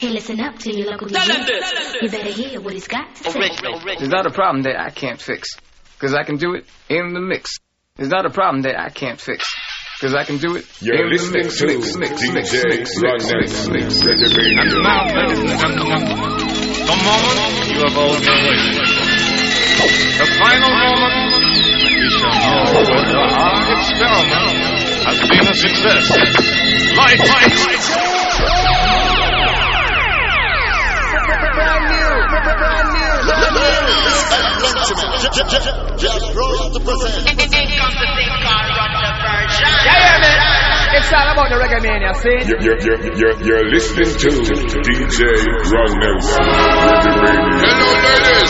Hey, listen up to your local DJ. You better hear what he's got to say. There's not a problem that I can't fix, cause I can do it in the mix. There's not a problem that I can't fix, cause I can do it You're in the listening mix. to DJ Runner. And now, ladies and gentlemen, the moment you have all been waiting for. The final moment when we shall know whether our experiment has been a success. Light. Brand new. Just roll up the present. Yeah, man. It's all about the reggae mania, see? You're listening to DJ Runners Reggae Radio. Hello, ladies.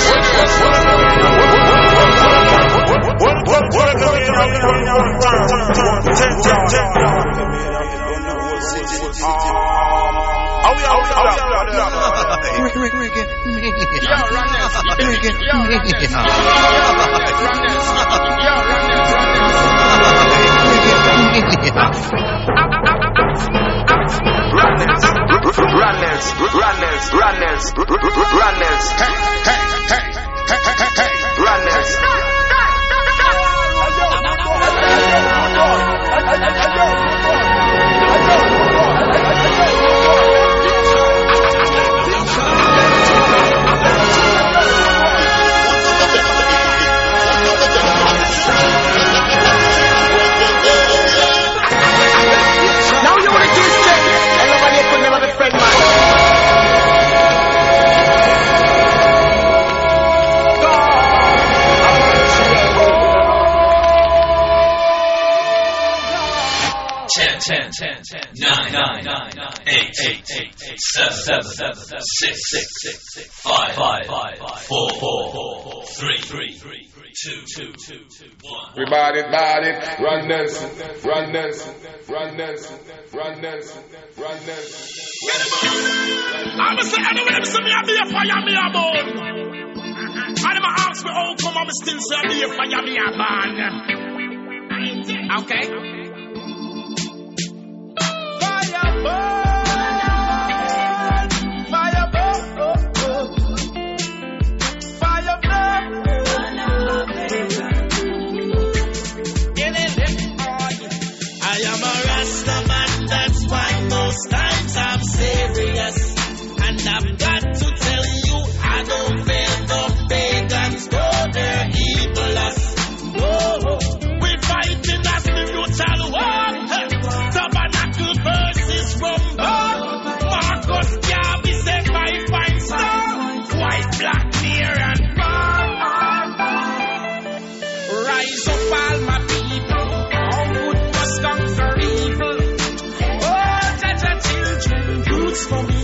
Everybody, runners. I'm say anyway, so me a be a fire, me a burn. And them ask me how come I'm still say be a fire, me a burn. Okay. Fire burn, fire burn, fire burn. I am a Rasta man, that's why most times I'm serious. And I've got to tell you, I don't fear the pagans, though they're evil us. No, we're fighting as the brutal war. Tabernacle versus Rumble. Marcus Garvey said by fine star. White, black, near and far. Rise up all my people. All good must conquer evil. Oh, Jaja children, roots for me.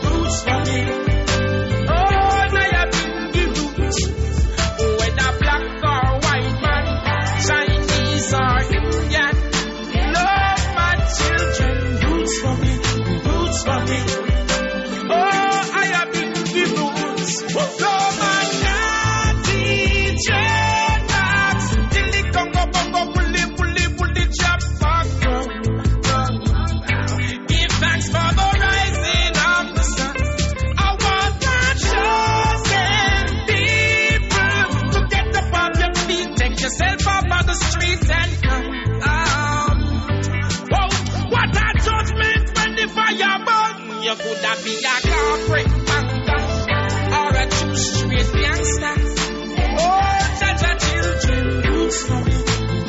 You could have be a corporate banker or a true straight gangster. Oh, Jaja children, roots for me.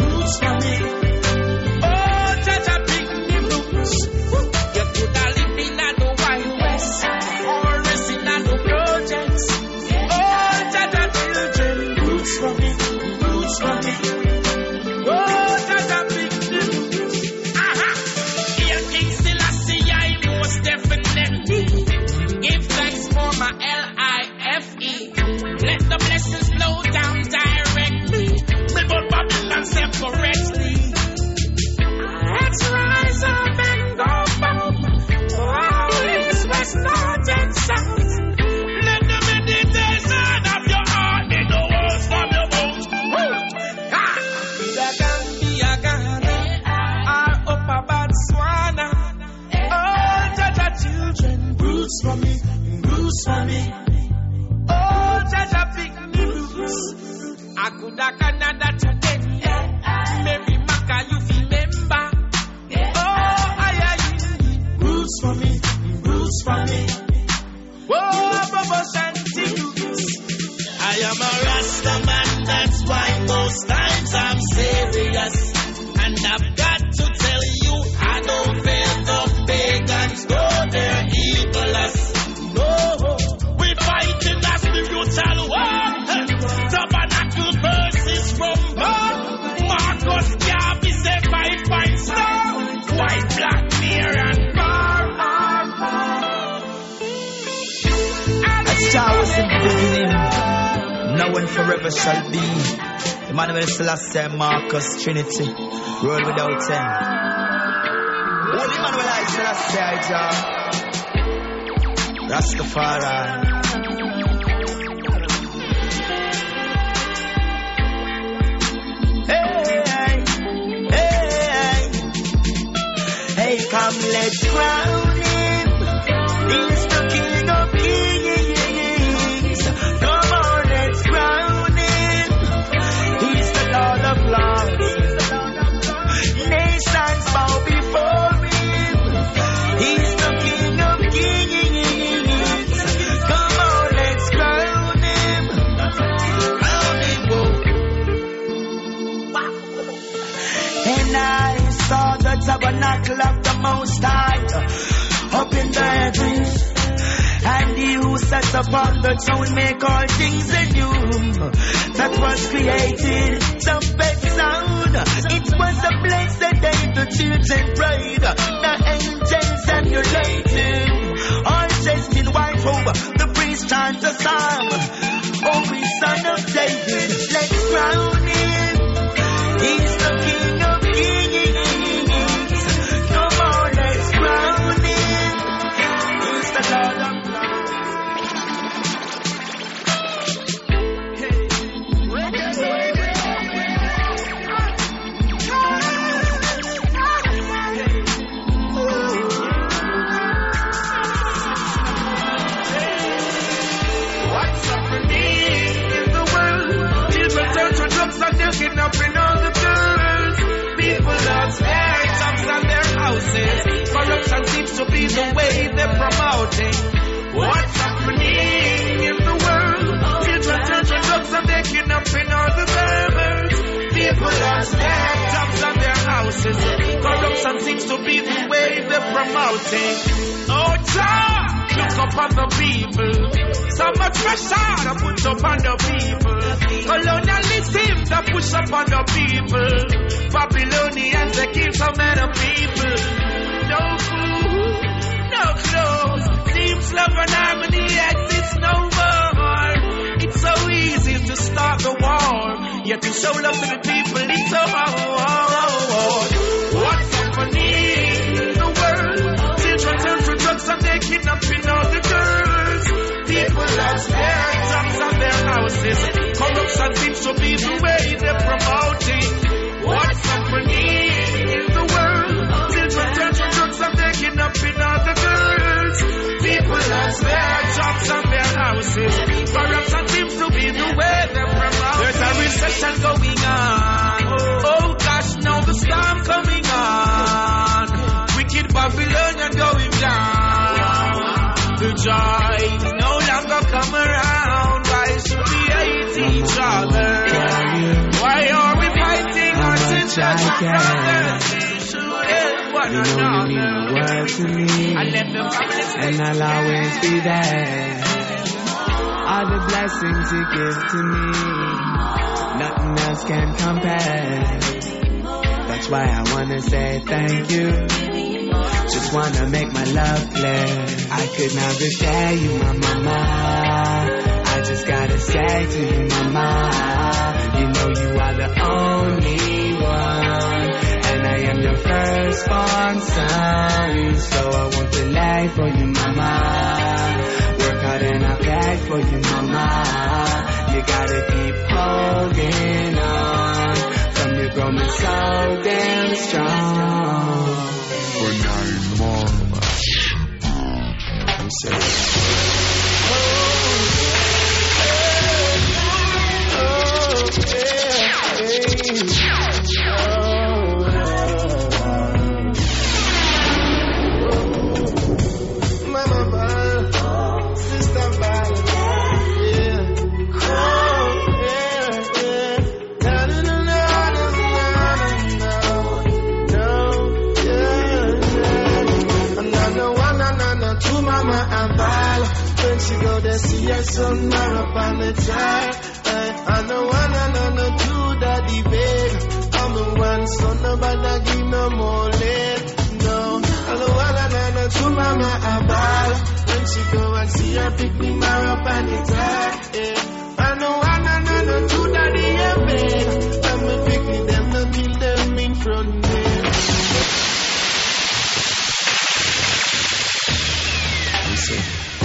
Oh, Jaja big me roots. You could have lived in the Wild West or rest in the projects. Oh, Jaja children, roots for me. Oh, Jaja big me roots. Aha! Here King Selassie, I most definitely give thanks for my LIFE. Let the blessings flow down directly. Rebuild Babylon separately. Let's rise up and go boom. All east, west, north, and south. Let the meditation of your heart be the words from your mouth. Be a Ghana, or Upper Botswana. Oh, Jaja children, roots for me. Bruce for me. Oh, Jaja big news. I could have Canada today. Maybe Maka you remember. Oh, I Bruce for me. Bruce for me. Oh, Bobo Shanti. I am a Rasta man, that's why most times I'm serious. And I've got to tell you, I don't feel the pagans go there evil us. No, we fighting as the brutal war. Tabernacle verses from God. Marcus Garvey say 5 star. White, black, near and far. As Jah was in the beginning, now and forever shall be. Emmanuel Selassie, Marcus, Trinity, world without end. Holy Emmanuel Selassie, Jah, Rastafari. Hey, come let's crown him. He's the King of Kings. Come on, let's crown him. He's the Lord of Lords. Nations bow before him. He's the King of Kings. Come on, let's crown him. Crown him, whoa. And I saw the tabernacle of the Most High up in the heavens. And he who sat upon the throne make all things anew. That was created, trumpet sound. It was a blessed day, the children prayed. The angels emulated, all dressed in white robe. The priest chants a psalm. Oh, we son of David, let's crown him. He's the King of Kings. Come on, let's crown him. He's the Lord of kidnapping all the girls. People lost their jobs and their houses. Corruption seems to be the way they're promoting. What's happening in the world? Children turn to drugs and they're kidnapping all the girls. People lost their jobs and their houses. Corruption seems to be the way they're promoting. Oh, Jah! Look up on the people. So much pressure to put up on the people. Colonialism to push up on the people. Babylonians they kill so many people. No food, no clothes. Seems love and harmony exists no more. It's so easy to start the war, yet to show love to the people it's so hard. What's happening in the world? Children turn to drugs and they kidnapping all the girls. People lost their jobs and their houses. Corruption seems to be the way they're promoting. What's happening in the world? Children turn to drugs and they're kidnapping all the girls. People lost their jobs and their houses. Corruption seems to be the way they're promoting. There's a recession going on. Oh gosh, now the storm coming on. Wicked Babylonian going down. The joy no longer come around. Why should we hate each other? Why are we fighting our sisters and brothers? We should help one another. You mean the world to me, and I'll always be there. All the blessings you give to me, nothing else can compare. That's why I wanna say thank you. Just wanna make my love clear. I could never share you, my mama. I just gotta say to you, mama, you know you are the only one, and I am your firstborn son. So I won't delay for you, mama. Work hard and I'll beg for you, mama. You gotta keep holding on. From your growing so damn strong. For 9 more months. Son man up on the child. I know one and I know two daddy beg. I'm the one son nobody give no more leg. No, I know one and I know two mama a ball. When she go and see her pick me mar up on the child. I know one and I know two daddy a beg. I'm a pick me them no kill them in front of me. Listen.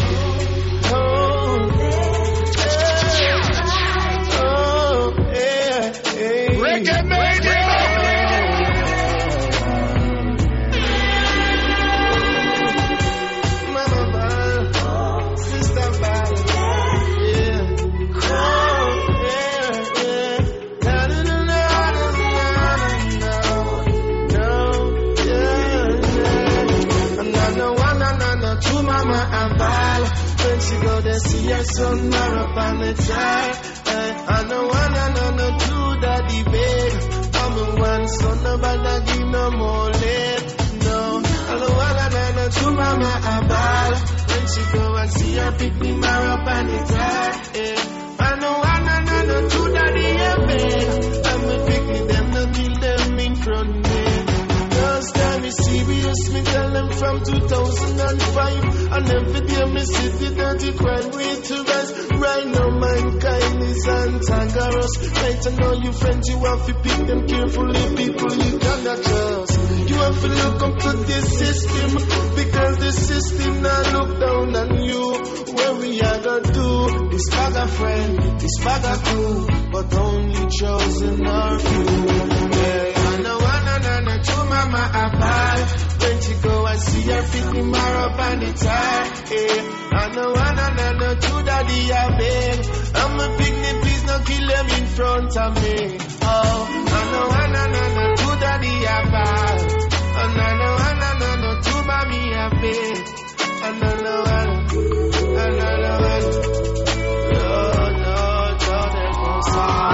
See your son mar up on the child. I know one and I know two daddy beg. I'm the one son nobody give no more leg. No, I know one and I know two mama a ball. When she go and see her pick me mar up on the child. I know one and I know two daddy a beg. I'm a pick me them no kill them in front of me. Last time me serious, me tell them from 2005. And every day me see the dirty crime way to rise. Right now mankind is antagonist. Right to know you friends, you have to pick them carefully. People you cannot trust. You have to look up to this system, because the system now look down on you. What we are gonna do? This bag a friend, this bag a crew, but only chosen are few. Yeah, I know one and I know two mama a ball. When she go and see her pick me mar up on the tie. I know one and I know two daddy a beg. I'm a picnic, please no kill them in front of me. Oh, I know one and I know two daddy a ball. And I know one and I know two mommy a beg. And I know one, and I know one. Lord, Lord, Lord, help us all.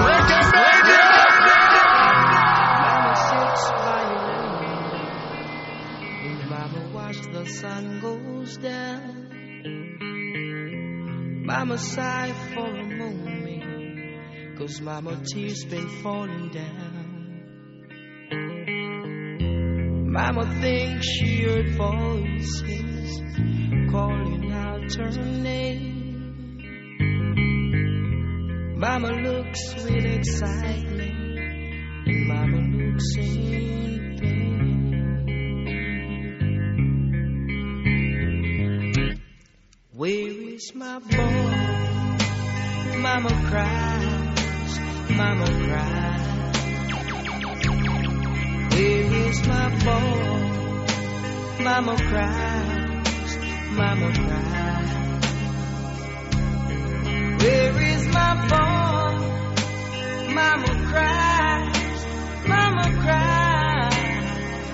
The sun goes down. Mama sigh for a moment, 'cause mama tears been falling down. Mama thinks she heard voices calling out her name. Mama looks with excitement, and mama looks in pain. Where is my boy? Mama cries, mama cries. Where is my boy? Mama cries, mama cries. Where is my boy? Mama cries, mama cries.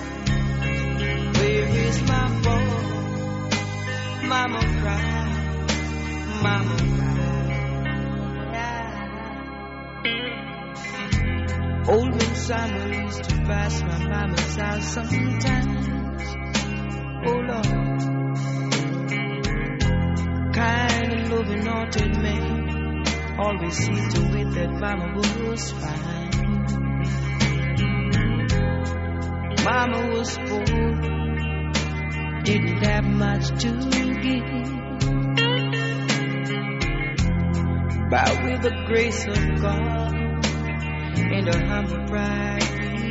Where is my boy? Mama cries, mama cries. Old man Samuel used to pass my mama's house sometimes. Oh Lord, kind and loving-hearted man, always seemed to wit that mama was fine. Mama was poor, didn't have much to give, but with the grace of God and a humble pride,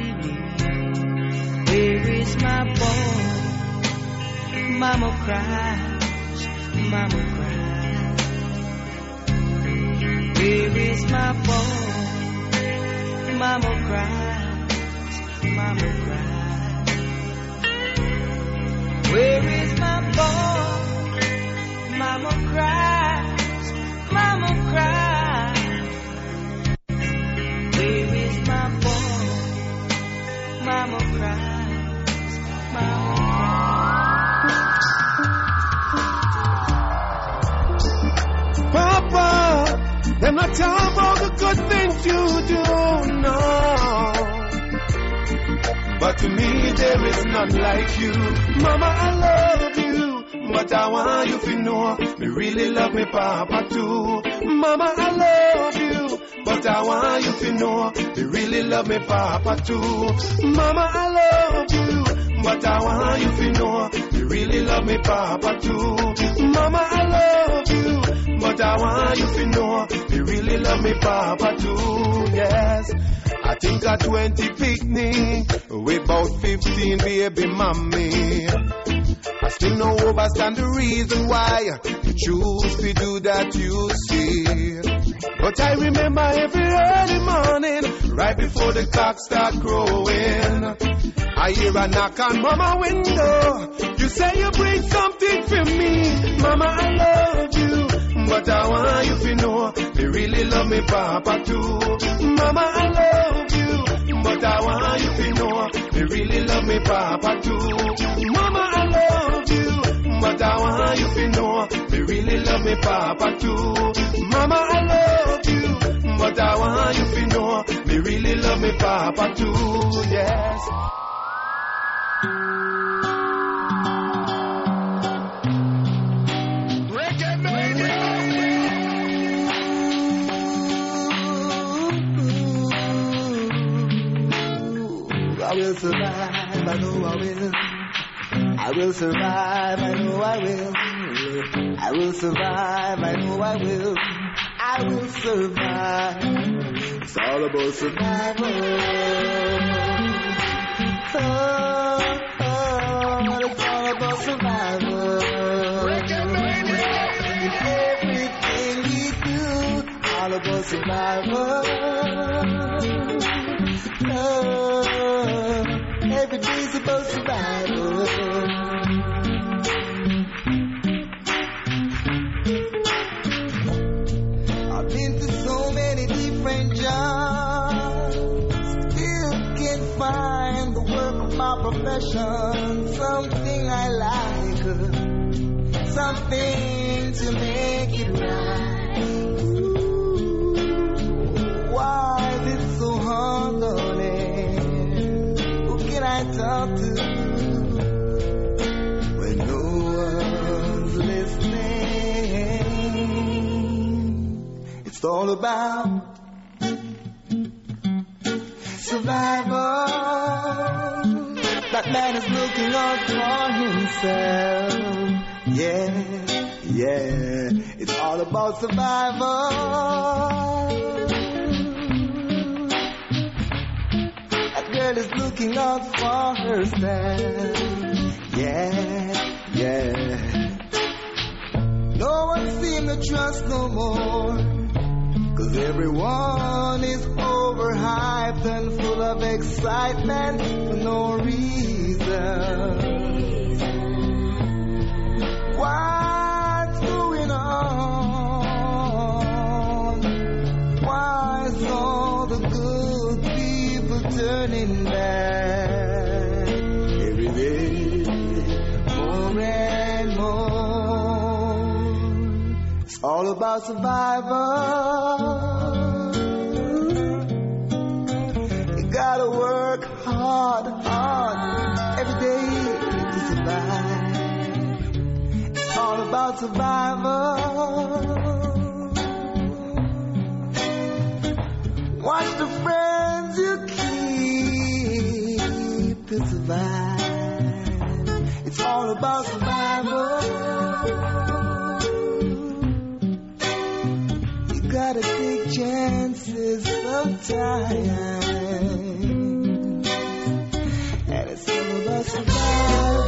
where is my boy? Mama cries, mama cries. Where is my boy? Mama cries, mama cries. Where is my boy? Mama cries. mama cries, mama. Papa, them not talk about the good things you do, no. But to me there is none like you. Mama, I love you, but I want you to know me really love me papa too. Mama, I love you, but I want you to know me really love me papa too. Mama, I love you, but I want you to know me really love me papa too. Mama, I love you, but I want you to know me really love me papa too. Yes, I think at 20 picnic with about 15 baby mommy. I still no understand the reason why you choose to do that, you see. But I remember every early morning, right before the cock start crowing, I hear a knock on mama window. You say you bring something for me. Mama, I love you, but I want you to know they really love me papa too. Mama, I love you, but I want you to know they really love me papa too. Mama, I love you, but I want you to know they really love me papa too. Mama, I love you, but I want you to know they really love me papa too. Yes. I will survive, I know I will. I will survive, I know I will. I will survive, I know I will. I will survive. It's all about survival. Oh, it's all about survival. Everything we do, all about survival. Every day's about survival. I've been to so many different jobs, still can't find the work of my profession. Something I like, something to make it right. Ooh, why is it so hard on it? Can I talk to when no one's listening? It's all about survival. That man is looking out for himself. Yeah, yeah. It's all about survival. Girl is looking out for herself. Yeah, yeah. No one seems to trust no more, 'cause everyone is overhyped and full of excitement for no reason. What's going on? Why is all the good turning back every day, more and more? It's all about survival. You gotta work hard, hard every day to survive. It's all about survival. Watch the friends you keep to survive. It's all about survival. You gotta take chances sometimes, and it's all about survival.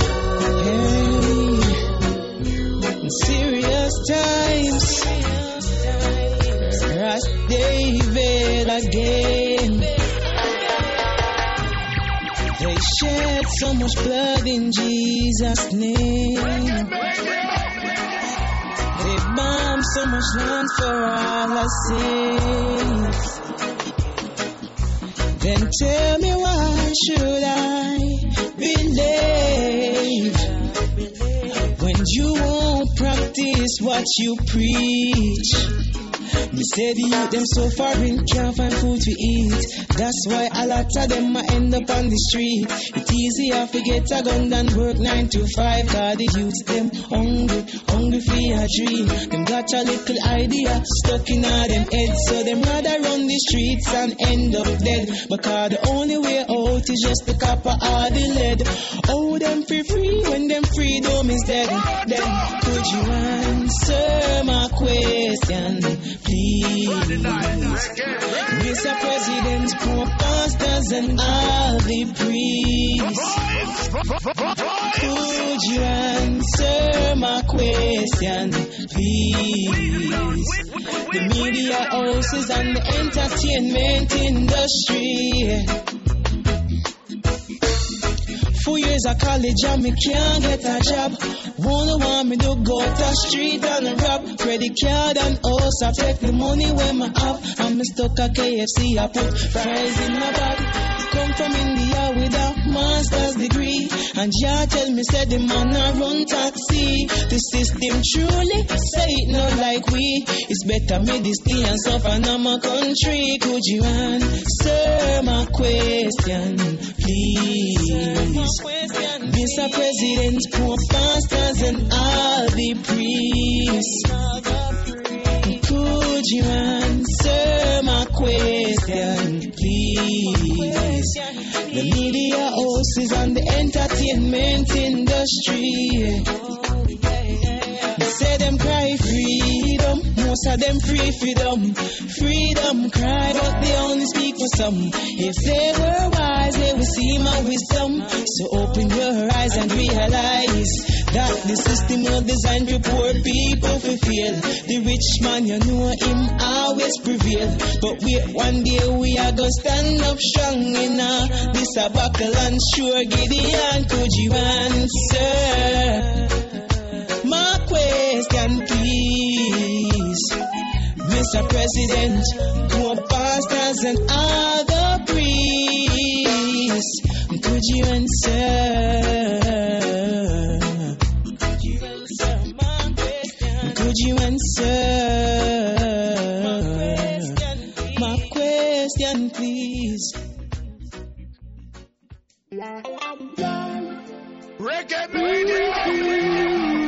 Hey, in serious times, Rush David again. They shed so much blood in Jesus' name. They bombed so much land for all our sins. Then tell me why should I believe when you won't practice what you preach? Me say the youth them so foreign, can't find food to eat. That's why a lot of them might end up on the street. It's easier to get a gun than work 9 to 5. Cause the youths them hungry for a dream. Them got a little idea stuck in all them heads, so them rather run the streets and end up dead. Because the only way out is just to copper all the lead. Oh, them free when them freedom is dead. Then could you answer my question, please? Mr. President, poor pastors and all the priests, could you answer my question, please? The media houses and the entertainment industry. 4 years of college and me can't get a job. Wanna want me to go to the street and rob. Credit card and house, I take the money when I have. I'm stuck at KFC, I put fries in my bag. Come from India with a master's degree, and ya tell me said the man a run taxi. The system truly say it not like we. It's better me this tea and suffer in my country. Could you answer my question, please? Mr. President, poor pastors and all the priests, could you answer my question, please? The media houses and the entertainment industry, they say them cry freedom, most of them free freedom. Freedom cry, but they only speak for some. If they were wise, they would see my wisdom. So open your eyes and realize that the system was designed for poor people to fail. The rich man, you know him always prevail. But wait, one day we are gonna stand up strong in this a buckle and sure Gideon. Could you answer my question, please? Mr. President, poor pastors and other priests, could you answer? Could you answer my question, please? Reggae Radio.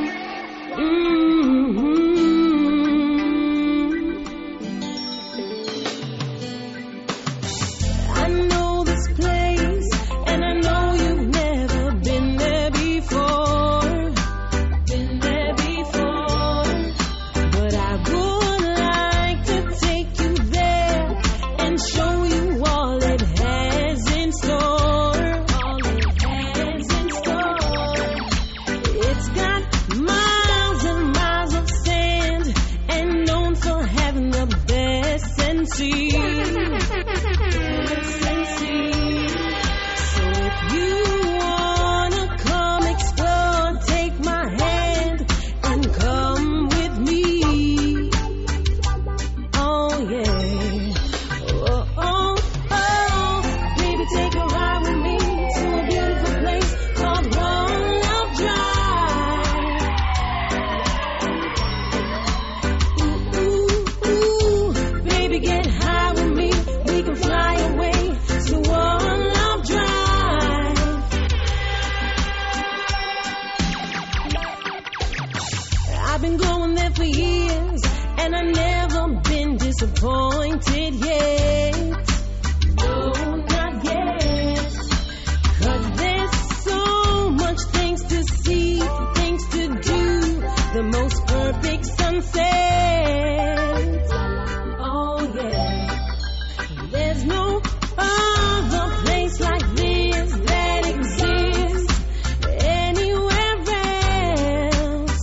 Disappointed yet, no, not yet, 'cause there's so much things to see, things to do, the most perfect sunset, oh yeah, there's no other place like this that exists anywhere else,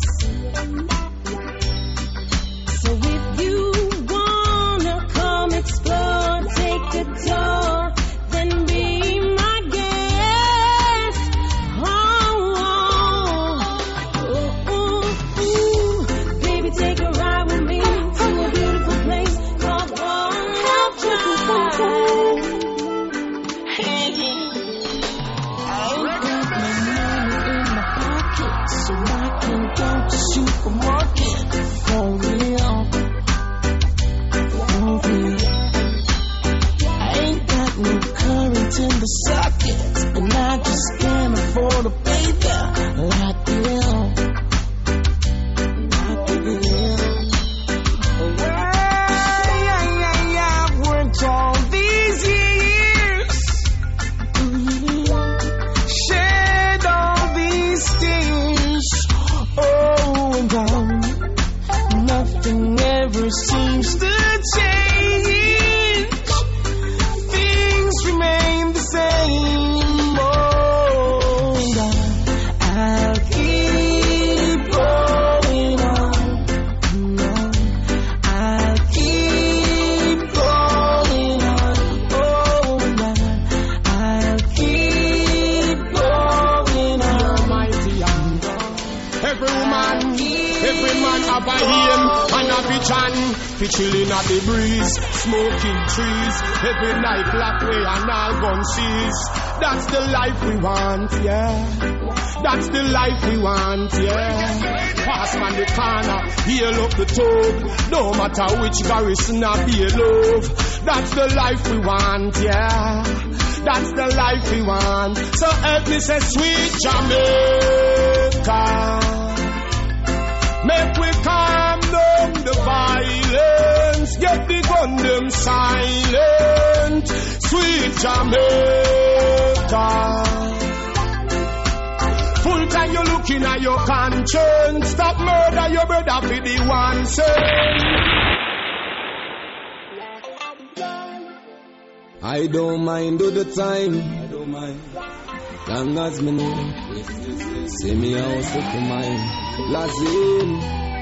so if you explore, take a tour, never seems to change. Things remain the same. Oh, I'll keep going on. I'll keep going on. Oh, I'll keep going on. Mighty and every man have a hymn and a vision. Fi chillin' at the breeze, smoking trees. Every night black way and all gun seas. That's the life we want, yeah. That's the life we want, yeah. Pass man the corner, heal up the tube. No matter which garrison I be love. That's the life we want, yeah. That's the life we want. So help me say sweet Jamaica. Make we calm down the violence. Get the gun them silent. Sweet Jamaica. Full time you looking at your conscience. Stop murder your brother for the one cent. I don't mind all the time. I don't mind. Long as me know. See me also for mine. Lazim.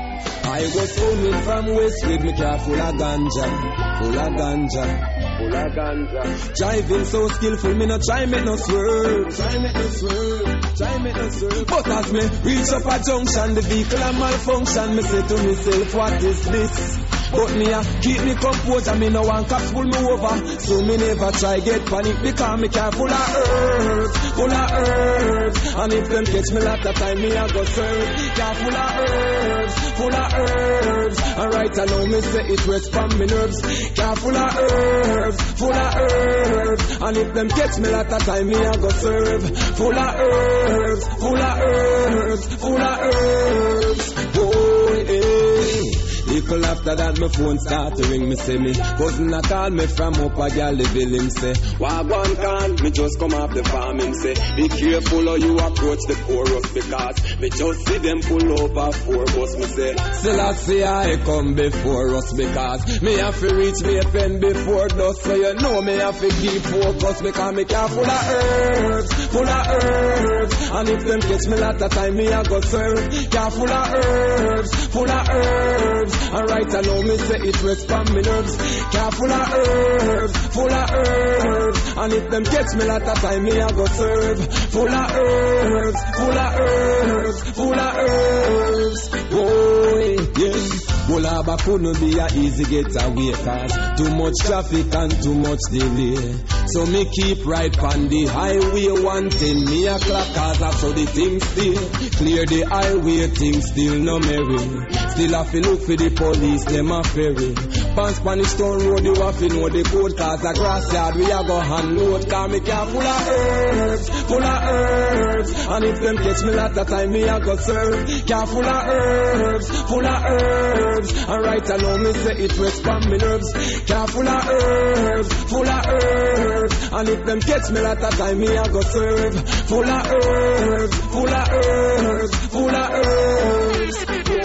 I was coming from West with me car full of ganja. Full of ganja. Full of ganja. Driving so skillful, me no try make no swerve. Try make no swerve. Try make no swerve. But as me reach up a junction, the vehicle a malfunction. Me say to myself, what is this? But me a keep me composure, me no want cops pull me over. So me never try get panic because me car full of herbs, full of herbs. And if them catch me lot of time, me a go serve. Car full of herbs, full of herbs. And right I know me say it rests from me nerves. Car full of herbs, full of herbs. And if them catch me lot of time, me a go serve. Full of herbs, full of herbs, full of herbs. Oh, hey. Little after that, my phone start to ring, me say me cousin a call me from up a gal level, him say Wagwan can, me just come off the farm, him say be careful how you approach the chorus because me just see them pull over 4 bus, me say still I say I come before us because me have to reach me a pen before dust, so you know me have to keep focus because me car full of herbs, full of herbs. And if them catch me lot of time, me a go serve. Car full of herbs, full of herbs. And right I know me say it rests from me nerves. Car full of herbs, full of herbs. And if them catch me lot of time, me a go serve. Full of herbs, full of herbs, full of herbs. Oh yeah. Bolaba couldn't be a easy getaway cause too much traffic and too much delay. So me keep right on the highway 110 me a clock cause I saw the things still clear the highway, things still no merry. Still have to look for the police, them a ferry. Pan Spanish Town Road, you have to know the code cause a grass yard we a go unload. Cause me car full of herbs, full of herbs. And if them catch me lot of time, me a go serve. Car full of herbs, full of herbs. And right I know me say it rests from me nerves. Car full of herbs, full of herbs. And if them catch me lot of time, me a go serve. Full of herbs, full of herbs, full of herbs.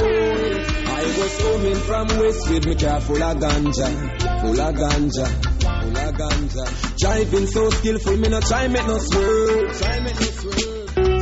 I was coming from West with me car full of ganja, full of ganja, full of ganja. Driving so skillful, me no try make no swerve, try make no swerve.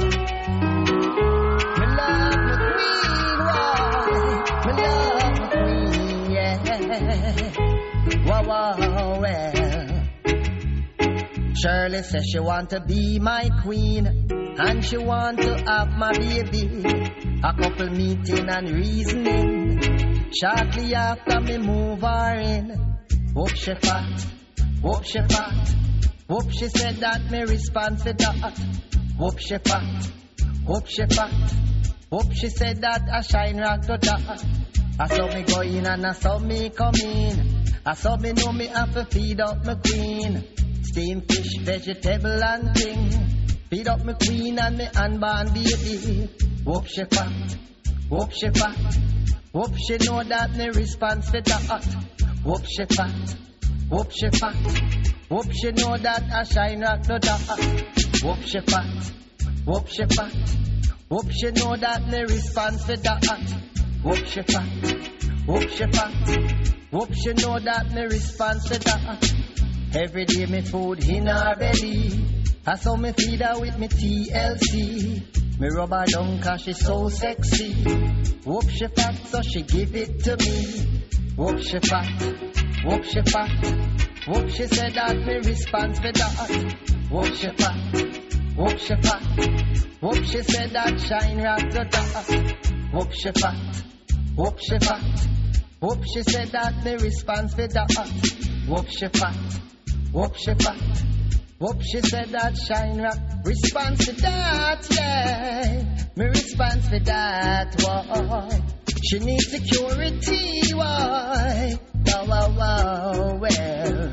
Me love my queen, Roy. Me love my queen, yeah. Wow, wow, well. Shirley says she want to be my queen, and she want to have my baby. A couple meeting and reasoning. Shortly after me move her in. Whoop she fat, whoop she fat. Whoop she said that me respond for that. Whoop she fat, whoop she fat. Whoop she said that I shine rock to that. I saw me go in and I saw me come in. I saw me know me have to feed up my queen. Steam fish, vegetable and thing. Feed up my queen and me unborn baby. Whoop she fat, whoop she fat. Whoop she know that me response for that. Whoop she fat, whoop she fat. Whoop she know that I shine rock to that. Whoop she fat, whoop she fat. Whoop she know that me response for that. Whoop she fat, Hope she fat. Hope she know that me response to that. Every day me food in her belly. I saw me feed her with me TLC. Me rub her down cause she so sexy. Hope she fat so she give it to me. Hope she fat. Hope she fat. Hope she said that me response for that. Hope she fat. Hope she fat. Hope she said that shine rock to that. Hope she fat. Hope she fat. Hope she said that me response for that. Hope she fat. Hope she fat. Hope she said that shine rock. Response to that, yeah. Me response for that, why? She needs security, why? Wow, well.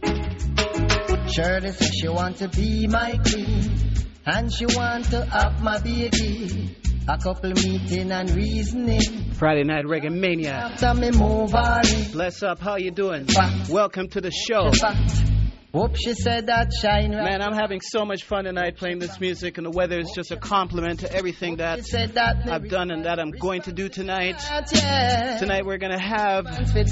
Shirley says she want to be my queen, and she want to have my baby. A couple meeting and reasoning. Friday Night Reggae Mania. After me move on. Bless up, how you doing? Welcome to the show. Hope she said that shine right. Man, I'm having so much fun tonight playing this music, and the weather is just a compliment to everything that I've done and that I'm going to do tonight. Tonight we're going to have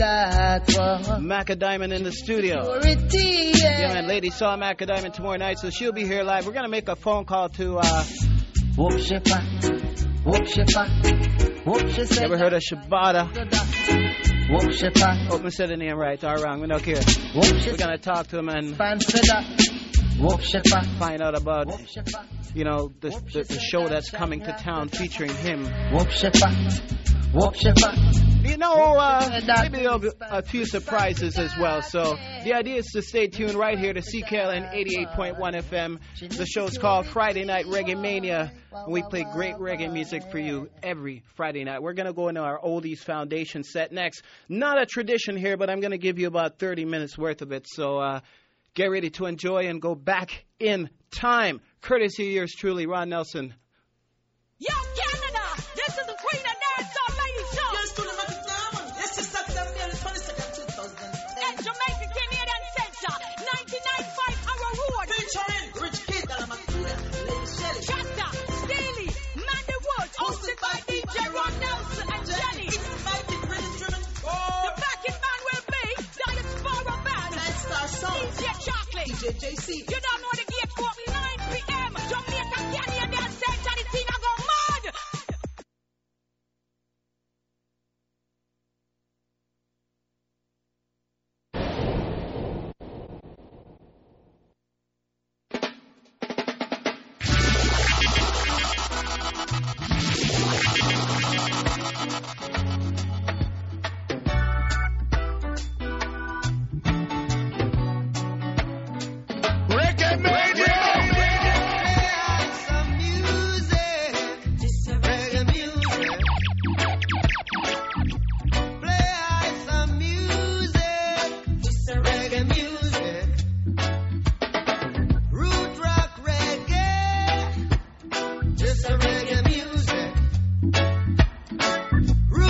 Macca Diamond in the studio. Yeah, man, Lady saw Macca Diamond tomorrow night, so she'll be here live. We're going to make a phone call to... Whoop she fat. Whoop she fat. Whoop she said. Ever heard of Shabada? Whoop she fat. Hope I said the name right or wrong. We don't care. We're gonna talk to him and whoop she fat. Find out about, you know, the show that's coming to town featuring him. Whoop she fat. Whoop she fat. You know, maybe there'll be a few surprises as well. So the idea is to stay tuned right here to CKLN 88.1 FM. The show's called Friday Night Reggae Mania. And we play great reggae music for you every Friday night. We're going to go into our Oldies Foundation set next. Not a tradition here, but I'm going to give you about 30 minutes worth of it. So get ready to enjoy and go back in time. Courtesy of yours truly, Ron Nelson. Yo, Canada! This is the Queen of Dancehall Lady Show! Yes, to the Magic Diamond! This is September 22nd, 2010. At Jamaica Canadian Center, 1995 Arrow Road. Featuring Rich Kid, Dalamakuda, Lady Shelley, Chata, Staley, Mandy Woods, hosted by DJ Ron Nelson and Jenny. Exciting, rhythm-driven. The backing band will be Diet Sparrow Band, Night Star Song, DJ Chocolate, DJ JC. You don't know the gate for 9 p.m. Jamaica Canadian Center, the thing I go mad! Reggae Mania! Root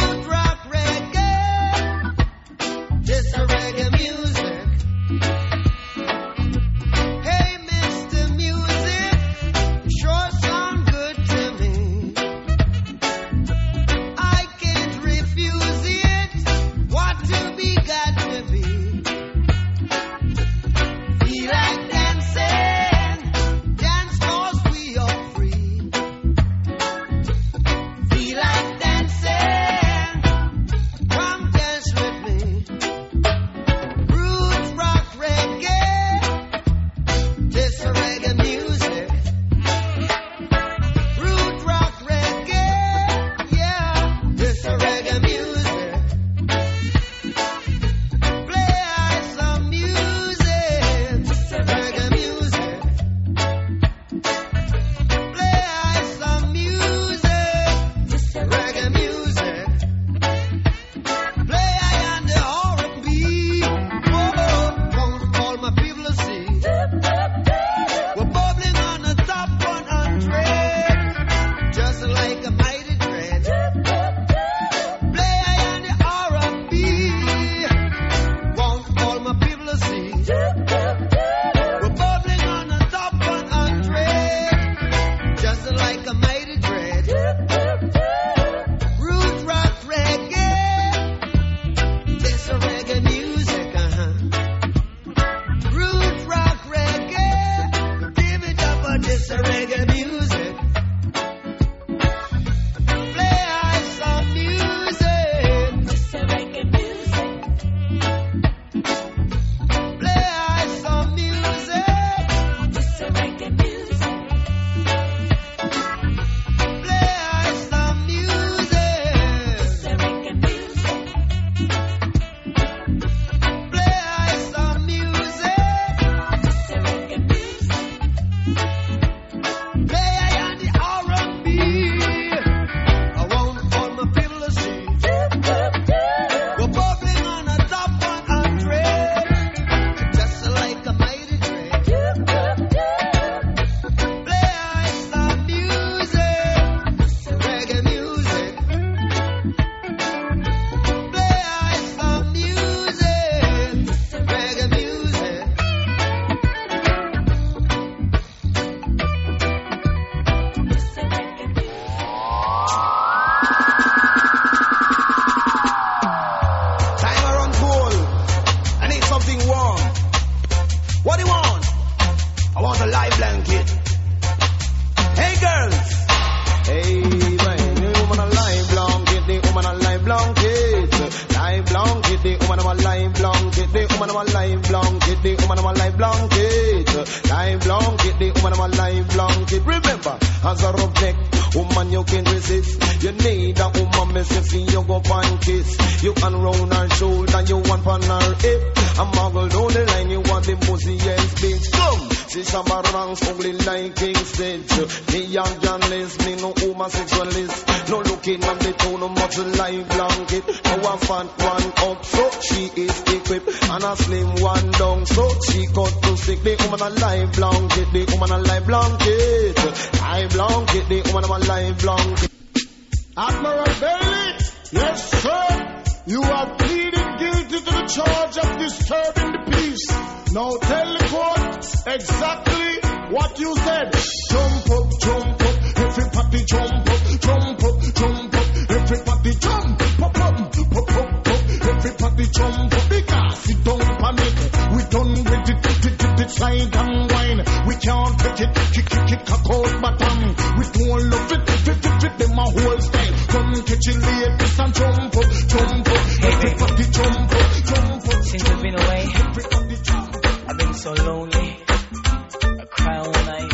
What do you want? I want a live blanket. Hey girls. Hey man, the woman a live blanket, the woman a live blanket. Live blanket, the woman a live blanket, the woman a live blanket, the woman a live blanket. Live blanket, the woman a live blanket. Remember, as a rough neck, woman you can resist. You need a woman, missy, you go find kiss. You can round her shoulder, you want on her hip. And muggle down the line, you want the muzziest bitch. Come, see some ranks ugly like Kingston. Me young journalist, me no homosexualist. No looking at the tone, no much live blanket. No a fat one up, so she is equipped. And a slim one down, so she got to stick. The woman a live blanket, the woman a live blanket. Live blanket, the woman a live blanket. Admiral Bailey, yes sir. You are pleading guilty to the charge of disturbing the peace. Now tell the court exactly what you said. Jump up, everybody jump up, jump up, jump up, everybody jump up, everybody jump up. Because we don't panic, we done with it, slide and wine. We can't take it, kick it, cock out bottom. We don't love it, them a whole style. Come catch it ladies and jump up, jump up, everybody jump up, jump up. Since I've been away, I've been so lonely. I cry all night.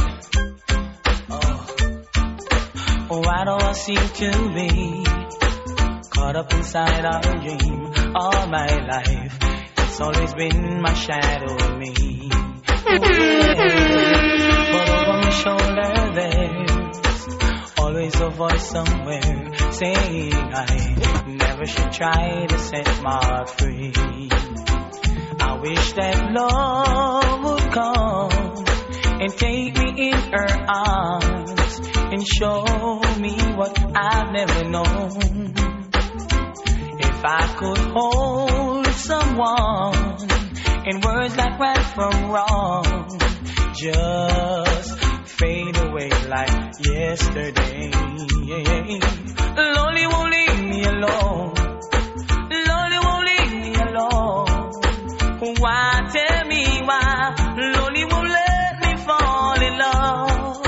Oh, why do I seem to be caught up inside our dream all my life? It's always been my shadow with me. Oh, yeah. But over my shoulder there's always a voice somewhere saying I never should try to set my heart free. I wish that love would come and take me in her arms and show me what I've never known. If I could hold someone in words like right from wrong, just fade away like yesterday. Lonely won't leave me alone. Lonely won't leave me alone. Why, tell me why? Lonely won't let me fall in love.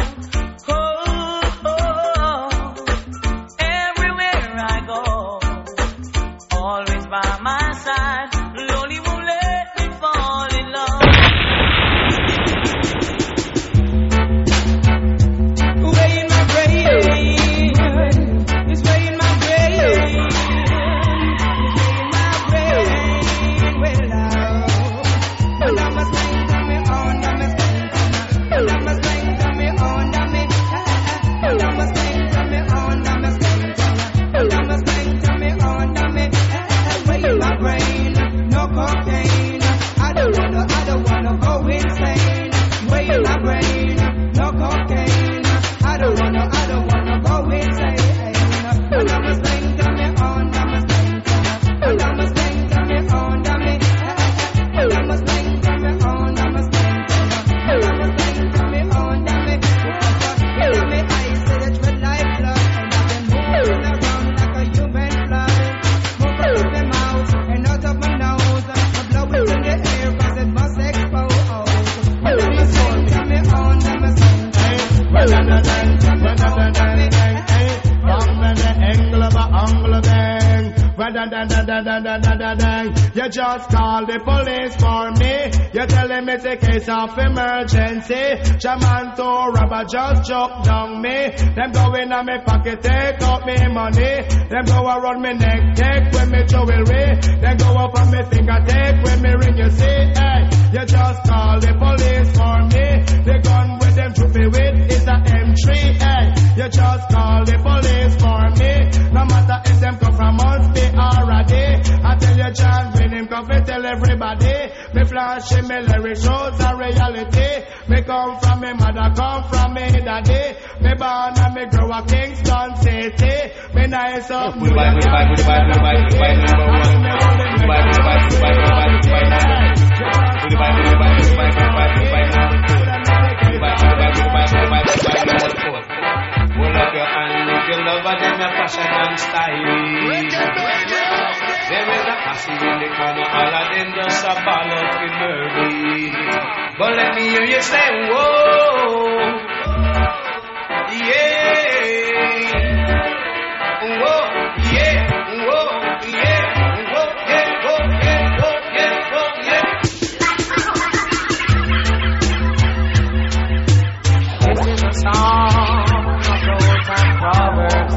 Oh, everywhere I go, always by my side. Lonely won't let me fall in love. Way in my brain, it's way in my brain, way in my brain. Well, I must think to me on, I must think to me. I must think to me on, I must think to me on, I must think to me. I must think to me on, I must way in my brain, no cocaine. I don't wanna go insane. Way in my brain, no cocaine. I don't wanna go insane. And I must think to me on, I must think to me. And I must think to me on, I must. And I must think to me on, I must think to me. And I must think to me on, I must. In my eyes, see the red light blood, and I've been moving around like a human fly. Move out of my mouth and out of my nose. I blow it in the air 'cause it must explode. And I must think to me on, I must think to me. And I must think to me on, I must. You just call the police for me. You telling me it's a case of emergency. Shaman to robber just choke down me. Them go in on me pocket, take out me money. Them go around me neck, take with me jewelry. Them go up on me finger, take with me ring. You see, hey, you just call the police for me. The gun with them troop me with is a M3. Hey, you just call the police for me. No matter if them come from Monsby or a day. I tell you, John, when him come to tell everybody. Me flashing me lyrics shows a reality. Me come from me mother, come from me daddy. Me born and me grow a Kingston City. Me nice up New York. Hold up your hand if you love them, your fashion and style. There is a Selassie really kind of Aladdin just a ball up in Murphy. But let me hear you say, whoa, yeah, whoa, yeah, whoa, yeah, whoa, yeah, whoa, yeah, whoa, yeah, whoa, yeah. This is a song of those and proverbs.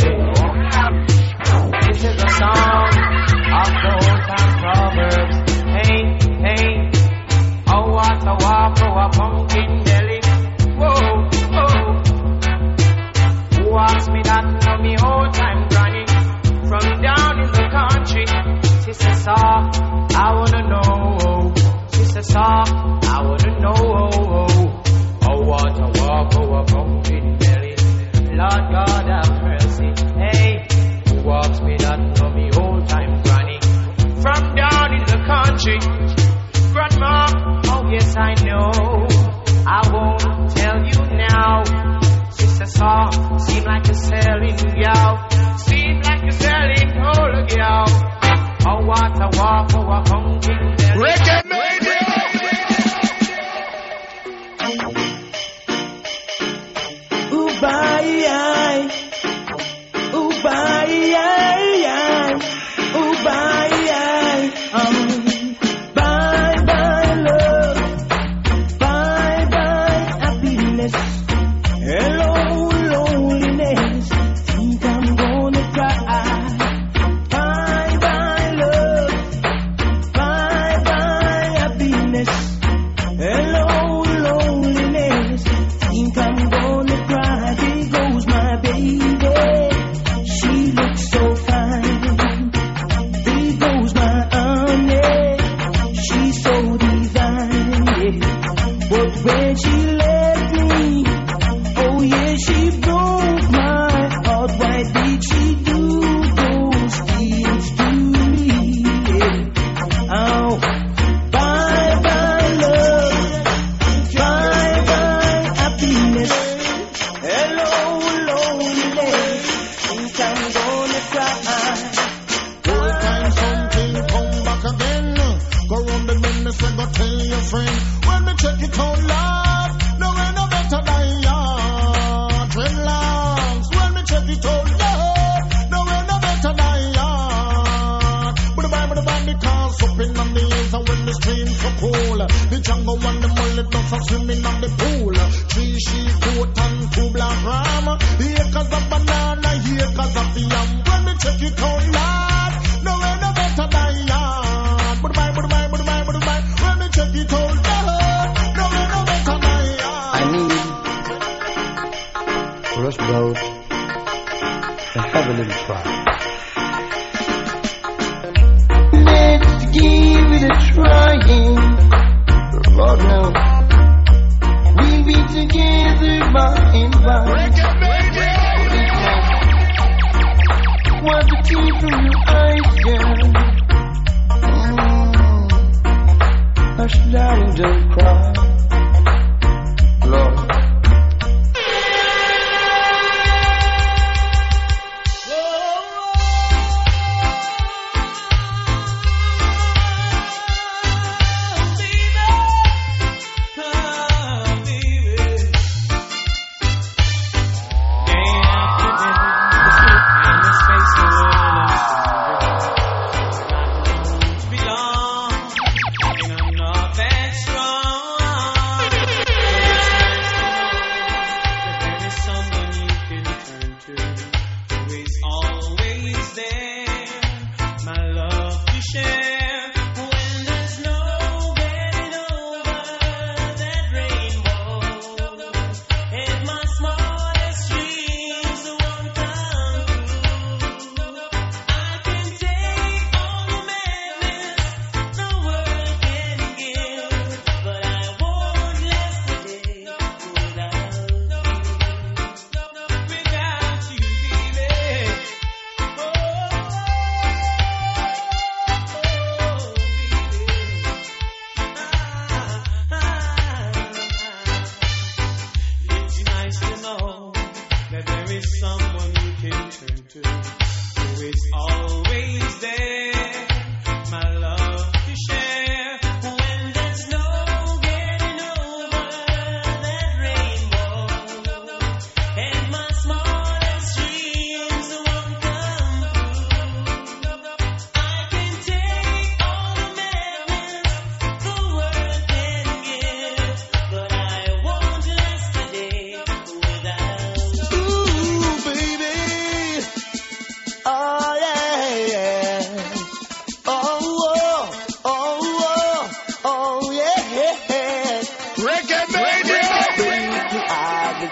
This is a song of those and proverbs. Hey, hey, oh what a walk, oh a pumpkin belly. Whoa, whoa. Who asked me that? Know me whole time granny. From down in the country. She says, I wanna know. She says, I wanna know. Oh what a walk, oh a pumpkin belly. Lord God have mercy. Hey, who walks me that? Know me whole time granny. From down in the country. Grandma, oh yes I know. I won't tell you now. Sister saw, seem like a selling gal. Seem like a selling whole gal. Oh what a walk, oh a pumpkin belly. Reggae Mania! Ooh, bye, ooh, bye, ooh, bye, bye, bye, love, bye, bye, happiness, hello, loneliness, think I'm gonna cry, bye, bye, love, bye, bye, happiness, hello, loneliness, think I'm gonna cry, there goes my baby, she looks so fine. There goes my honey, she's so divine, yeah. But when she left me, oh yeah, she broke my heart. Why did she do those things to me? Yeah. Oh, bye bye love, bye bye happiness, hello loneliness, think I'm gonna cry. Every time something come back again, go round the bend, me say go tell your friend. When me check it out loud, no way no better than ya. Dreadlocks. When me check it out loud, no way no better than ya. But the band because up in on the hills and when the streams so cool, the jungle and the mullet dogs are swimming on the pool. 3 sheep, goat and 2 black ram. Acres of banana, acres of yam. When me check it out loud, no way no better than ya. But the when me check it out loud, no way no better than ya. I need Rush Road to have a little try. Let's give it a try. Lord knows we'll be together by and by. Wipe the tears from your eyes, girl. Hush, darling, don't cry. Lord.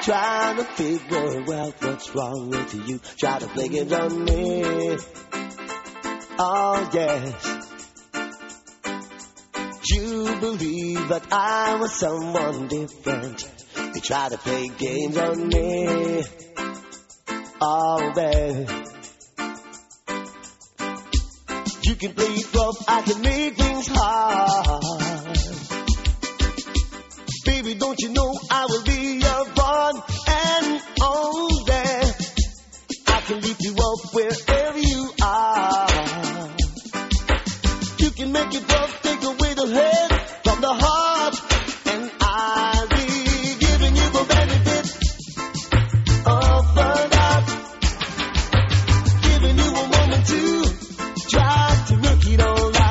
trying to figure out what's wrong with you. Try to blame it on me. Oh yes. You believe that I was someone different. You try to play games on me. Oh babe. You can play it rough, I can make things hard. Baby, don't you know I will be your one and only. I can lift you up wherever you are. You can make it rough, take away the head from the heart, and I'll be giving you the benefit of the doubt. Giving you a moment to try to work it all out.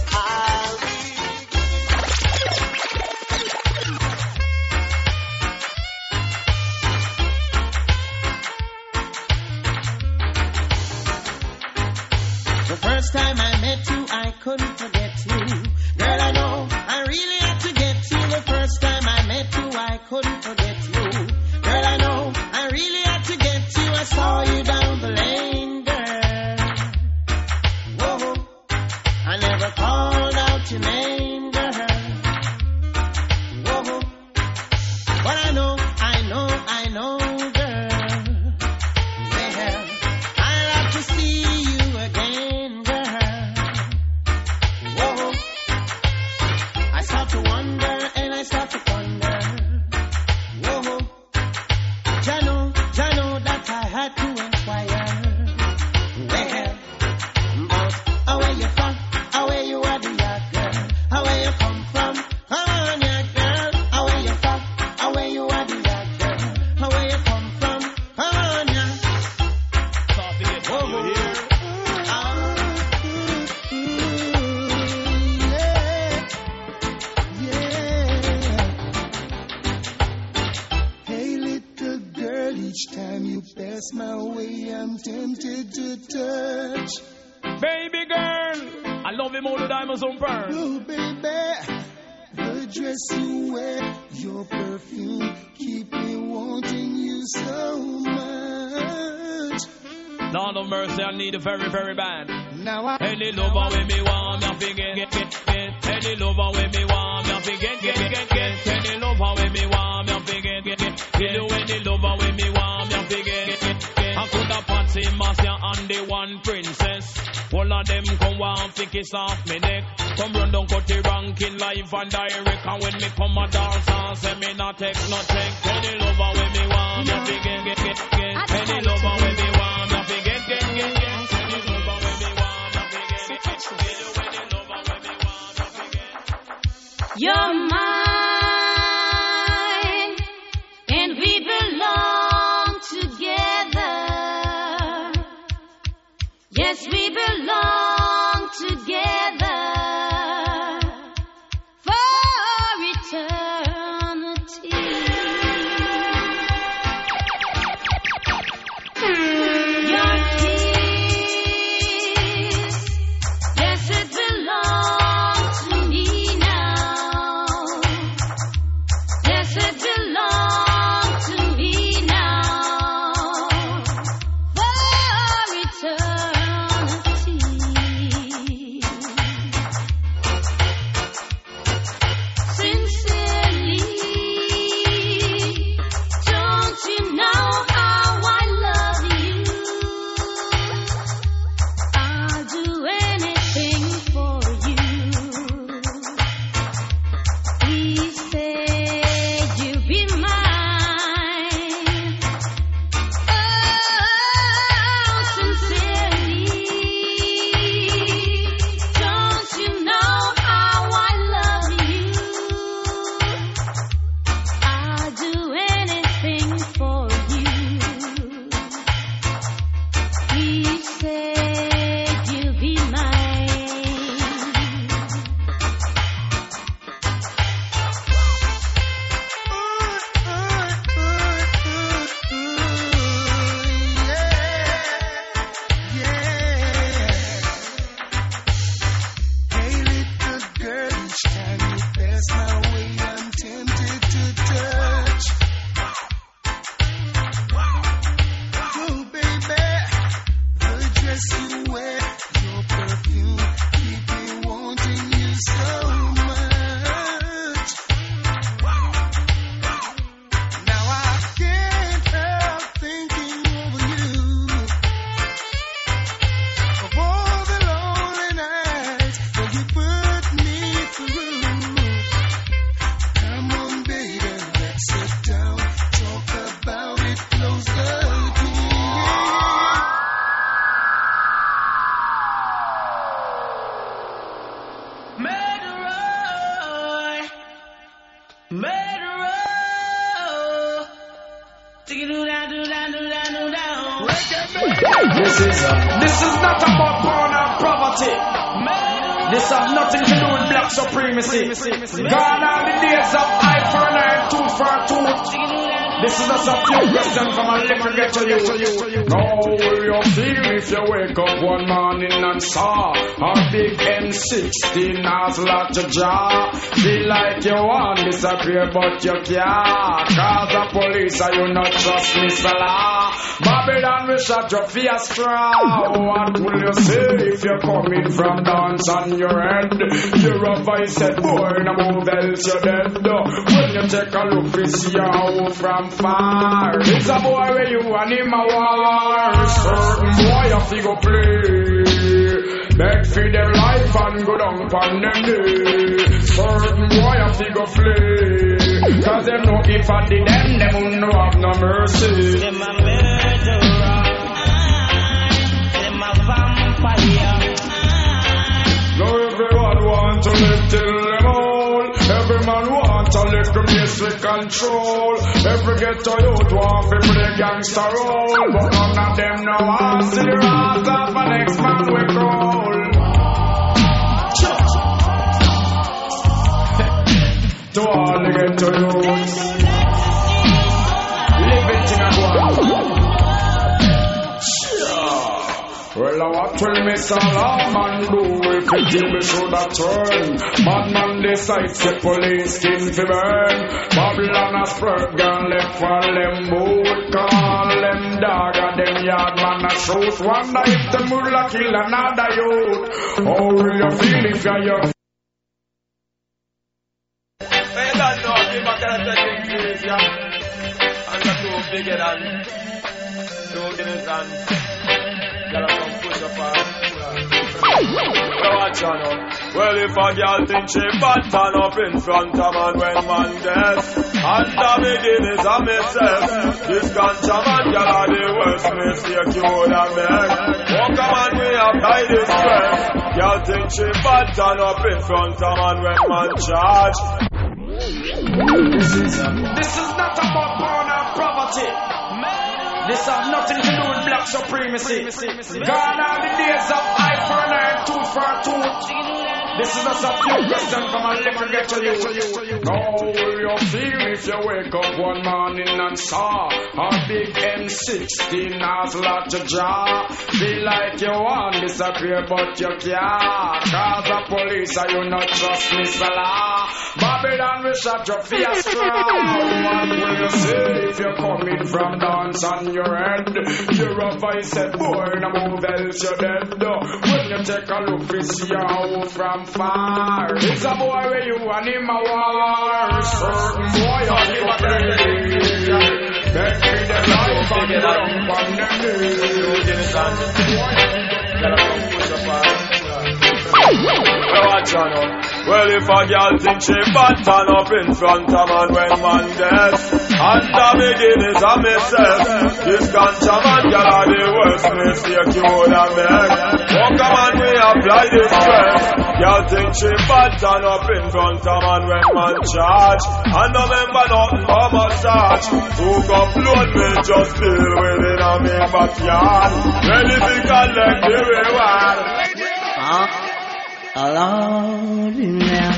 The first time I met you, I couldn't forget you. Girl, I know I really had to get you. The first time I met you, I couldn't forget you. Girl, I know I really had to get you. I saw you down the lane, girl. Whoa, I never called out your name, girl. Whoa, but I know, girl. Well, I'll have to see you again, girl. Whoa, I start to wonder and I start to ponder. Whoa, Jano, that I had to inquire. Well, but where you from? Where you are, the yard girl? Where you come from? Come on, yard girl. Where you from? Where you are, the yard girl? Where you come from? Come on, yard. Whoa, Hey, little girl, each time you pass my way, I'm tempted to touch. Baby girl, I love him all the diamonds on burn. Oh, baby, the dress you wear, your perfume, keep me wanting you so much. Lord of mercy, I need it very, very bad. Now I any lover with me want me get. Any lover with me want me get. Any lover with me want me get. Any lover with me want me get. I could have Patsy, Marcia and the one princess. All of them come want to kiss off me neck. Come run down cut the ranking live and direct. And when me come a dance and say me not take no check. Any lover with me want me get. Any lover with me want me get. Any lover with me want me get. You're mine, and we belong together. Yes, we belong together for eternity. Your kiss, yes, it belongs to me now. Yes, it belongs to me now for eternity. This is not about porn or poverty. This has nothing to do with black supremacy. Gone are the days of eye for an eye, tooth for a tooth. This is just a few questions from a little get to you. How will you feel if you wake up one morning and saw a big M16 nozzle at your jaw? Feel like you want to disappear but you can't. Cause the police are you not trust Mr. Law. Babylon will shut your face straw. What will you say if you're coming from dance on your head? Your voice said, boy, no move else you're dead. When you take a look, you see a hoe from far. It's a boy where you and him a war. Certain boy you fi go play. Beg for their life and go down upon them day. Certain boy you fi go play. Cause them know if I did them won't no have no mercy. Them a murderer. Them a vampire. Now everyone want to live till them old. Every man want to live to basic control. Every ghetto youth want to play gangster role. But none of them know how to see the wrath of an next man we crawl. To all the ghetto youths, living thing at one. Well, what will Miss Alarm do if the table should have turned? Madman decides the police skin to burn. Babylon a spread gun left for them boot. Call them dog and them yard man a shoot. Wonder if the mullah kill another youth. How will you feel if you're your bigger than 2 minutes and well, if a girl think she bad, turn up in front of man when man dead. And the beginnings of myself, this ganja man girl are the worst mistake you would have made. Walk a man, we apply this stress. Girl think she bad, turn up in front of man when man charge. This is not about porn or poverty. This has nothing to do with black supremacy. Gone are the days of eye for an eye, tooth for a tooth. This is just a few questions from a little get to you. How will you feel if you wake up one morning and saw a big M16 nozzle at your jaw? Feel like you want to disappear but you can't. Cause the police are you not trust Mr. Law. Babylon will shut your face straw. What will you say if you're coming from dance on your head? Your voice said, boy, no move else you're dead. When you take a look, you see a hoe from far. It's a boy where you and him a war. Certain boy you never play. Beg for the life and the lump on the well, if a girl think she bad, turn up in front of man when man dead. And the beginnings of myself, this ganja man girl are the worst mistake you would have made. Walk a man, we apply this stress. Girl think she bad, turn up in front of man when man charge. And remember nothing but massage. Who upload me just deal with it on me backyard. Ready to collect the reward. Alone in there.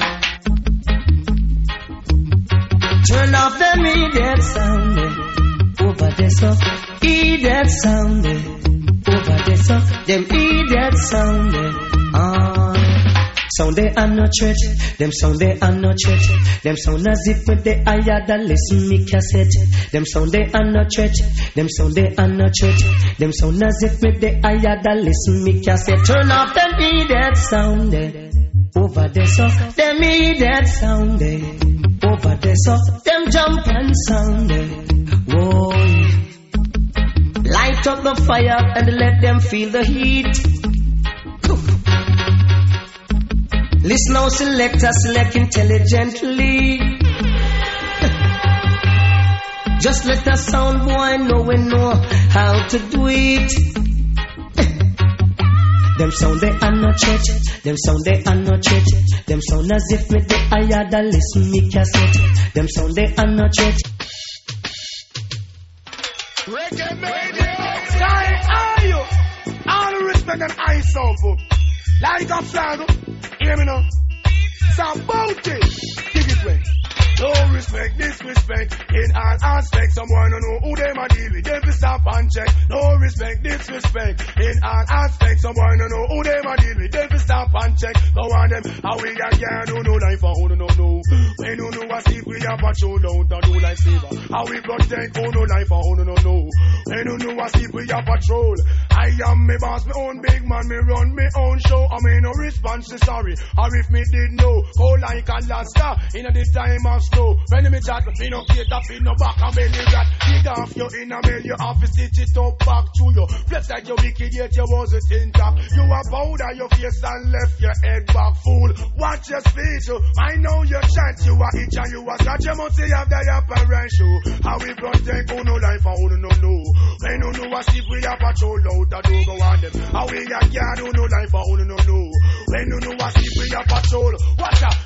Turn off them idiot sound over there, so idiot sound over there, so them idiot sound. Sound they are no church, them sound they are no church. Them sound as if when they hired a listen me cassette. Them sound they are no church, them sound they are no church. Them sound as if when they hired a listen me cassette. Turn off them idiot sound over there, so them idiot sound over there, so them jump and sound. Whoa, light up the fire and let them feel the heat. Listen now, selector, select intelligently. Just let the sound boy know we know how to do it. Them sound they are no church. Them sound they are no church. Them sound as if me the higher than listen me cassette. Them sound they are no church. Reggae Mania. Sorry, are you? All the respect and I sound for. Like a flag. Hear me now. Some bounty. Give it way. No respect, disrespect in all aspects. Someone don't know who them a deal with. They stop and check. No respect, disrespect in all aspects. Someone don't know who them a deal with. They stop and check. Go on them. How we got can't do no life for who don't know. When you know a sleep, we have patrol out and do life saver. How we protect who no life for who don't know. When you know a sleep, we have patrol. I am me boss, me own big man, me run me own show. I mean no response to sorry. Or if me did know, go like a lasta in the time of snow. When me chat, me no get up in no back and belly rat. Dig off your inner mail, you have to stitch it up back to you. Flex like you wicked yet you wasn't intact. You are powder your face and left your head back, fool. Watch your speech, I know your chance. You are itch and you are scratch. You must say you have the apparent show. How we protect who no life and who no know. When you know a sleep, we have patrol out. I do go on them. How we got can't do no life for who no know. When you know I sleep with your patrol. Watch out.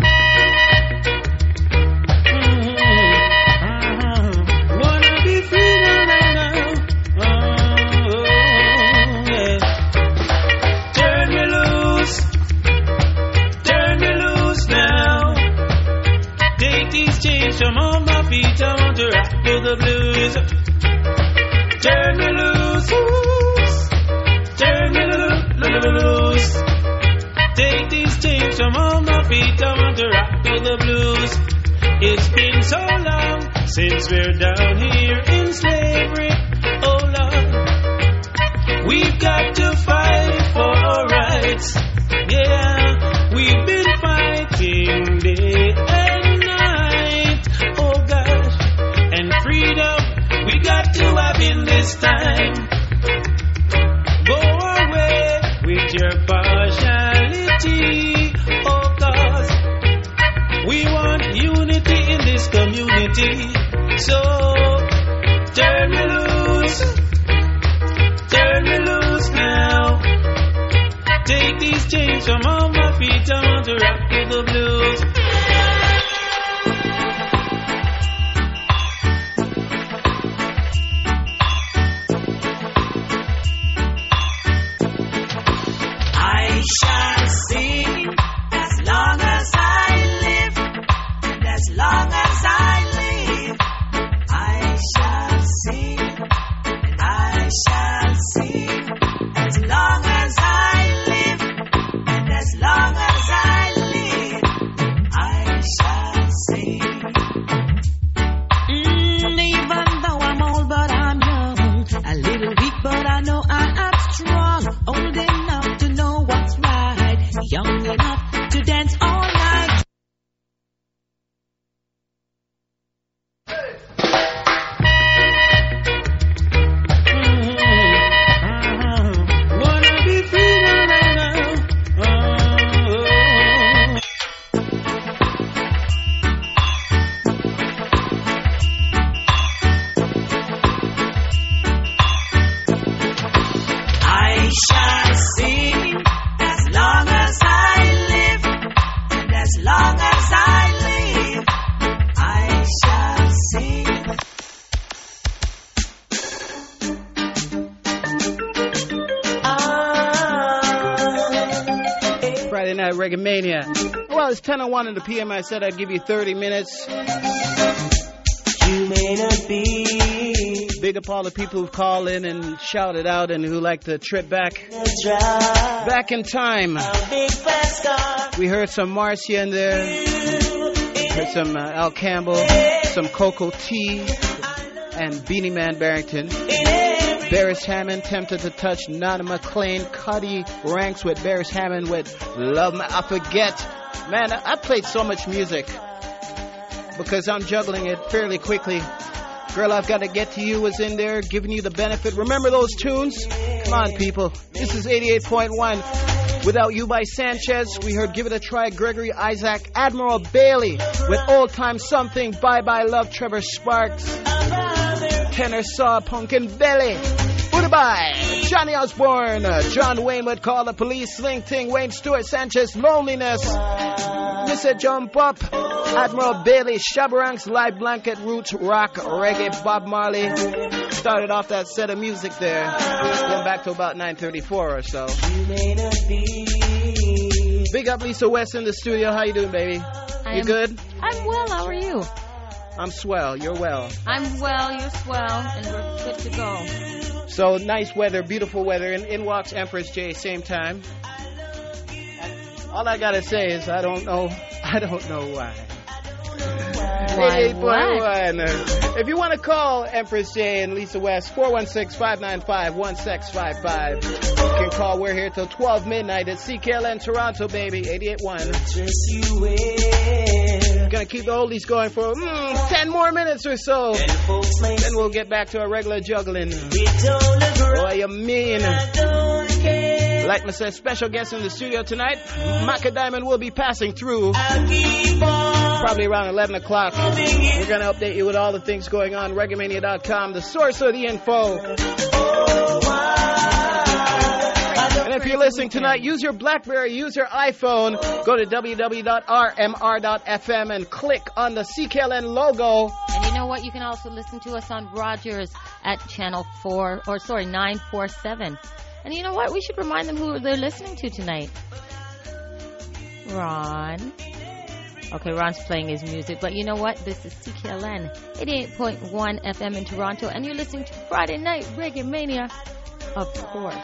Wanna be free now. Yeah. Turn me loose now. Take these chains from on my feet. I want to rock to the blues. Turn me loose. Turn me loose. Take these chains from on my feet. I want to rock to the blues. It's been so long since we're down here in slavery. Oh Lord, we've got to fight for our rights. Yeah, we've been fighting day and night. Oh gosh, and freedom we got to have in this time. Go away with your partiality, oh cause we want unity in this community. So turn me loose now. Take these chains from on my feet. I want to rock to the blues. I shall sing as long as I live, and as long as I live, I shall sing, and I shall sing as long as I live, and as long as I live, I shall sing. Even though I'm old, but I'm young, a little weak, but I know I am strong, old enough to know what's right, young enough to dance all night. Wanna be free now. I shall sing as long as I live, and as long as I live, I shall sing. Friday Night Reggae Mania. Well, it's 10:01 in the PM. I said I'd give you 30 minutes. You may not be. Big up all the people who've called in and shouted out and who like to trip back in time. We heard some Marcia in there. Heard some Al Campbell, some Coco T, and Beanie Man Barrington. Barris Hammond, Tempted to Touch, Nana McClain, Cuddy ranks with Barris Hammond with Love Me I Forget. Man, I played so much music because I'm juggling it fairly quickly. Girl, I've Got to Get to You was in there, giving you the benefit. Remember those tunes? Come on, people. This is 88.1. Without You by Sanchez. We heard Give It a Try, Gregory Isaac, Admiral Bailey with Old Time Something, Bye Bye Love, Trevor Sparks, Tenor Saw, Pumpkin Belly. Put Goodbye. Johnny Osborne, John Wayne would call the police, Sling Ting, Wayne Stewart, Sanchez, Loneliness, Mr. Jump Up, Admiral Bailey, Shabaranks, Live Blanket, Roots, Rock, Reggae, Bob Marley. Started off that set of music there, going back to about 9:34 or so. Big up Lisa West in the studio. How you doing, baby? You good? I'm well. How are you? I'm swell. You're well. I'm well. You're swell, and we're good to go. So nice weather, beautiful weather, and in walks Empress J, same time. All I gotta say is I don't know why. 88.1. If you want to call Empress J and Lisa West, 416-595-1655. You can call. We're here till 12 midnight at CKLN Toronto, baby, 88.1. Gonna keep the oldies going for 10 more minutes or so. Then we'll get back to our regular juggling. Boy, you mean. Like I said, special guest in the studio tonight. Maka Diamond will be passing through probably around 11 o'clock. We're going to update you with all the things going on. Reggaemania.com, the source of the info. And if you're listening tonight, use your BlackBerry, use your iPhone. Go to www.rmr.fm and click on the CKLN logo. And you know what? You can also listen to us on Rogers at channel 947. And you know what? We should remind them who they're listening to tonight. Ron. Okay, Ron's playing his music. But you know what? This is CKLN 88.1 FM in Toronto. And you're listening to Friday Night Reggae Mania. Of course.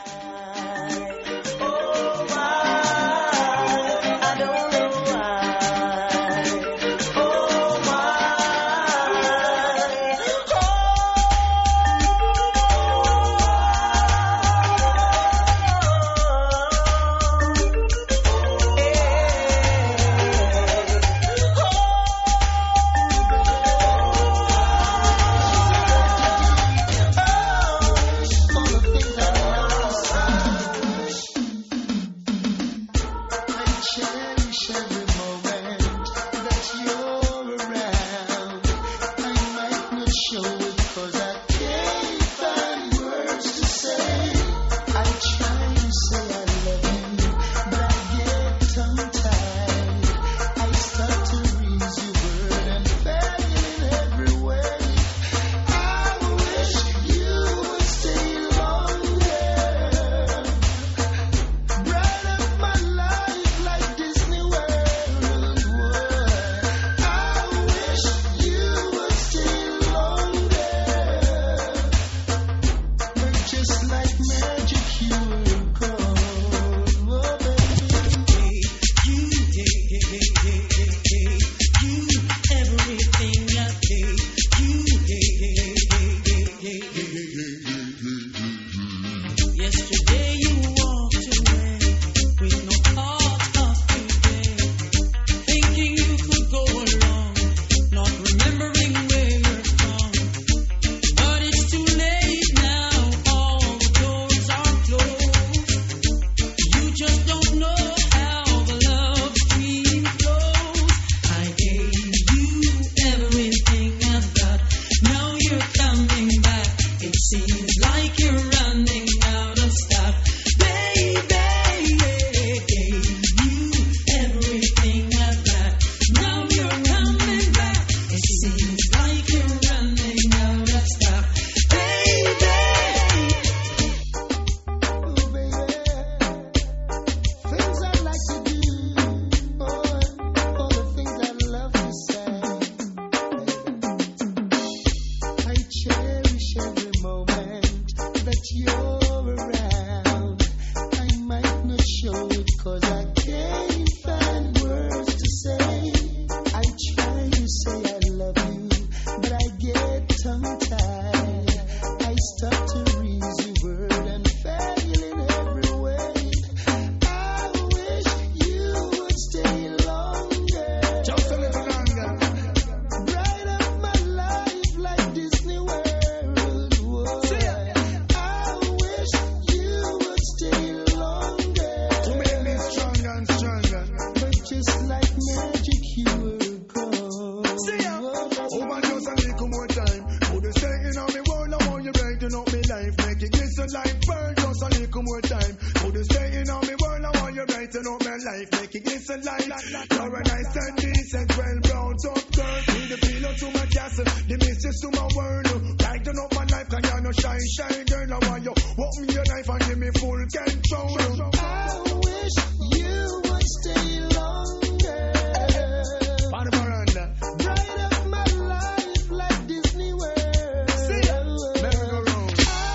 make it glisten like you're a nice and decent, well brown top girl. Need the pillow to my castle, the mistress to my world. Brighten up my life, can you no shine, shine, girl. I want you walk me your knife and give me full control. I wish you would stay longer. On the veranda. Bright up my life like Disney World. See ya. Merry-go-round.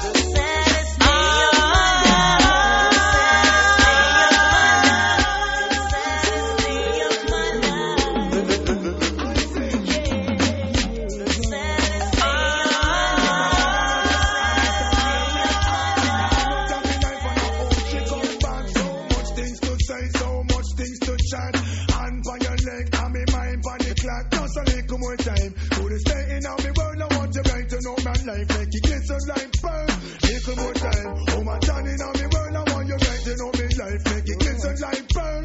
Just a little more time. Could you stay in on me world? I want you right to know my life. Make it glisten like pearl. Little more time. Oh my Johnny in on me world. I want you right to know me life. Make it glisten like pearl.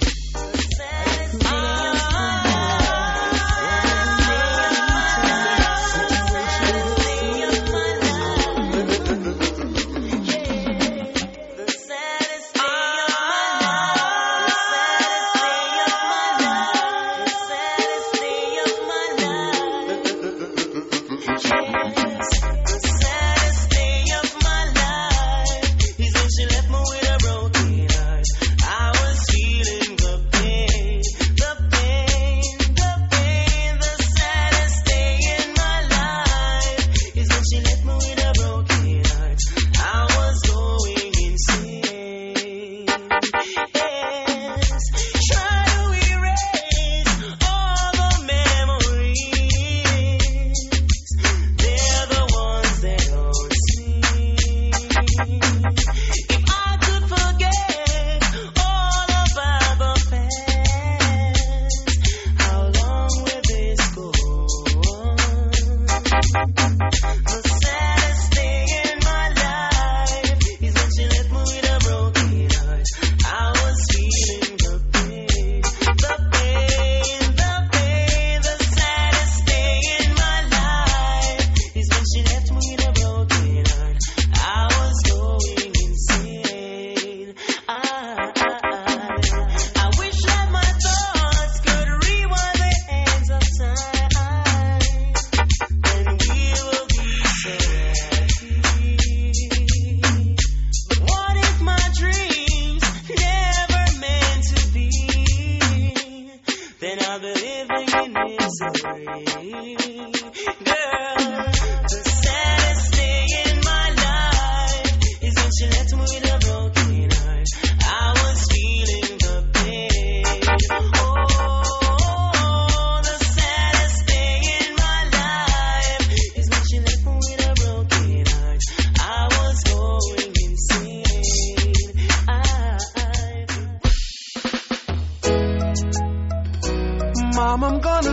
Mom, I'm gonna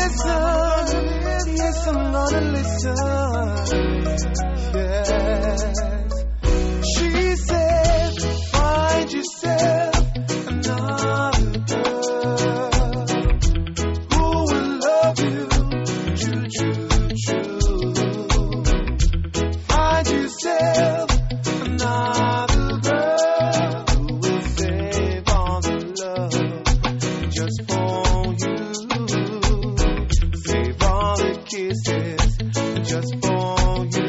listen. Yes, I'm gonna listen. Yes. She said, find yourself another girl who will love you true, true, true. Find yourself another girl who will save all the love just for you. Save all the kisses just for you.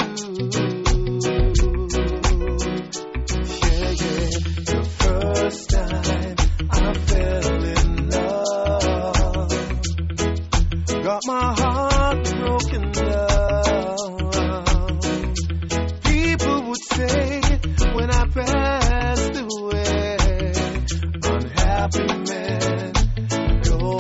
Yeah, yeah. The first time I fell in love got my heart broken down. People would say when I passed away, unhappy men go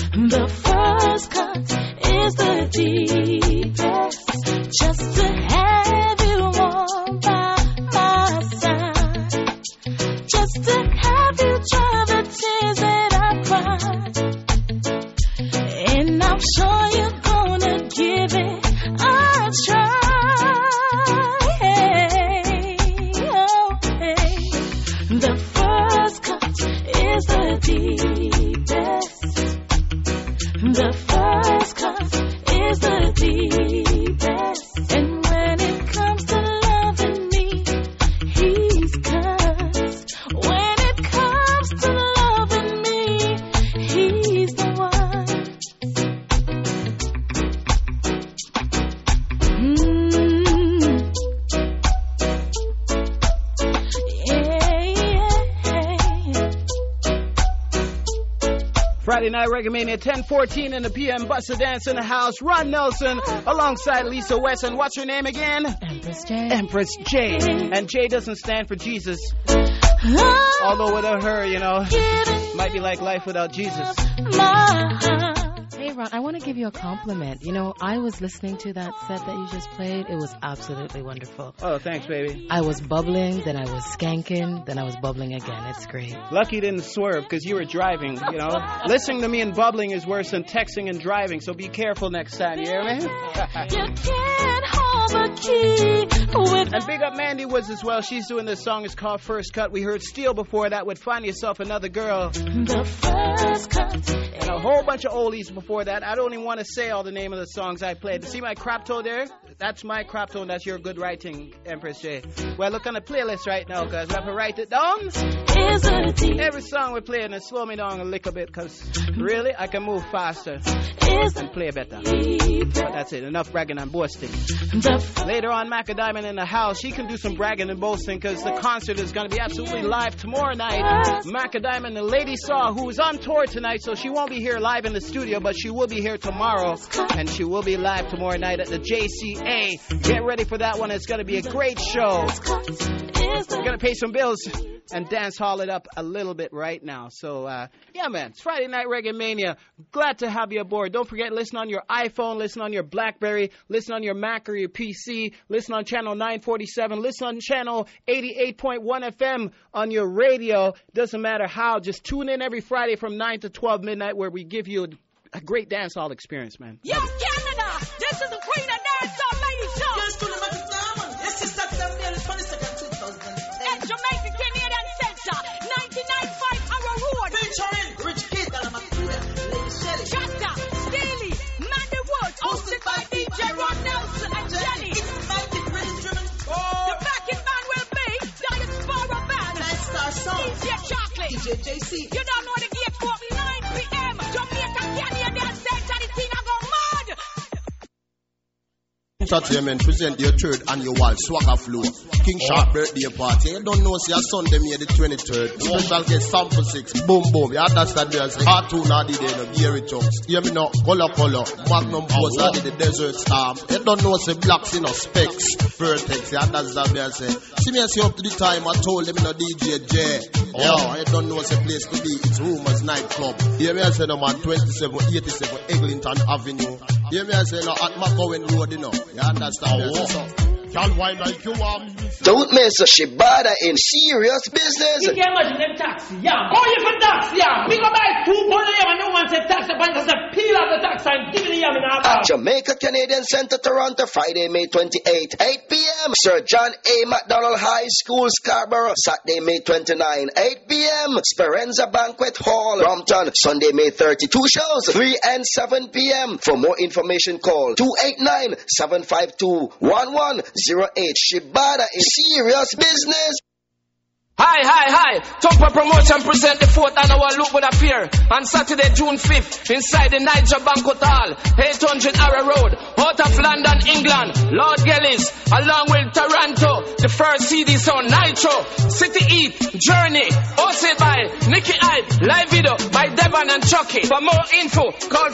The first cut is the deepest. Just to have you on by my side. Just to have you dry the tears that I cried. And I'm sure you're gonna give it a try. The first cut is the deepest. The first cut is the deepest. And when it comes to loving me, he's cursed. When it comes to loving me, he's the one. Friday Night Reggae Mania, 10:14 in the PM. Buster Dance in the house. Ron Nelson alongside Lisa Wesson. What's her name again? Empress J. Empress J. And J doesn't stand for Jesus. Although without her, you know, might be like life without Jesus. Hey, Ron, I want to give you a compliment. You know, I was listening to that set that you just played. It was absolutely wonderful. Oh, thanks, baby. I was bubbling, then I was skanking, then I was bubbling again. It's great. Lucky you didn't swerve because you were driving, you know. Listening to me and bubbling is worse than texting and driving, so be careful next time, you hear me? You can't hold the key with. And big up Mandy Woods as well. She's doing this song. It's called First Cut. We heard Steel before that with Find Yourself Another Girl. The first cut. And a whole bunch of oldies before that. I don't even want to say all the name of the songs I played. See my crop toe there? That's my crop toe, and that's your good writing, Empress J. Well, look on the playlist right now, because we have to write it down. Every song we're playing, and slow me down a little bit, because really, I can move faster and play better. But that's it. Enough bragging and boasting. Later on, Macca Diamond in the house. She can do some bragging and boasting, because the concert is going to be absolutely live tomorrow night. Macca Diamond, the Lady Saw, who is on tour tonight, so she won't be here live in the studio, but she will be here tomorrow, and she will be live tomorrow night at the JCA. Get ready for that one. It's going to be a great show. We're going to pay some bills and dance hall it up a little bit right now. So, yeah, man, it's Friday Night Reggae Mania. Glad to have you aboard. Don't forget, listen on your iPhone, listen on your BlackBerry, listen on your Mac or your PC, listen on channel 947, listen on channel 88.1 FM on your radio. Doesn't matter how, just tune in every Friday from 9 to 12 midnight where we give you a great dance hall experience, man. Yo, Canada, this is the Queen of Dance Hall Lady Show. Yes, to the Magic Diamond. Yes, it's Saturday, the 22nd, 2010. At Jamaica Canadian Center, 99.5 Arrow Road. Featuring Rich Kid, Dalamakuda, Lady Shelley, Shasta, Steely, Mandy Woods, hosted by DJ Ron Nelson and Jenny. It's Magic Rhythm. The backing man will be Diet Sparrow Band, Night Star Song, DJ Chocolate, DJ JC. You don't know the gate for 9 p.m. Jamaica Canadian Center, the thing I go mad. Entertainment present your third annual Swagger Flow King Sharp birthday party. You don't know, see a Sunday, May the 23rd. Special guest Sample 6. Boom, boom. You understand there? Cartoon Nadi there, no Gary Chucks. Hear me now? Color. Magnum Force Nadi the Desert Storm. You don't know, say Blacks, you know, Specs. Vertex. You understand there? Say, see me, see up to the time I told them, you know, DJ J. Yo, you don't know, say place to be. It's Rumors Nightclub. Hear me, I say, no man, 2787 Eglinton Avenue. Hear me, I say, no, at McCowan Road, you know. You understand? Can't wine like you want. Don't mess a Shibata in serious business. You can't imagine them taxi, yeah. Oh, you for taxi, yeah. We go buy 2 pounds and no one said tax, but just peel out the tax and give it to you in our At Jamaica Canadian Center, Toronto, Friday, May 28, 8 p.m. Sir John A. MacDonald High School, Scarborough, Saturday, May 29, 8 p.m. Speranza Banquet Hall, Brompton, Sunday, May 30. 2 shows, 3 and 7 p.m. For more information, call 289-752-1108. Shibata is serious business. Hi. Tumper Promotion present the 4th annual Look Would Appear on Saturday, June 5th inside the Niger Banquet Hall, 800 Arrow Road, out of London, England. Lord Gellis, along with Toronto, the first CD sound Nitro, City Eat, Journey, hosted by Nicky Hyde, live video by Devon and Chucky. For more info, call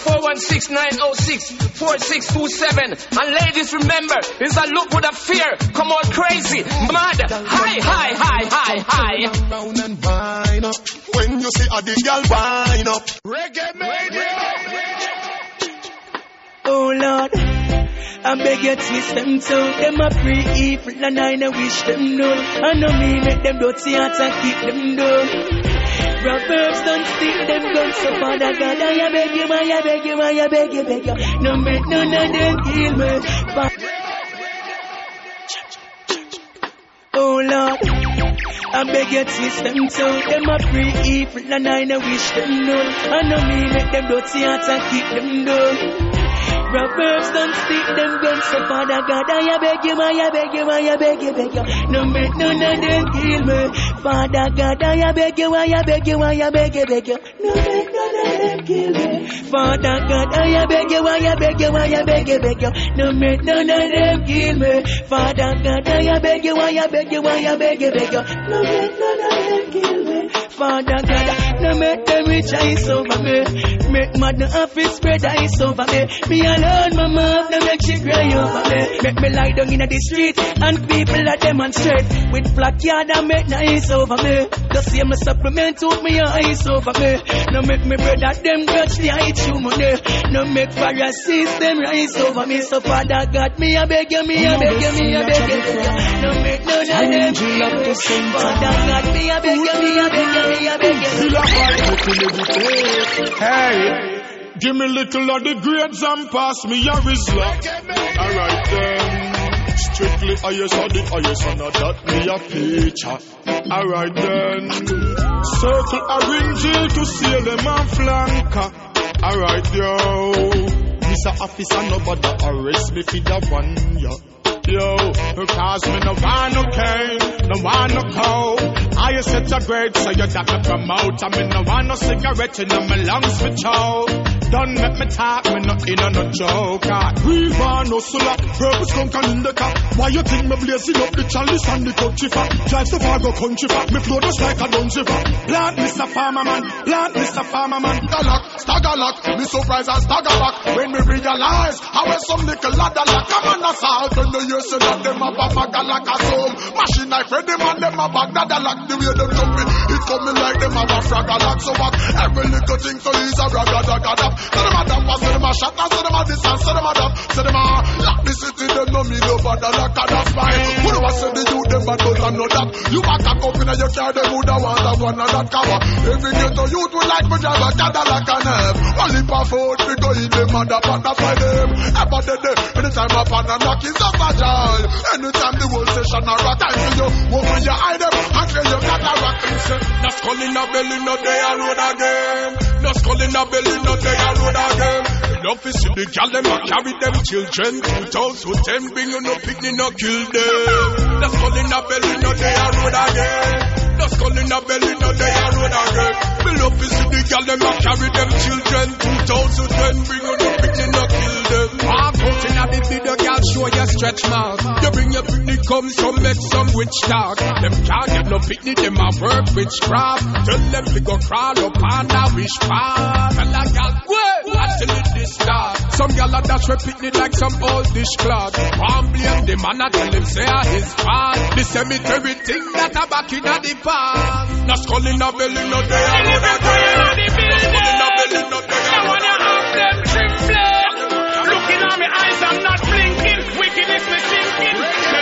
416-906-4627. And ladies, remember, it's a Look Would Appear. Come on, crazy, mad, hi. Round and wind up. When you see a the girl wind up. Reggae Mania. I beg you twist them too. Them a free evil and I no wish them no. I know me make them dirty hearts and keep them down. Proverbs don't stick them guns. So Father God, I beg you, I beg you, I beg you, beg you. No make none of them kill me. Oh Lord, I beg you twist them too. Them a free evil and I no wish them no. I know me make them dirty hearts and keep them down. Proverbs don't stick them guns. So Father God, I beg you, I beg you, I beg you, beg you. No make none of them kill me. Father God, I beg you, I beg you, I beg you, beg you. No make none of them kill me. Father God, I beg you, I beg you, I beg you, beg you. No make none of them kill me. Father God, I beg you, I beg you, I beg you, beg you. No make none of them kill me. Father God, no make them rejoice over me. Make mother office spread ice over me. Me alone, my mom, no make she cry over me. Make me lie down in the street and people that demonstrate with black yard and make nice over me. The same supplement took me ice over me. No make me brother them grudge the high true money. No make Pharisees them rise over me. So Father God, me I beg you, me I beg you, me I beg you. No make none of them kill me. Father God, me I beg you, me I beg you. Hey, give me little of the grades and pass me a Rizla. Alright then, strictly highest of the highest and that me a feature. Alright then, circle orange to seal them and flanker. Alright yo, Mr. Officer nobody arrest me for that one yo. Yo, because me no want no cane, no want no coke. I set a grade so you got to promote. I me no want no cigarette in my lungs for choke. Don't make me talk, me no in on no joke. Breathe on no solar, purpose skunk and in the car. Why you think me blazing up the chalice and the country fat? Drive the Fargo country fat, me flow just like a dungeon fat. Plant Mr. Farmer man, plant Mr. Farmer man. Stagger lock, me surprise and stagger back. When me realize how some little ladder like I'm on assault. When the years say that them a bag like a soul. Machine knife ready man, them a bag that like the way them jumping. It coming like them have a fraggle like so what. Every little thing so easy a ragga. So them a dump, so them a shot, so them a distance, so them a dump. So them a lock the city, them no me no bother like a that's fine. Who do I say the youth, them bad don't know that. You back a company, you care, them would have want of one of that cover. Every ghetto youth would like me drive a Cadillac and have. Only for food, we go eat them and the panda fly them. Ever the day, anytime I pan and knock is just a joy. Anytime the whole session a rat, time for you. Open your eye them, and clear your cataract. That's calling a belly, no day a road again. That's calling a belly, no day a road again. Enough is in the gal, them a carry them children. 2010, bring you no picnic, no kill them. That's calling a belly, no day a road again. That's calling a belly, no day a road again. Enough is in the gal, them a carry them children. 2010, bring you no picnic, no kill them. Walk out in a the video, gal, show your stretch mark. You bring your picnic, come so make some witch talk. Them can't get no picnic, them a work witchcraft. Tell them to go crawl up on a wish path. Tell a gal, wait, until it is start. Some gal a dash for picnic like some old dishcloth. One blame the man a tell him say a his fault. The cemetery thing that a back in a the past. Not calling a belly, no day a road again. Calling a belly, no day a road again. Them trembling. Looking at me eyes, I'm not blinking. Wickedness me thinking.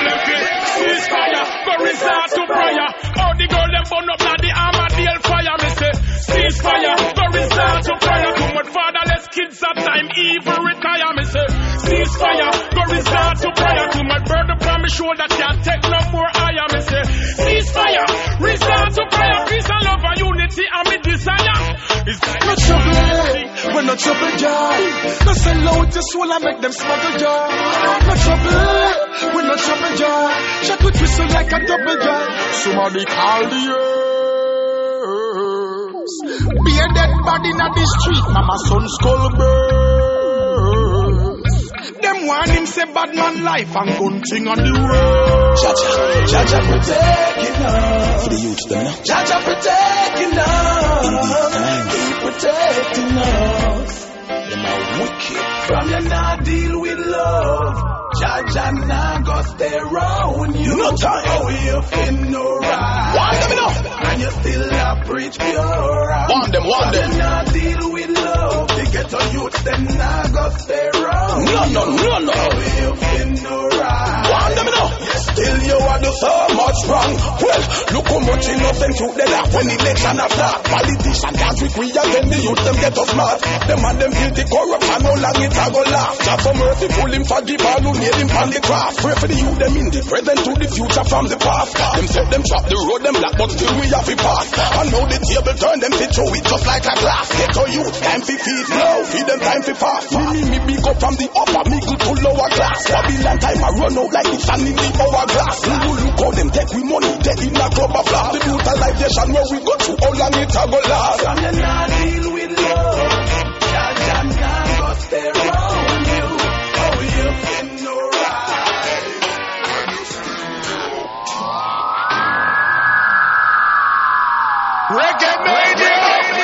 Cease fire, go resort to prayer. Oh, the girl them burn up like the Armadale fire. Me say, cease fire, go resort to prayer. Too much fatherless kids at time, evil retire. Me say, cease fire, go resort to prayer. Too much burden from me shoulder, can't take no more higher. Me say, cease fire, resort to prayer. Peace and love and unity and me desire. It's no trouble, we're no trouble, joy. No sell out your soul and make them smuggle joy. No trouble, we're no trouble, joy. Shot with whistle like a double joy. Somebody call the herbs. Be a dead body in the street, mama son skull burns. Them want him say bad man life and gun thing on the road. Jaja protecting us. For the youth, them know. Jaja protecting us. Keep protecting us. Them are wicked. From you not deal with love. Jaja nah go stay around you. No time. Oh, you feel no right. Want them enough. And you still a preach pure. Want them. You not deal with love. The ghetto youth them nah go stay around. No. Want them now? Still you are do so much wrong. Well, look how much innocent youth they laugh when election after. Politicians can't agree again, the youth them get us mad. Them and them guilty corruption, no long it a go laugh. Just so merciful him forgive all who need him on the cross. Pray for the youth them in the present to the future from the past. Them said them chop the road, them black, but still we have to pass. And now the table turn, them fit through it just like a glass. Get to youth, time for feed now, feed them time for fast. Me big up from the upper, middle to lower class. Babylon time I run out like the sun in the hourglass. Look how them take we money, take in a club of flowers. The brutalization where we go through, how long it a go last. And you not deal with love, Jah can't go stay around you. Oh, you feel no right. Reggae Mania.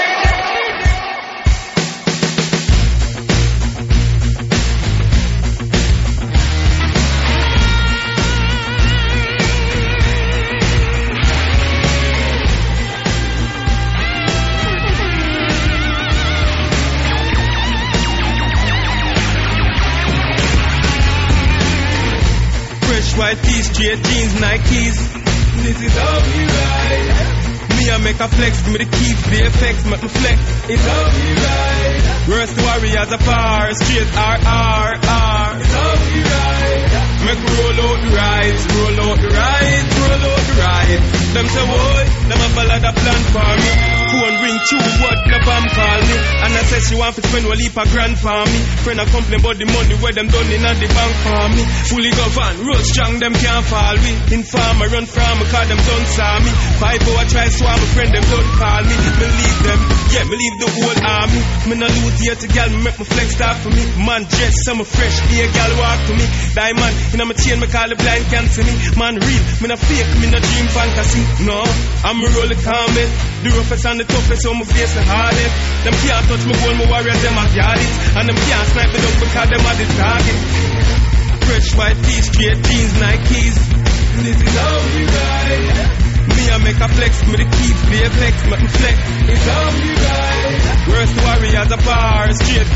White tee, straight jeans, Nikes. This is how we ride. Me I make a flex, give me the keys, the effects, make me flex. It's how we ride. Worst warriors are far, straight RRR. It's how we ride. Make me roll out the rides, roll out the rides, roll out the rides. Them say boy, them have a lot of plan for me. Phone ring, chew what the bomb call me. And I say she want to spend a leap of grand for me. Friend a complain about the money where them done in at the bank for me. Fully governed, road strong, them can't fall me. Informer run from me, cause them done saw me. 5 hour try swap my friend, them don't call me. Me leave them, yeah, me leave the whole army. Me no lose here to gal, me make my flex start for me. Man dress, summer fresh, here gal walk to me. Diamond, in my chain, me call the blind cancel me. Man real, me no fake, me no dream fantasy. No, I'm a roll it comment. The roughest and the toughest, so my face the hardest. Them can't touch me goal, my warriors, them have got it. And them can't snipe me down because them are the target. Fresh white tee, straight jeans, Nikes. This is how we ride. Me I make a flex, me the keys, the flex, make me flex. It's how we ride. Worst warriors are far, straight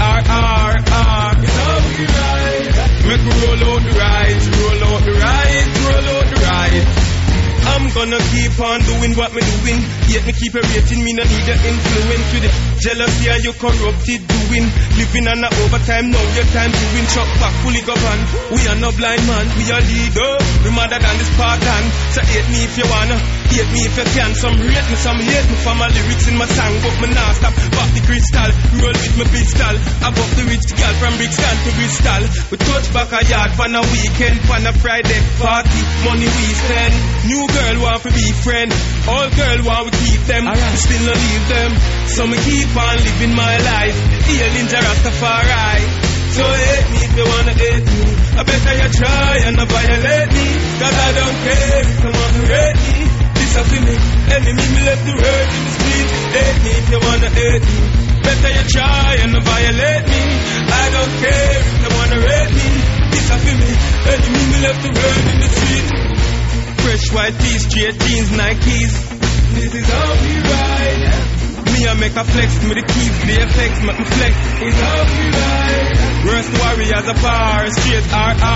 RRR. It's how we ride. Make me roll out the rides, roll out the rides, roll out the rides. I'm gonna keep on doing what me doing. Yet me keep a rating, me no need the influence with it. Jealousy are you corrupted doing. Living on a overtime, now your time to win. Chop back, fully governed. We are no blind man, we are leader. We madder than this Spartan. So hate me if you wanna, hate me if you can. Some rate me, some hate me for my lyrics in my song. But me nah stop, pop the crystal. Roll with my pistol. Above the rich girl from Brixton to Bristol. We touch back a yard for a weekend, for a Friday party. Money we spend. New girl want to be friend. All girl want to keep them. We still not leave them. So me keep on living my life. Healing Rastafari. So hate me if you wanna hate me. I better you try and not violate me. Cause I don't care if you want to hate me. This up to me. Enemy me left the word in the street. Hate me if you wanna hate me. Better you try and not violate me. I don't care if you wanna hate me. This up to me. Enemy me left the word in the street. Fresh white tee, straight jeans, Nikes. This is how we ride. Me I make a flex, me the keys, the effects, make me flex. It's how we ride. Worst warriors are far, straight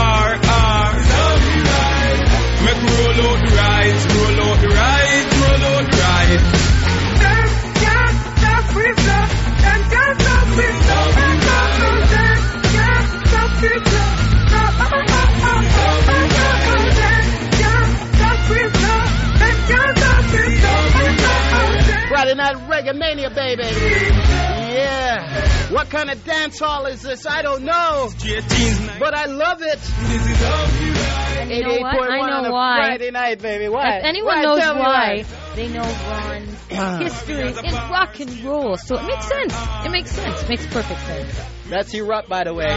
RRR. It's how we ride. Make me roll out the rides, roll out the rides, roll out the rides. Them can't stop with love. Them can't stop with love. Them can't stop with love. Friday Night Reggae Mania, baby. Yeah. What kind of dance hall is this? I don't know. But I love it. You know what? I know why. Friday night, baby. Why? If anyone knows why, they know Ron's history in rock and roll. So it makes sense. It makes sense. It makes perfect sense. That's Erupt, by the way.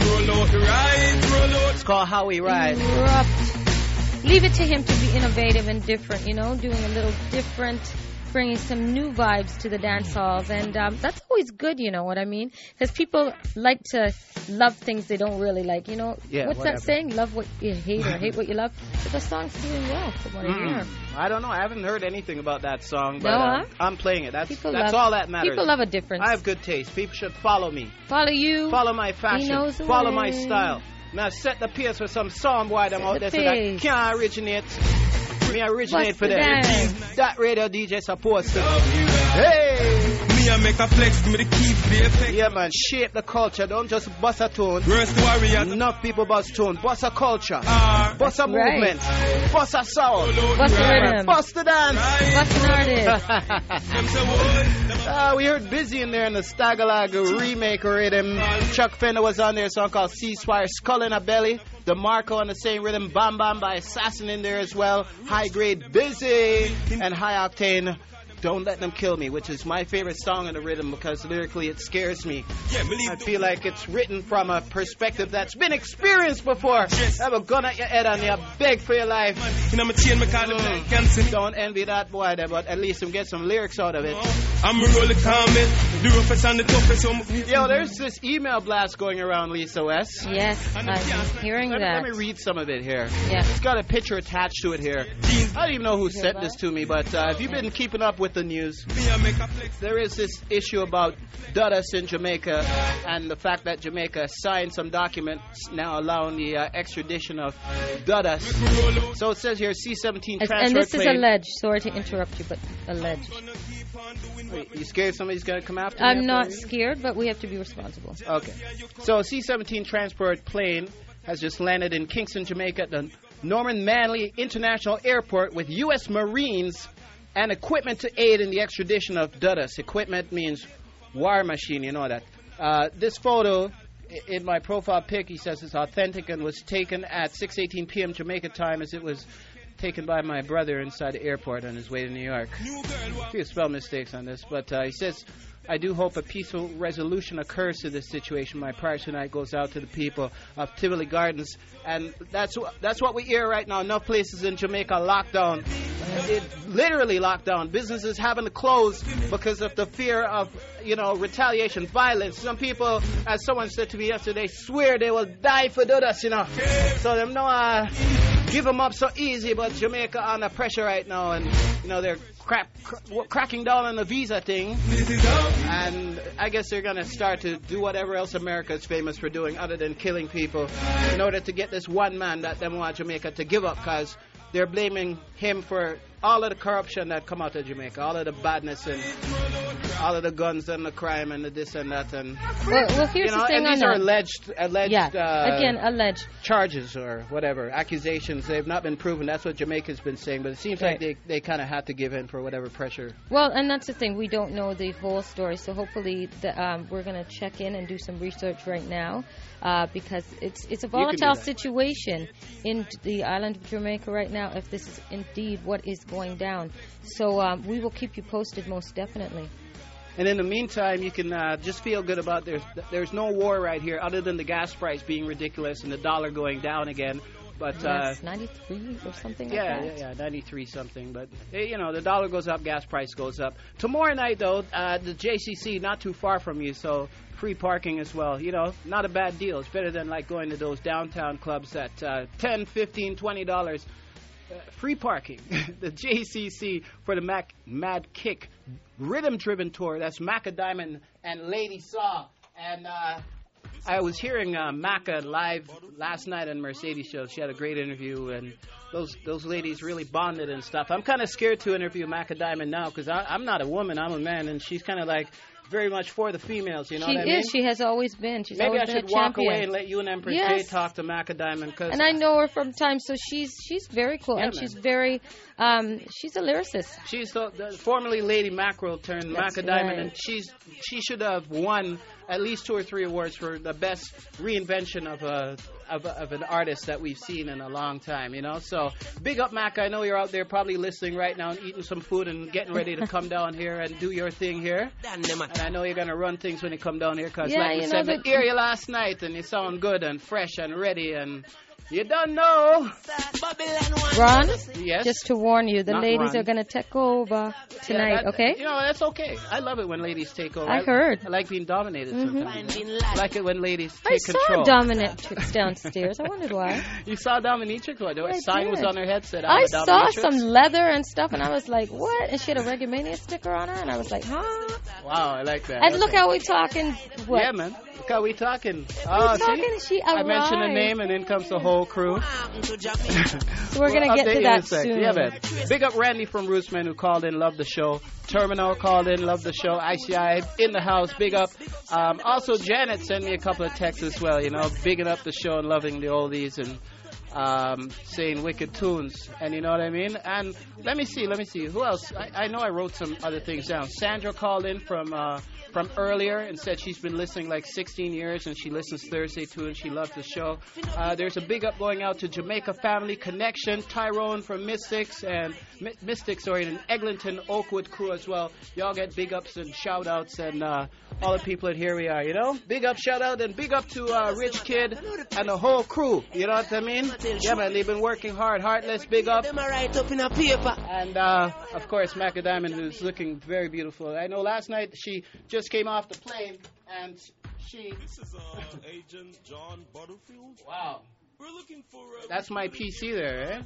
It's called How We Ride. Erupt. Leave it to him to be innovative and different, you know, doing a little different bringing some new vibes to the dance halls, and that's always good, you know what I mean? Because people like to love things they don't really like, you know? Yeah, what's whatever. that saying? Love what you hate or hate what you love? But the song's doing well from what I hear. I don't know. I haven't heard anything about that song, but No, huh? I'm playing it. That's love- all that matters. people love a difference. I have good taste. People should follow me. Follow you. Follow my He fashion. knows the Follow way. my style. Now set the pace for some song boy them out the there so that pace. can't originate. Me originate Bust for the them. dance. That radio DJ supposed to. Hey! Me I make a flex, give me the key for the effect. Yeah man, shape the culture. Don't just bust a tone. Verse the warrior. Enough people bust tone. Bust a culture. Bust a Right. movement. Bust a sound. Bust the rhythm. Bust the dance. Bust an artist. We heard Busy in there in the Stagalag remake rhythm. Chuck Fender was on there, a song called Ceasefire, Skull in a Belly. DeMarco on the same rhythm, Bam Bam by Assassin in there as well. High Grade Busy and High Octane Don't Let Them Kill Me, which is my favorite song in the rhythm because lyrically it scares me. I feel like it's written from a perspective that's been experienced before. Have a gun at your head and you beg for your life. Don't envy that boy there, but at least him get some lyrics out of it. I'm a roller comment, the roughest and the toughest. Yo, there's this email blast going around, Lisa West. Yes, I'm hearing Let that. me read some of it here. Yeah. It's got a picture attached to it here. I don't even know who sent this to me, but if you've been keeping up with the news, there is this issue about Dudus in Jamaica and the fact that Jamaica signed some documents now allowing the extradition of Dudus. So it says here, C-17 transfer And this is plane. alleged. Sorry to interrupt you, but alleged. Wait, you scared somebody's going to come after me? I'm after not I read? scared, but we have to be responsible. Okay. So a C-17 transport plane has just landed in Kingston, Jamaica at the Norman Manley International Airport with U.S. Marines and equipment to aid in the extradition of Dudus. Equipment means war machine, you know that. This photo in my profile pic, he says it's authentic and was taken at 6:18 p.m. Jamaica time as it was taken by my brother inside the airport on his way to New York. A few spell mistakes on this, but he says, I do hope a peaceful resolution occurs to this situation. My prayer tonight goes out to the people of Tivoli Gardens, and that's what we hear right now. Enough places in Jamaica locked down. It literally locked down. Businesses having to close because of the fear of, retaliation, violence. Some people, as someone said to me yesterday, swear they will die for Dudus, So them no give them up so easy, but Jamaica under pressure right now, and they're cracking down on the visa thing, and I guess they're gonna start to do whatever else America is famous for doing other than killing people in order to get this one man that they want Jamaica to give up, because they're blaming him for all of the corruption that come out of Jamaica, all of the badness and all of the guns and the crime and the this and that, and well here's the thing and these on are that. alleged Again, alleged charges or whatever, accusations. They've not been proven. That's what Jamaica's been saying, but it seems like they kind of have to give in for whatever pressure. Well, and that's the thing. We don't know the whole story, so hopefully we're going to check in and do some research right now because it's a volatile situation in the island of Jamaica right now if this is indeed what is going down. So we will keep you posted most definitely. And in the meantime, you can just feel good about there's no war right here other than the gas price being ridiculous and the dollar going down again. But yes, 93 or something like that. Yeah, 93 something. But, the dollar goes up, gas price goes up. Tomorrow night, though, the JCC, not too far from you, so free parking as well. Not a bad deal. It's better than, going to those downtown clubs at $10, $15, $20. Free parking. The JCC for the Mad Kick rhythm-driven tour. That's Macca Diamond and Lady Saw. And I was hearing Macca live last night on Mercedes show. She had a great interview, and those ladies really bonded and stuff. I'm kind of scared to interview Macca Diamond now because I'm not a woman. I'm a man, and she's kind of very much for the females, you know what I mean? She has always been. She's Maybe always I been should a walk champion. away and let you and Empress J talk to Macca Diamond. And I know her from time, so she's very cool, and she's very, she's a lyricist. She's the formerly Lady Mackerel turned Macca Diamond, and she should have won at least 2 or 3 awards for the best reinvention of an artist that we've seen in a long time, So big up, Macca. I know you're out there probably listening right now and eating some food and getting ready to come down here and do your thing here. And I know you're going to run things when you come down here because like we said, we hear you last night and you sound good and fresh and ready and You don't know. Ron, yes? just to warn you, the Not ladies Ron. are going to take over tonight, okay? You know, that's okay. I love it when ladies take over. I heard. I like being dominated Mhm. sometimes. I like it when ladies I take saw control. dominatrix downstairs. I wondered why. You saw Dominatrix? What? A I sign was did. on her head said, I I'm a saw dominatrix? some leather and stuff, and I was like, what? And she had a Reggae Mania sticker on her, and I was like, huh? Wow, I like that. And look how we talking. What? Yeah, man. Look how we talking. We talking. She I arrived. mentioned a name, and in comes the whole crew. So we're going to get update to you that in a sec. soon. Yeah, man. Big up Randy from Rootsman who called in, loved the show. Terminal called in, loved the show. ICI in the house, big up. Also, Janet sent me a couple of texts as well, you know, bigging up the show and loving the oldies and saying wicked tunes. And you know what I mean? And let me see. Who else? I know I wrote some other things down. Sandra called in from earlier and said she's been listening like 16 years and she listens Thursday too and she loves the show. There's a big up going out to Jamaica Family Connection, Tyrone from Mystics and an Eglinton Oakwood crew as well. Y'all get big ups and shout outs and all the people in here we are, you know? Big up, shout out, and big up to Rich Kid and the whole crew, you know what I mean? Yeah, man, they've been working hard. Heartless, big up. And of course, Macca Diamond, who's looking very beautiful. I know last night she just came off the plane and she. This is Agent John Butterfield. Wow. We're looking for. That's my PC there, eh?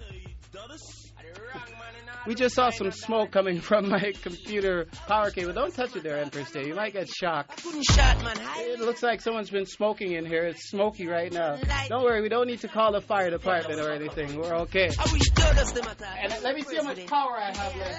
We just saw some smoke coming from my computer power cable. Don't touch it there, Empress Day. You might get shocked. It looks like someone's been smoking in here. It's smoky right now. Don't worry, we don't need to call the fire department or anything. We're okay. And let me see how much power I have left.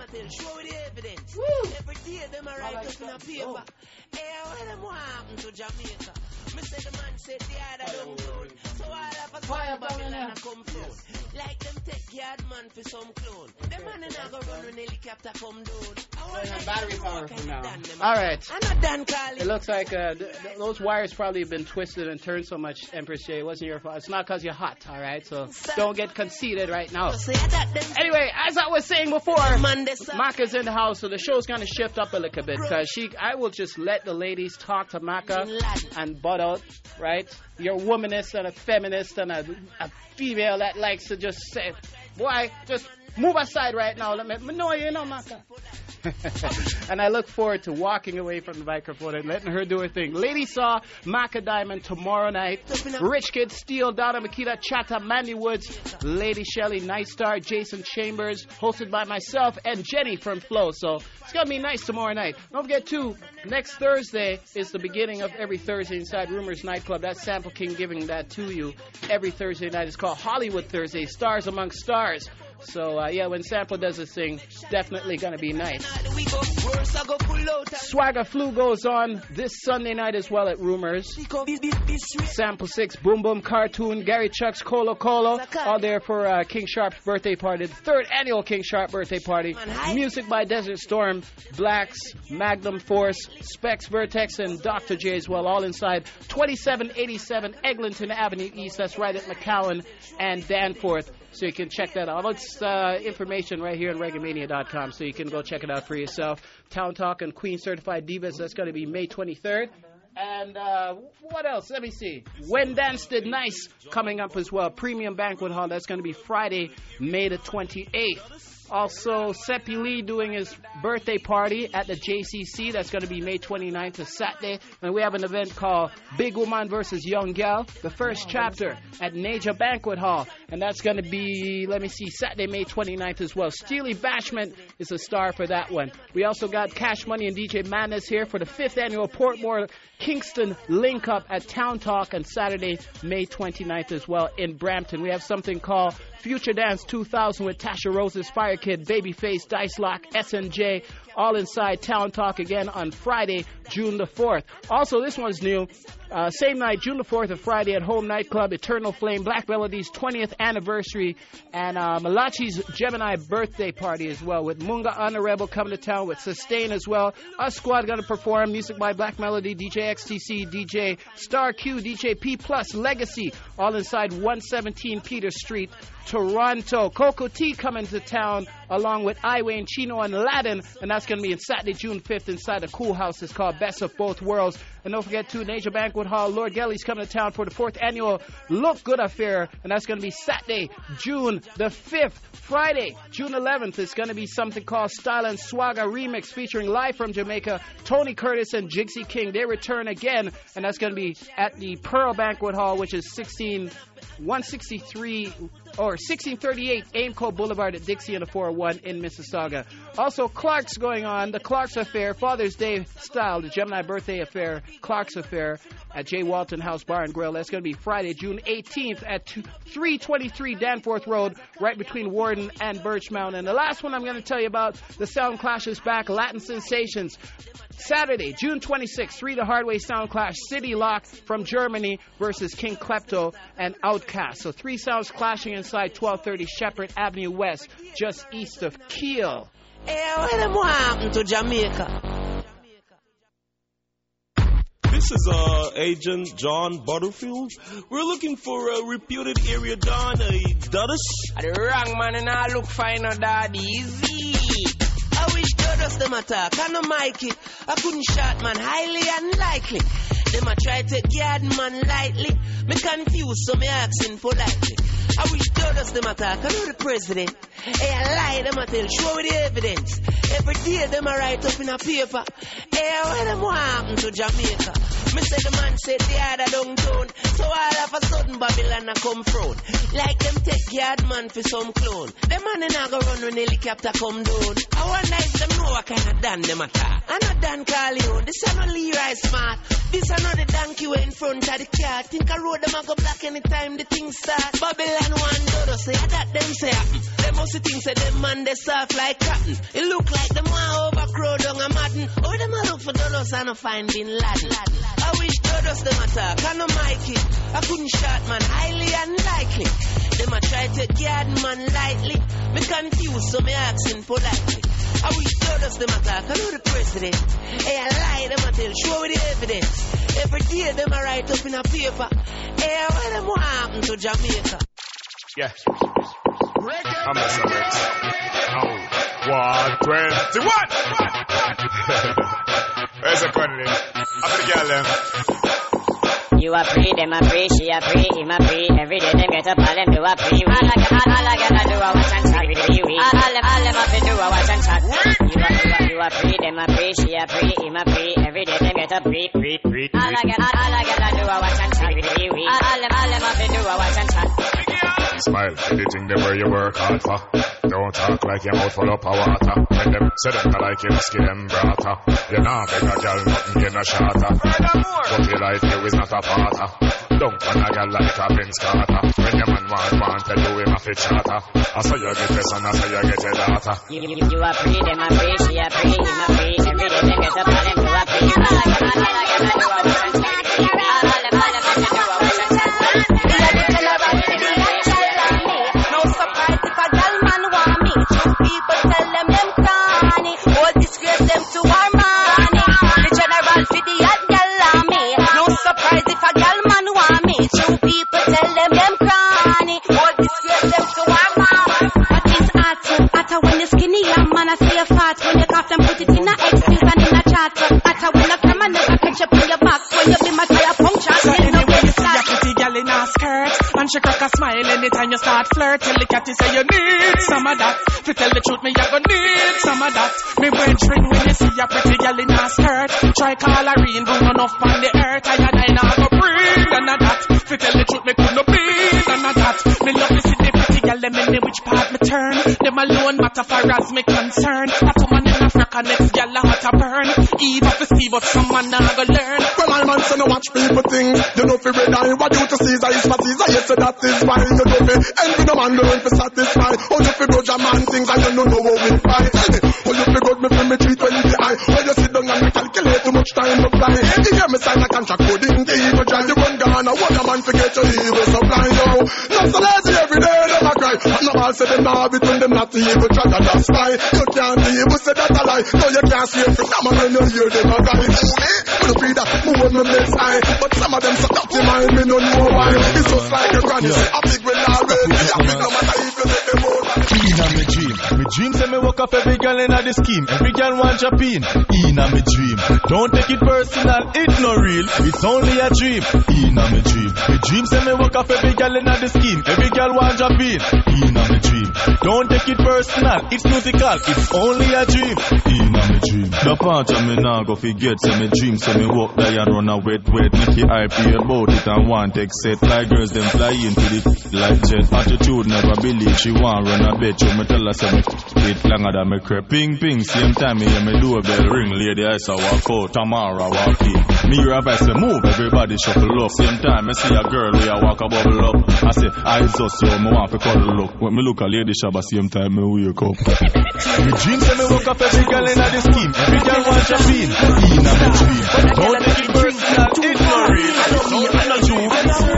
Like them take yard man for some clone. The man in a go run when helicopter come down. I have battery power from now. All right. It looks like those wires probably have been twisted and turned so much, Empress J. It wasn't your fault. It's not because you're hot, all right? So don't get conceited right now. Anyway, as I was saying before, Macca's in the house, so the show's going to shift up a little bit because I will just let the ladies talk to Macca and butt out, right? You're a womanist and a feminist and a female that likes to just say, boy, just move aside right now. Let me know you know, Macca. And I look forward to walking away from the microphone and letting her do her thing. Lady Saw, Macca Diamond tomorrow night. Rich Kid, Steele, Donna Makita, Chatta, Mandy Woods, Lady Shelley, Night Star, Jason Chambers, hosted by myself and Jenny from Flow. So it's going to be nice tomorrow night. Don't forget, too, next Thursday is the beginning of every Thursday inside Rumors Nightclub. That's Sample King giving that to you every Thursday night. It's called Hollywood Thursday, Stars Amongst Stars. So, when Sample does this thing, it's definitely going to be nice. Swagger Flu goes on this Sunday night as well at Rumors. Sample 6, Boom Boom Cartoon, Gary Chuck's Colo Colo, all there for King Sharp's birthday party, the 3rd annual King Sharp birthday party. Music by Desert Storm, Blacks, Magnum Force, Specs Vertex, and Dr. J as well, all inside 2787 Eglinton Avenue East. That's right at McCowan and Danforth. So you can check that out. It's information right here on reggaemania.com, so you can go check it out for yourself. Town Talk and Queen Certified Divas, that's going to be May 23rd. And what else? Let me see. When Dance Did Nice coming up as well. Premium Banquet Hall, that's going to be Friday, May the 28th. Also, Seppi Lee doing his birthday party at the JCC. That's going to be May 29th to Saturday. And we have an event called Big Woman versus Young Gal, the first chapter at Naja Banquet Hall. And that's going to be, Saturday, May 29th as well. Steely Bashment is a star for that one. We also got Cash Money and DJ Madness here for the 5th annual Portmore Kingston Link Up at Town Talk on Saturday, May 29th as well in Brampton. We have something called Future Dance 2000 with Tasha Rose's Fire Kid, Babyface, Dice Lock, SNJ, all inside Town Talk again on Friday, June the 4th. Also, this one's new. Same night, June the 4th, a Friday at Home Nightclub, Eternal Flame, Black Melody's 20th anniversary, and Malachi's Gemini birthday party as well, with Munga Honorable coming to town, with Sustain as well. Us Squad going to perform, music by Black Melody, DJ XTC, DJ Star Q, DJ P Plus, Legacy, all inside 117 Peter Street, Toronto. Coco T coming to town along with Iway, Chino, and Aladdin. And that's going to be on Saturday, June 5th inside the Cool House. It's called Best of Both Worlds. And don't forget, too, Nature Banquet Hall, Lord Gelly's coming to town for the 4th annual Look Good Affair. And that's going to be Saturday, June the 5th. Friday, June 11th, is going to be something called Style and Swagger Remix featuring live from Jamaica, Tony Curtis and Jigsy King. They return again, and that's going to be at the Pearl Banquet Hall, which is 1638 Aimco Boulevard at Dixie and the 401 in Mississauga. Also, Clark's going on, the Clark's Affair, Father's Day style, the Gemini Birthday Affair, Clark's Affair at J. Walton House Bar and Grill. That's going to be Friday, June 18th at 323 Danforth Road, right between Warden and Birchmount. And the last one I'm going to tell you about, the Sound Clash is back, Latin Sensations. Saturday, June 26th, 3 the Hardway Sound Clash, City Lock from Germany versus King Klepto and Outcast. So 3 sounds clashing inside 1230 Shepherd Avenue West, just east of Kiel. Hey, what happened to Jamaica? This is Agent John Butterfield. We're looking for a reputed area don, a Duddish. The wrong man and I look fine on that easy. I wish Dodos them attack, I no mic it. I couldn't shot man highly unlikely. Them a try to guard man lightly. Me confused, so me asking politely. I wish Dodos them attack, I know the president. Hey, I lie, them a tell, show me the evidence. Every day them a write up in a paper. Hey, what them want happen to Jamaica? Me say the man said they had a downtown. So all of a sudden Babylon a come front. Like them take yard man for some clone. Them man ain't go run when helicopter come down. I wonder if them know what kind of Dan them attack. I know Dan Carleone, this is not Leroy Smart. This is not the donkey way in front of the car. Think I road them a go black anytime the thing start. Babylon one dodo say that them say happen. Them must think say them man they soft like cotton. It look like them want overcrowd on a madden. Oh them a look for dodos and a find Bin Laden. I wish Dodos them attack, I no mic it. I couldn't shot man highly unlikely. Them a try to guard man lightly. Me confused, so me asking politely. I wish Dodos them attack, I know the president. Hey, I lie, them a tell, show me the evidence. Every day them a write up in a paper. Hey, what them want happen to Jamaica? Yeah. I'm messing with it. 121. Where's the Conley? I'm the girl them. You are free, them are free, she are free, him are free. Every day them get up, all them do a free. All I gotta do a watch and chat with you. All them have to do a watch and chat. You are free, them are free, she are free, him are free. Every day them get up, free. All I gotta do a watch and chat with you. All them have to do a watch and chat. Smile, anything them where you work hard for. Don't talk like your mouth full up of water. When them say them I like you, skin them brata. You nah beg a girl, nothing get no shatter. But your life you is not a parter. Don't want a girl like a Vince Carter. When your man want to do him a fit charter. I saw you get this and I saw you get your daughter. You are free, them are free, she are free, him are free. Every day them get up, all them do a free. All I gotta do a watch and chat. All them have to do a watch and chat. People tell them cranny, all disgrace them to our money. The general for the hot gal on me. No surprise if a gal man want me. True people tell them cranny, all disgrace them to our money. But it's hotter when you're skinny, young man. I say you're fat when you cough them, put it in a X's and in a chart. Hotter when the camera never catch up in your back. When you be my tire puncture, so anyway you see a pretty gal in a skirt, and she crack a smile anytime you start flirt. Tell the cat you say you need some of that. To tell the truth, me you gonna need some of that. Me brain string when you see a pretty girl in a skirt. Try call a rain, but none off on the earth. I not go bring none of that. To tell the truth, me couldn't be none of that. Me love to see the pretty girl, them in the which part me turn. Them alone matter for as me concern. A woman in Africa, next girl a hot a burn. Even if see, but someone not go learn. Well, I man say no watch people things. You know fi red eye, what you to Caesar is for Caesar. Yes, so that is fine. You know fi envy no man, learn fi satisfy. Oh, you fi grudge a man things and you don't know how we fight. Oh, you fi grudge me fi me 320 high. Oh, you sit down and me calculate too much time to fly. You hear me sign a contract coding, the evil drive. You run Ghana, what a man forget your evil supply. Yo, not so lazy every day, them a cry. And no all say them now between them not evil try to just fly. You can't be evil, say that a lie. No, you can't see it from them and when you hear them a cry. Me no free that, move me best eye. But some of them so dirty mind, me no know why. It's just like a granny say, a big will always be a big no matter if you take them out. In a me dream. Me dream say me woke up every girl in the scheme. Every girl want jump in a me dream. Don't take it personal, it's not real. It's only a dream. In a me dream. Me dream say me woke up every girl in the scheme. Every girl want jump in a me dream. Don't take it personal, it's musical. It's only a dream. In a me dream. The part of me now go forget. Say me dream, say me walk there and run a wet. Nicky IP about it and want except like girls them fly into the like jet. Attitude never believe she want run a bet. You me tell her say me it longer than me crap. Ping ping, same time me hear me doorbell ring. Lady I say walk out, Tamara walk in. Me hear a voice say move, everybody shuffle up. Same time me see a girl where I walk a bubble up. I say eyes just yo, me want to cuddle up. When me look a lady shabba, same time me wake up. Me dream say me woke up every girl in the scheme. Every girl want to be in a me dream. Don't take it personal, it's not real. I know you.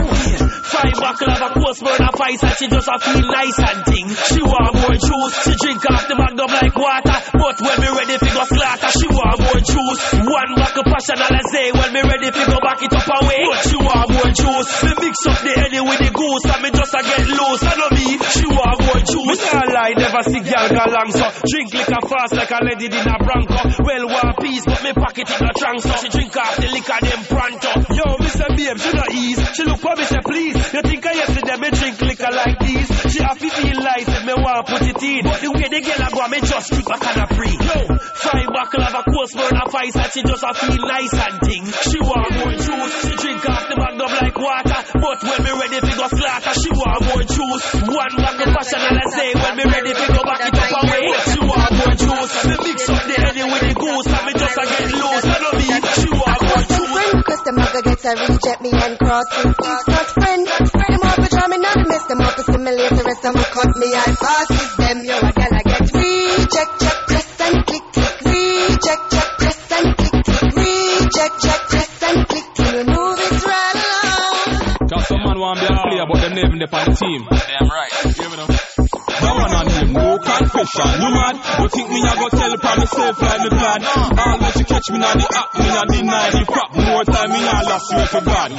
Five buckle of a course burn a vice and she just a feel nice and ting. She want more juice, she drink off the magnum like water. But when me ready fi go slaughter, she want more juice. One buckle passion all I say, when me ready fi go back it up away. But she want more juice. Me mix up the Henny with the goose and me just a get loose. I know me, she want more juice. Me can't lie, never see girl go long so. Drink liquor fast like a lady in a Bronco. Well, one piece but me pocket in a trunk so. She drink off the liquor them pronto. Yo, Mr. Babe, she not ease. She look for me say please. You think I yesterday me drink liquor like this? She have to feel light if me want put it in. But the way the girl a go, me just keep a can of free. Yo, 5 buckle of a course burn a vice and she just a feel nice and ting. She want more juice, she drink off the magnum like water. But when me ready to go slaughter, she want more juice. One buckle passion and I say, when me ready to go back it up away. She want more juice, me mix up the Henny with the goose and me just a get loose. I know me, she want more juice. Cause the mugger gets a reject me and cross his east not friend. Them up a drum and not miss them up assimilate the rest of them cut me I passes them. Yo, I gotta get reject, check, press and click, click. Reject, check, press and click, click. Reject, check, press and click, click. We move it right along. Cause some man want me to play but them never up on the team. Damn right. Give it up. No one on him, no confession. You mad? You think me a go tell upon myself like me plan? Always you catch me on the app, me not deny the fact. More time me not lost you for God.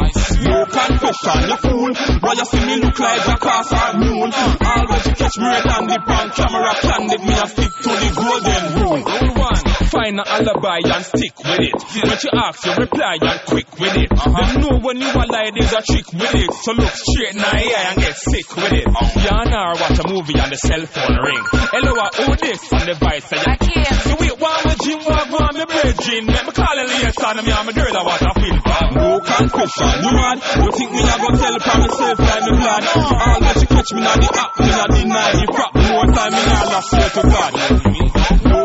No confession, you fool. Why you see me look like a cast or moon? Always you catch me red handed on camera candid. Me a stick to the golden rule. Rule one, find an alibi and stick with it. When you ask, you reply and quick with it. Them know when you a lie, there's a trick with it. So look straight in the eye and get sick with it. You and watch a movie on the cell phone ring. Hello, who this on the vice? Say I can't. So wait, one with Jim, one me bridging. Let me call it later on me, I'm a girl I want to feel bad. No confession, you mad? You think me a go tell upon myself like me plan? Always you catch me on the app, me not deny the fact. More time me not lost you to God. No.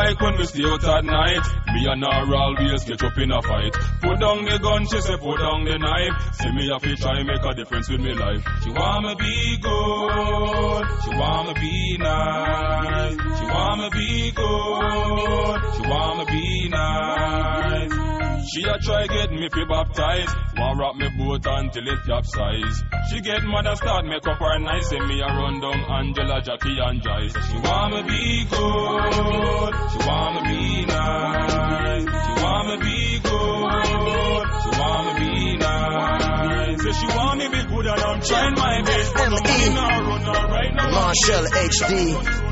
like when we stay out at night. Me and her always get up in a fight. Put down the gun, she say put down the knife. See me have to try make a difference with me life. She want me be good, she want me be nice. She want me be good, she want me be nice. She a try get me fi baptize. Want rock me boat until it capsize. She get mad and start make up her nice. Say me a run down Angela, Jackie and Joyce. She want me be good, she want me be nice. She want me be good, she want me be nice. Say she want me be good and I'm trying my best. But I'm in her run her right now. Marshall HD.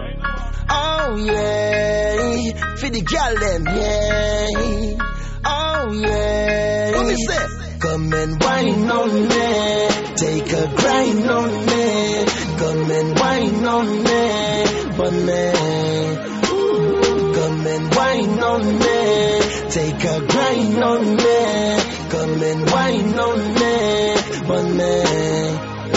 Oh yeah, for the girl them, yeah. Oh yeah, what me say? Come and wine on me, take a grind on me. Come and wine on me, but me. Come and wine on me, take a grind on me. Come and wine on me, but me.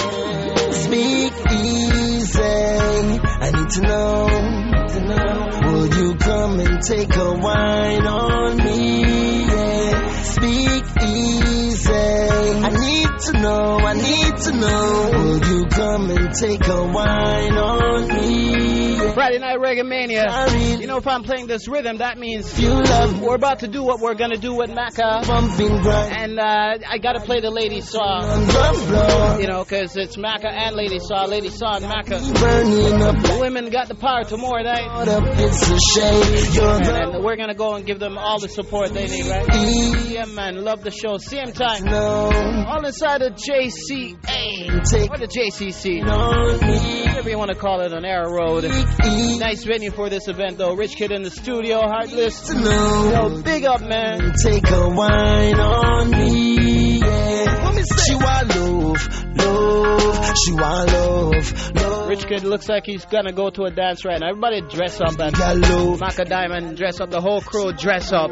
Speak easy, I need to know. Will you come and take a wine on me? Yeah. Speak easy. I need to know. Will you come and take a wine on me? Yeah. Friday Night Reggae Mania. You know, if I'm playing this rhythm, that means we're about to do what we're gonna do with Macca. And I gotta play the lady song. You know, because it's Macca and Lady Saw. Lady Saw and Macca. The women got the power tomorrow night. It's a shame. And we're gonna go and give them all the support they need, right? Yeah, man. Love the show. Same time. All inside of JCA. Or the JCC. Whatever you want to call it on Arrow Road. Nice venue for this event, though. Rich Kid in the studio. Heartless. Yo, big up, man. Take a wine on me. Yeah. She want love. She want love. Rich Kid looks like he's gonna go to a dance right now. Everybody dress up, and Macca Diamond dress up. The whole crew dress up.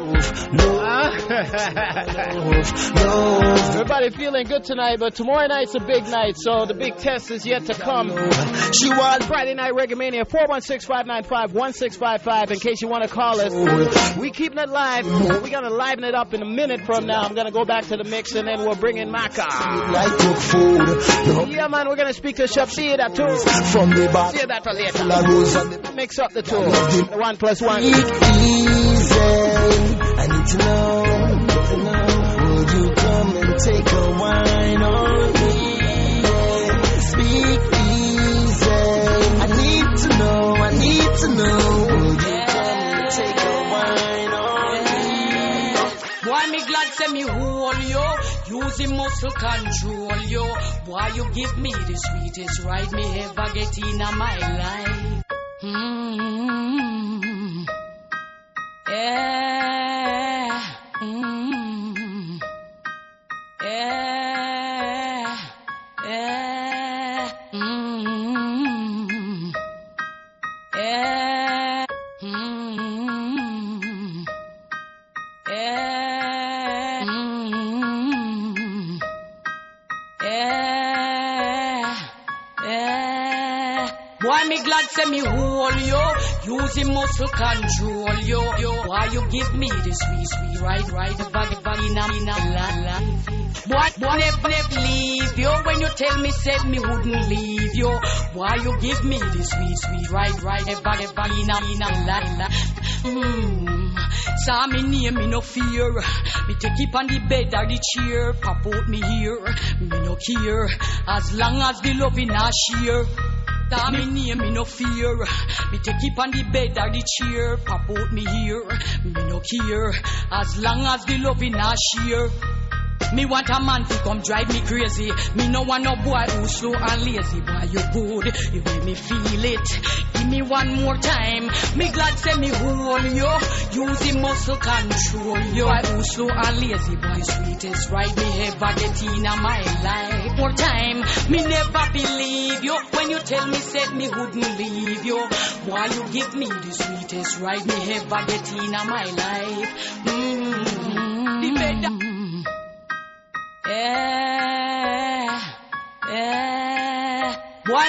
Everybody feeling good tonight, but tomorrow night's a big night, so the big test is yet to come. She want Friday Night Reggae Mania, 416-595-1655. In case you want to call us, we keeping it live. We're gonna liven it up in a minute from now. I'm gonna go back to the mix, and then we'll bring in Macca. Like cook food. Yeah, man, we're gonna speak to Shabida too. From the back. See that later. Mix up the two. The 1 + 1. Easy. I need to know. Will you come and take a wine on me? Speak easy. I need to know. Will you come and take a wine on me? Why me glad say me hold yo, using muscle control yo. Why you give me the sweetest ride me ever get in my life? Yeah. Yeah. Yeah. Yeah. Why me glad say me hold yo, using muscle control yo. Why you give me the sweet ride the bag in a life? Boy, never leave yo. When you tell me said me wouldn't leave yo. Why you give me the sweet ride the bag in a life? Saw me name, me no fear. Me take it on the bed or the chair. Pop out me here, me no care. As long as the love in a share. Saw me name, me no fear. Me take it on the bed or the chair. Pop out me here, me no care. As long as the love in a share. Me want a man to come drive me crazy. Me no want no boy who slow and lazy. Boy, you good, you make me feel it. Give me one more time. Me glad say me hold yo, using muscle control yo. Boy who slow and lazy. Boy, sweetest ride me ever get in my life. More time, me never believe you when you tell me said me wouldn't leave you. Boy, you give me the sweetest ride me ever get in my life. The better. Yeah. Boy,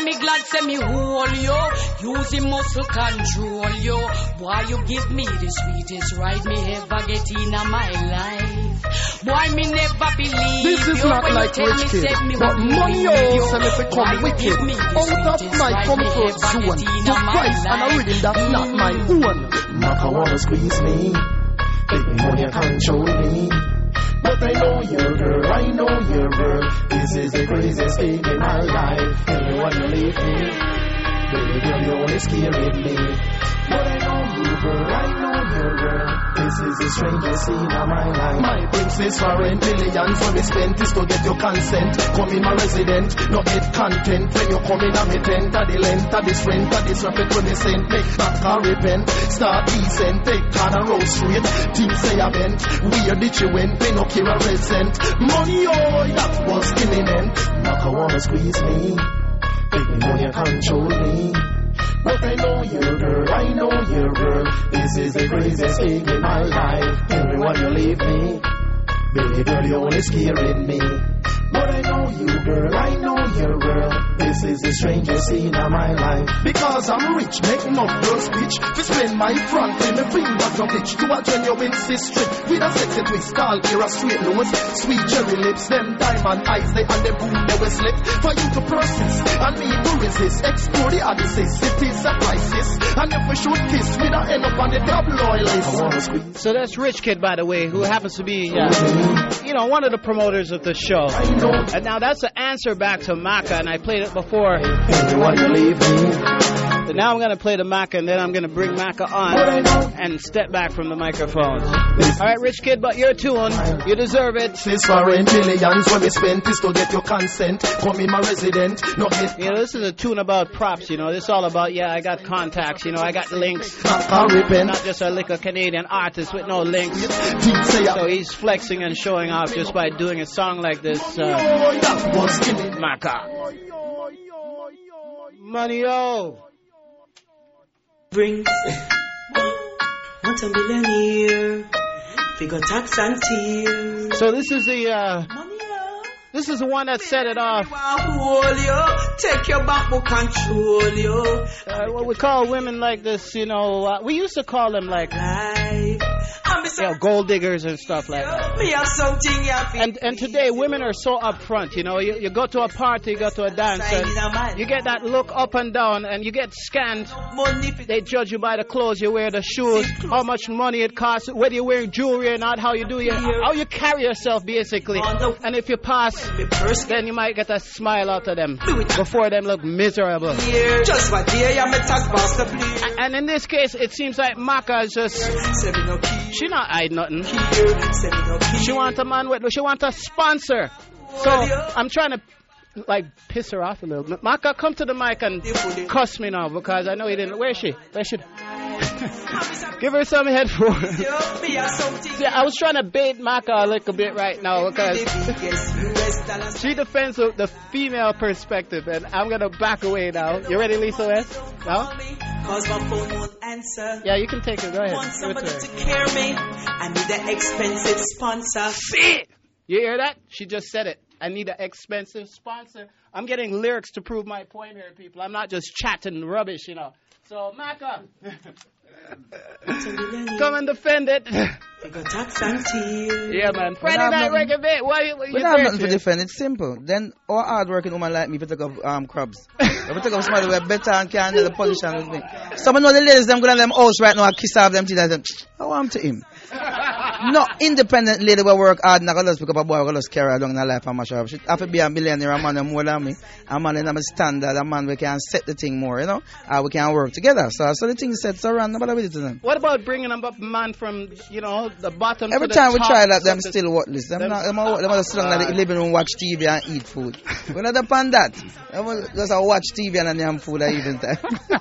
me glad say me hold yo. Using muscle control yo. Boy, you give me the sweetest ride me ever get in my life. Boy, me never believe this is you not when like you tell rich me kid, say me but will money believe you. also me become wicked. Out of my comfort zone to price and a rhythm that's not my own. Maka wanna squeeze me, make me money control me. But I know your girl, I know your girl. This is the craziest thing in my life. Tell me when you leave me, baby girl, you only scaring me. But I know you girl, I know your girl. This is the strangest scene of my life. My princess foreign millions when we spent is to get your consent. Come in my resident, not get content. When you come in a me tent, at the length of this rent, at this rapid when they send. Make back or repent, start decent. Take on a road straight, team say I bent. Weird did you went, pay no care a resent. Money oh, that was imminent. Maka wanna squeeze me, make me money control me. But I know your girl, I know your girl. This is the craziest thing in my life. Tell me when you leave me, baby girl, you only scaring me. But I know you girl, I know your girl. This is the strangest scene of my life. Because I'm rich, make no girls bitch. To spend my front when my fingers are bitch. To a genuine sister with a sexy twist. Call here a straight nose, sweet cherry lips. Them diamond eyes, they and them boom never slip. For you to persist and me to resist. Explore the Odyssey, city's a crisis. And if we should kiss, we don't end up on the tabloid list. So that's Rich Kid, by the way, who happens to be, one of the promoters of the show. And now that's an answer back to Maka, and I played it before. But now I'm going to play the Maka, and then I'm going to bring Maka on and step back from the microphones. All right, Rich Kid, but your tune, you deserve it. This foreign millions when we spent is to get your consent. Come in my resident, no get. This is a tune about props, This is all about, I got contacts, I got links. Not just a lick of Canadian artist with no links. So he's flexing and showing off just by doing a song like this. Maka. Money, brings multi-millionaire, figure tax and tears. So this is the one that set it off. Take your back, will control you. What we call women like this, we used to call them like gold diggers and stuff like that. And today women are so upfront. You go to a party, you go to a dance, and you get that look up and down, and you get scanned. They judge you by the clothes you wear, the shoes, how much money it costs, whether you're wearing jewelry or not, how you do how you carry yourself basically. And if you pass, then you might get a smile out of them before them look miserable. And in this case, it seems like Maka is just, she not hide nothing. She want a man she want a sponsor. So I'm trying to piss her off a little bit. Maka, come to the mic and cuss me now, because I know you didn't. Where is she? Give her some headphones. I was trying to bait Maka a little bit right now, because she defends the female perspective, and I'm gonna back away now. You ready, Lisa West? No? Cause my phone won't answer. Yeah, you can take it. Go ahead. Want somebody to carry me. I need an expensive sponsor. See? You hear that? She just said it. I need an expensive sponsor. I'm getting lyrics to prove my point here, people. I'm not just chatting rubbish, So, Maka, come and defend it. Yeah, man. Friday night reggae bit. What we don't have nothing to defend. It's simple. Then all hard-working woman like me, if you take up crabs. If you take up somebody who are better and can handle the position with me. Some of the ladies, them go to them house right now and kiss off them teeth and say, I want to him. No independent lady will work hard and I can just pick up a boy who just carry along in her life and mash up. She have to be a millionaire, a man more than me. A man in a standard, a man we can set the thing more, we can work together. So the thing sets around, nobody with it to them. What about bringing them up, man, from, the bottom every to the time we top, try that, them still worthless. Them just sit down in the living room, watch TV and eat food. We're not upon that. Just watch TV and damn food at evening time.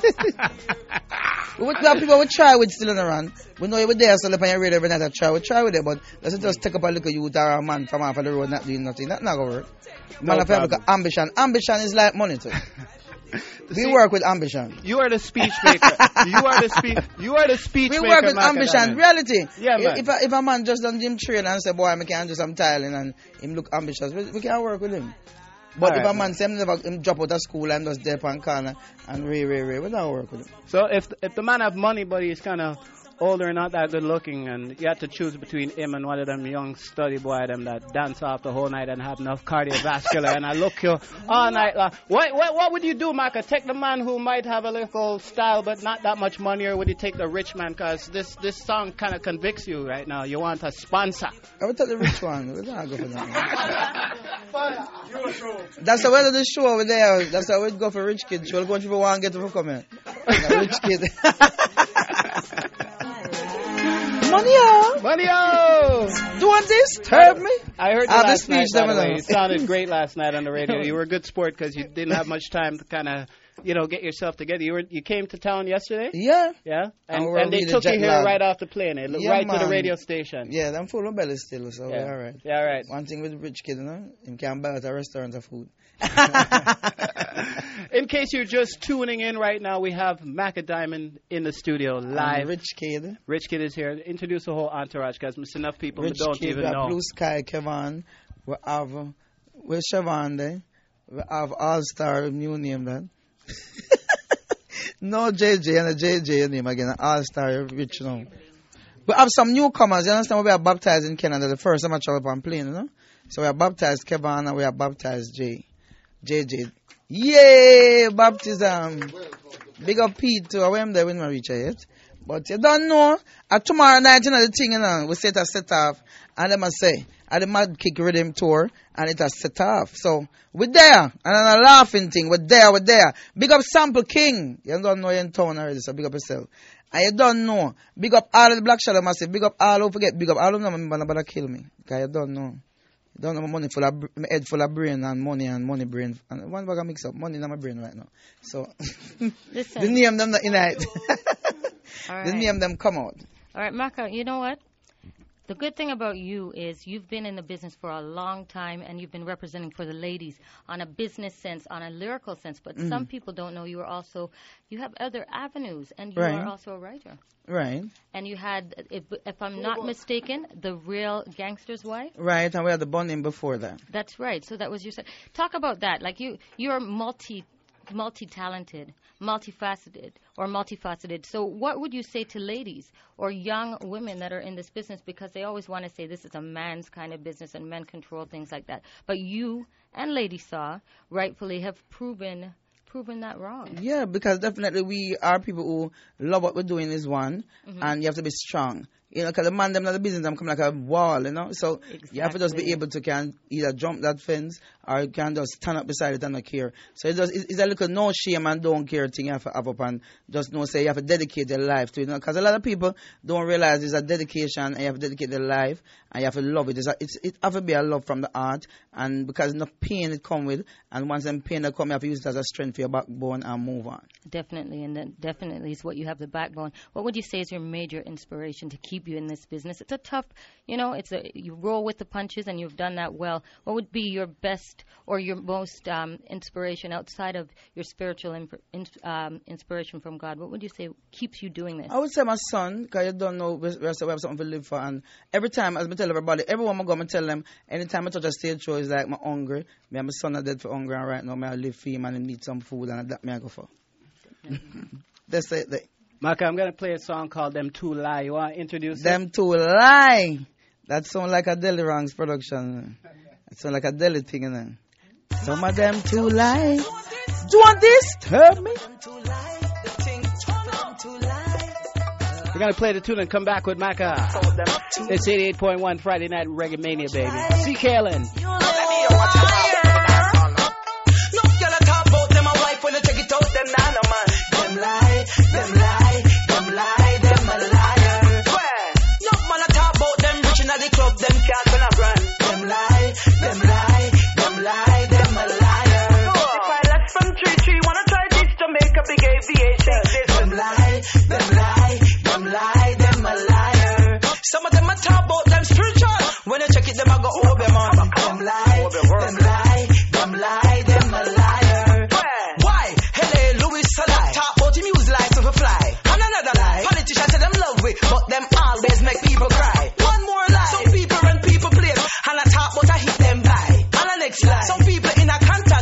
We have people we try with still around. We know you're there, so up on your radio every night. We try with it, but let's just take up a look at youth or a man from off of the road not doing nothing. That's not going to work. Man, if you look at ambition, ambition is like money too. We work with ambition. You are the speech maker. You are the speech maker. We work with ambition. Reality. Yeah, man. If a man just done gym train and say, boy, I can do some tiling and him look ambitious, we can work with him. But All if right, a man say him drop out of school and just there on corner and we don't work with him. So if the man have money but he's kind of older and not that good looking, and you have to choose between him and one of them young study boy them that dance off the whole night and have enough cardiovascular and I look you all night long, what would you do, Maka? Take the man who might have a little style but not that much money, or would you take the rich man? Because this song kind of convicts you right now. You want a sponsor. I would take the rich one. We don't go for that. That's the way of the show over there. That's how we'd go for rich kids. We'll go for one get to come in. Rich kid. Money-o! Doing this? Turb me? I heard you last night, by the way. You sounded great last night on the radio. You were a good sport because you didn't have much time to kind of, get yourself together. You came to town yesterday? Yeah. Yeah? And they took you here right off the plane. To the radio station. Yeah, I'm full of belly still, so yeah. All right. Yeah, all right. One thing with the rich kid, you can't buy at a restaurant of food. In case you're just tuning in right now, we have Macca Diamond in the studio live. Rich Kid. Rich Kid is here. Introduce the whole entourage, because there's enough people who don't Kid, even know. Blue Sky, Kevin. We have Siobhan there. We have All-Star, new name then. No JJ and a JJ name again. All-Star, rich now. We have some newcomers. You understand? We are baptized in Canada. The first time I travel on plane, So we are baptized Kevin and we are baptized JJ. Yay! Baptism. Big up Pete too. I went there when we reach yet. But you don't know. Tomorrow night, the thing, we set off. And they must say, at the Mad Kick Rhythm Tour, and it has set off. So, we're there. And on a laughing thing, we're there. Big up Sample King. You don't know you're in town already, so big up yourself. And you don't know. Big up all of the Black Shadow Massive. Big up all, don't forget, big up all of them, but kill me. Because you don't know. Don't have my head full of brain and money brain. And one bag of mix up money in my brain right now. So Listen. the name them not in it. All the right. name them come out. All right, Maka, you know what? The good thing about you is you've been in the business for a long time and you've been representing for the ladies on a business sense, on a lyrical sense. But some people don't know you have other avenues, and you are also a writer. Right. And you had, if I'm not mistaken, The Real Gangster's Wife. Right, and we had the bonding before that. That's right. So that was your set. Talk about that. Like you're multi-talented, multifaceted. So what would you say to ladies or young women that are in this business, because they always want to say this is a man's kind of business and men control things like that. But you and Lady Saw rightfully have proven that wrong. Yeah, because definitely we are people who love what we're doing is one, and you have to be strong. Because the man them not the business, them come like a wall, So you have to just be able to can either jump that fence or you can just stand up beside it and not care. So it's a little no shame and don't care thing you have to have up and just say you have to dedicate your life to it. Because a lot of people don't realize it's a dedication and you have to dedicate your life and you have to love it. It have to be a love from the heart, and because enough pain it come with, and once them pain that come, you have to use it as a strength for your backbone and move on. Definitely, and that definitely is what you have, the backbone. What would you say is your major inspiration to keep you in this business? It's a tough, you roll with the punches, and you've done that well. What would be your best or your most inspiration outside of your spiritual inspiration from God? What would you say keeps you doing this? I would say my son, because you don't know, we have something to live for. And every time, as I tell everybody, everyone I go and tell them, anytime I touch a stage show, it's like I'm hungry. Me and my son are dead for hunger, and right now I live for him and I need some food, and that me I go for. That's it. Maka, I'm going to play a song called Them Two Lie. You want to introduce Them it? Two Lie. That sounds like a Deli Ranks production. That sounds like a Deli thing. Some of them two lie. Do you want this? Tell me. We're going to play the tune and come back with Maka. It's 88.1 Friday Night Reggae Mania, baby. CKLN. Some of them a talk about them spiritual. When you check it, them a go over, man. Them lie, them a liar. Why? Hele, Louis Salah talk about him use lies of a fly. And another lie. Politicians say them love it, but them always make people cry. One more lie. Some people run people place, and I talk about I hit them by. And the next lie. Some people in a contact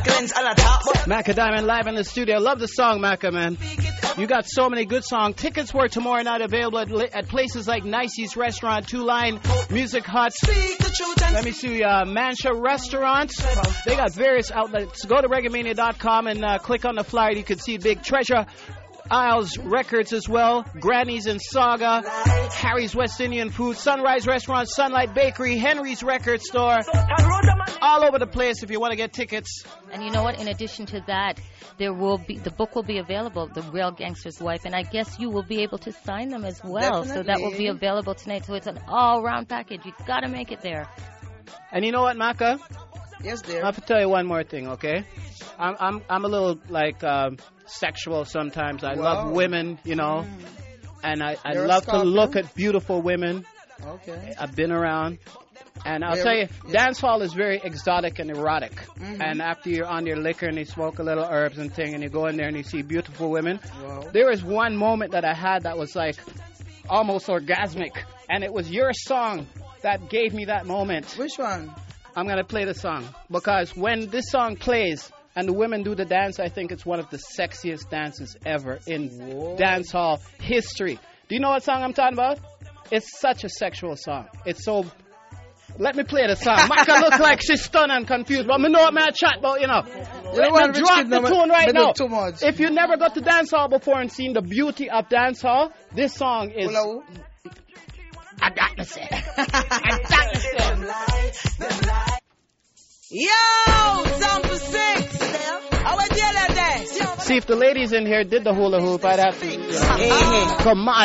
Macca Diamond live in the studio. Love the song, Macca, man. You got so many good songs. Tickets for tomorrow night available at places like Nicey's Restaurant, Two Line, Music Hut. Let me see, Mancha Restaurant. They got various outlets. Go to reggaemania.com and click on the flyer. You can see Big Treasure Isles Records as well, Granny's and Saga, Harry's West Indian Food, Sunrise Restaurant, Sunlight Bakery, Henry's Record Store, all over the place if you want to get tickets. And you know what? In addition to that, the book will be available, The Real Gangster's Wife, and I guess you will be able to sign them as well. Definitely. So that will be available tonight. So it's an all-round package. You've got to make it there. And you know what, Macca? Yes, dear. I have to tell you one more thing, okay? I'm a little like sexual sometimes. I love women, you know, and I love to look at beautiful women. Okay. I've been around, and I'll tell you, dance hall is very exotic and erotic. And after you're on your liquor and you smoke a little herbs and thing, and you go in there and you see beautiful women, there was one moment that I had that was like almost orgasmic, and it was your song that gave me that moment. Which one? I'm going to play the song, because when this song plays and the women do the dance, I think it's one of the sexiest dances ever in dance hall history. Do you know what song I'm talking about? It's such a sexual song. It's so... Let me play the song. Macca look like she's stunned and confused, but me know what I chat about, you know. Let me drop the tune right now. If you never got to dance hall before and seen the beauty of dance hall, this song is... I got to say. Yo, sample 6. How are you there? See, if the ladies in here did the hula hoop, I'd have to... Come on.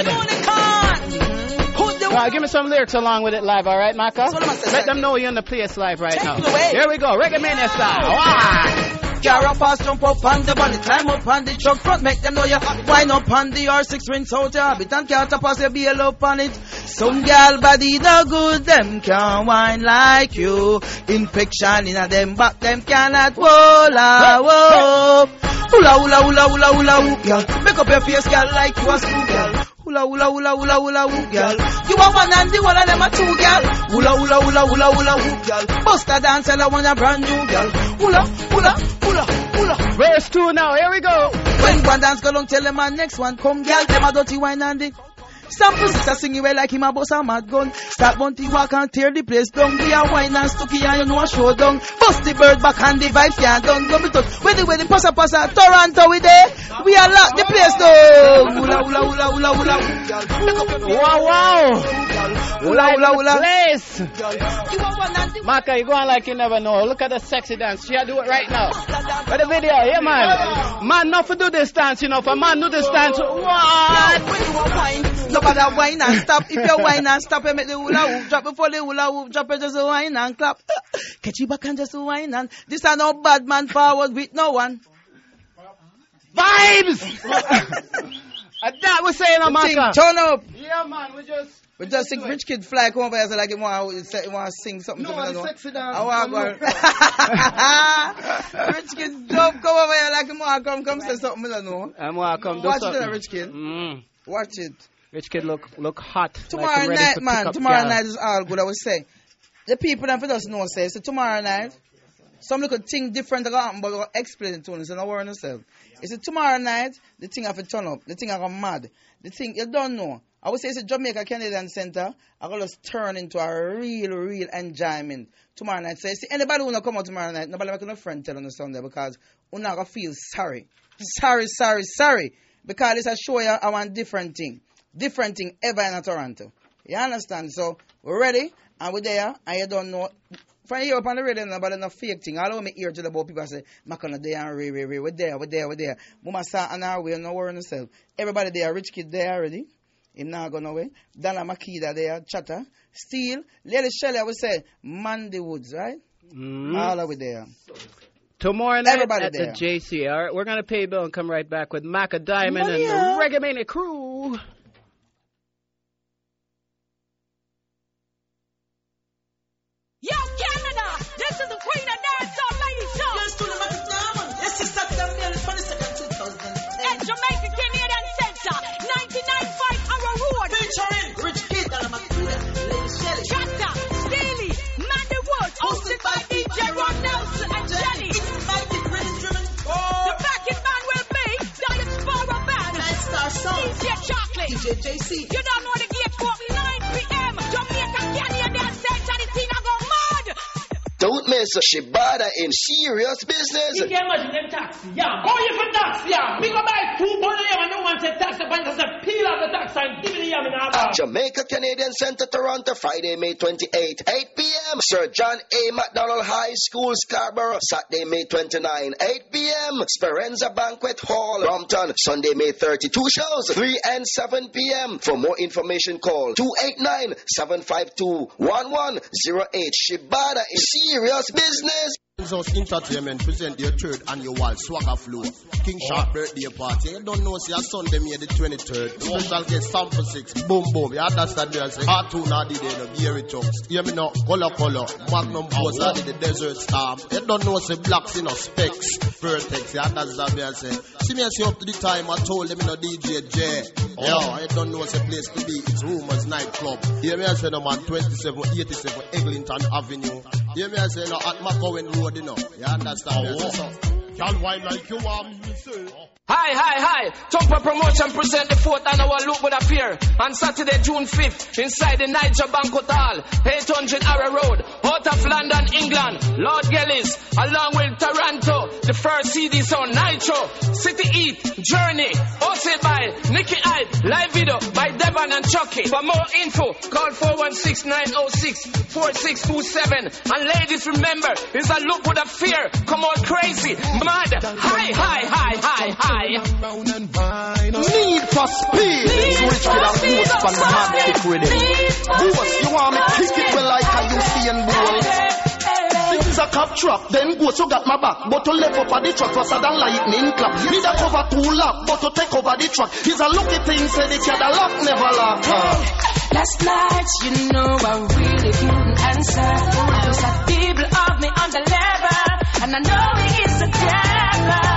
Give me some lyrics along with it live, all right, Macca? Let them know you're in the place live right now. Here we go, Reggae Mania style. Car pass, jump up on the bunny, climb up on the truck front, make them know you wind up on the R6 rinse out your habit and can't pass your bail up on it. Some gal body no good, them can't wine like you. Infection in a them back, them cannot whoa. Hula hula hula hula hula hula, girl. Make up your face, girl, like you a school girl. Hula hula hula hula hula hula, girl. You are one and the one of them are two, girl. Hula hula hula hula hula hula, girl. Buster dance, I want a brand new girl. Hula hula hula hula. Verse 2 now, here we go. When one dance go long, tell them my next one come, girl. Them a dirty wine and the sample sister sing you well like him a boss a mad gun. Start bunty walk and tear the place down. We a wine and stucky and you know a show down. Bust the bird back and the vibes can't done. Go me touch. Where the passa Toronto we there. We a lock the place down. Hula hula hula hula hula. Wow. Hula hula hula. Place. Macca, you go on like you never know. Look at the sexy dance. She do it right now. For the video, yeah man. Man, not for do this dance, you know. For man do this dance. What? Nobody whine and stop. If you whine and stop, you make the hula hoop drop. Before the hula hoop drop, you just whine and clap. Catch you back and just whine and this are no bad man forward with no one. Vibes! That was saying on Macca. Turn up. Yeah man, we just sing Rich Kid Fly. Come over here, so like you want to sing something. No, to me, sexy dance. I want to go. Rich Kid, jump, come over here like you want to come say something. I don't know. I'm going to come do Watch something. it, Rich Kid. Watch it. Rich Kid look hot. Tomorrow like night, man. Tomorrow night is all good. I would say. The people that for us know say, so tomorrow night, some little thing different that happen, but we'll explain it to them. So don't worry yourself. It's a tomorrow night, the thing have to turn up. The thing have to mad. The thing you don't know. I would say it's a Jamaica Canadian Center. I will just turn into a real enjoyment tomorrow night. So you see anybody who not come out tomorrow night, nobody make no friend tell on the Sunday because you're not gonna feel sorry. Sorry. Because it's a show you I want different thing ever in Toronto. You understand? So we're ready and we're there and you don't know. From here up on the radio, nobody no fake thing. All over me ear to the about people say, Macca there and Ray. We're there. Mama start on our way, no worry on yourself. Everybody there, Rich Kid there already. Him not going away. Donna Makida there, Chatter. Steel. Lady Shelley, I would say, Mandy Woods, right? All over there. Tomorrow night Everybody at there. the JC. All right, we're going to pay a bill and come right back with Macca Diamond and the Reggae Mania crew. Yo, Canada, this is the Queen of Dancehall Lady Show. Yes, to the Macca Diamond. This is Saturday, 22nd, 2010. At Jamaica Canadian Center, 99.5 Arrow Road. Featuring Rich Kid and Makida, Lady Shelley. Chatter, Steely, Mandy Woods, hosted by DJ Ron Nelson and Jenny. It's like the Prince Driven. DJ JC. You don't know the gate for 9 p.m. Jamaica, Canadian, Central, the thing go mad. Don't miss Shibata in serious business. You can imagine them taxi, yeah. Go here for taxi, yeah. We go buy 2 bundles and no one said tax, but just peel out the tax and give me the yam in our bar. Jamaica Canadian Centre, Toronto, Friday, May 28, 8 p.m. Sir John A. MacDonald High School, Scarborough, Saturday, May 29, 8 p.m. Speranza Banquet Hall, Brompton, Sunday, May 30. 2 shows, 3 and 7 p.m. For more information, call 289-752-1108. Shibata is serious business. House Entertainment present their third annual Swagger Flow King Sharp birthday party. You don't know, see a Sunday, May the 23rd. Special guest Sample 6, boom boom. You understand me? I say cartoon I did the Beery Chucks. Hear me now, color, Magnum Post I did the Desert Storm. You don't know, say blacks in a specs, Vertex. You understand me? I say see me, I say up to the time I told them, DJ J. Yo, I don't know, say place to be. It's Rumors Nightclub. Hear me? I say no man, 2787 Eglinton Avenue. Hear me? I say no at McCowan Road. You understand me? Y'all wine like you want me to say. Hi. Tumper Promotion present the 4th annual Look Would Appear on Saturday, June 5th inside the Niger Banquet Hall, 800 Arrow Road, out of London, England. Lord Gellis, along with Toronto, the first CD sound Nitro, City Eat, Journey, hosted by Nicky Hyde, live video by Devon and Chucky. For more info, call 416-906-4627. And ladies, remember, it's a Look Would Appear. Come on, crazy, mad, high. Need for speed. It's rich with a boost from the magic rhythm. Boss, you want me kick it well like a Usain Bolt? This is a cop truck, then go so got my back. But to left up at the truck faster than lightning clap. Need a cover 2 lap, but to take over the truck. He's a lucky thing, said it had a lock, never lock. Last night, you know I really couldn't answer. Cause that people of me on the level, and I know he is the devil.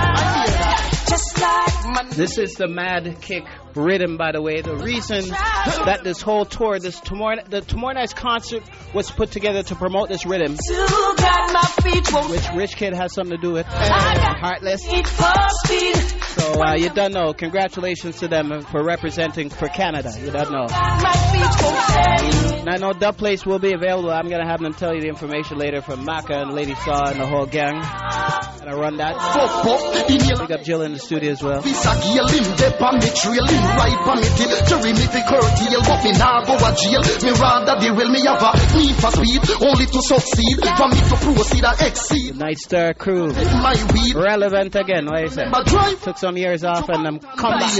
This is the Mad Kick rhythm, by the way. The reason that this whole tour, tomorrow night's concert was put together to promote this rhythm, which Rich Kid has something to do with. Heartless. So you don't know. Congratulations to them for representing for Canada. You don't know. And I know Dub Place will be available. I'm going to have them tell you the information later from Maka and Lady Saw and the whole gang. Gonna run that. Pick up Jill in the studio as well. Right on me till Jerry me fi curtail, but me nah go a jail. Me rather the real me have a need for speed, only to succeed. For me to proceed and exceed. Night Star Crew, relevant again. What you say? Took some years off and come back.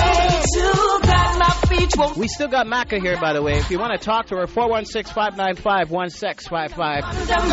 We still got Maka here, by the way. If you want to talk to her, 416-595-1655.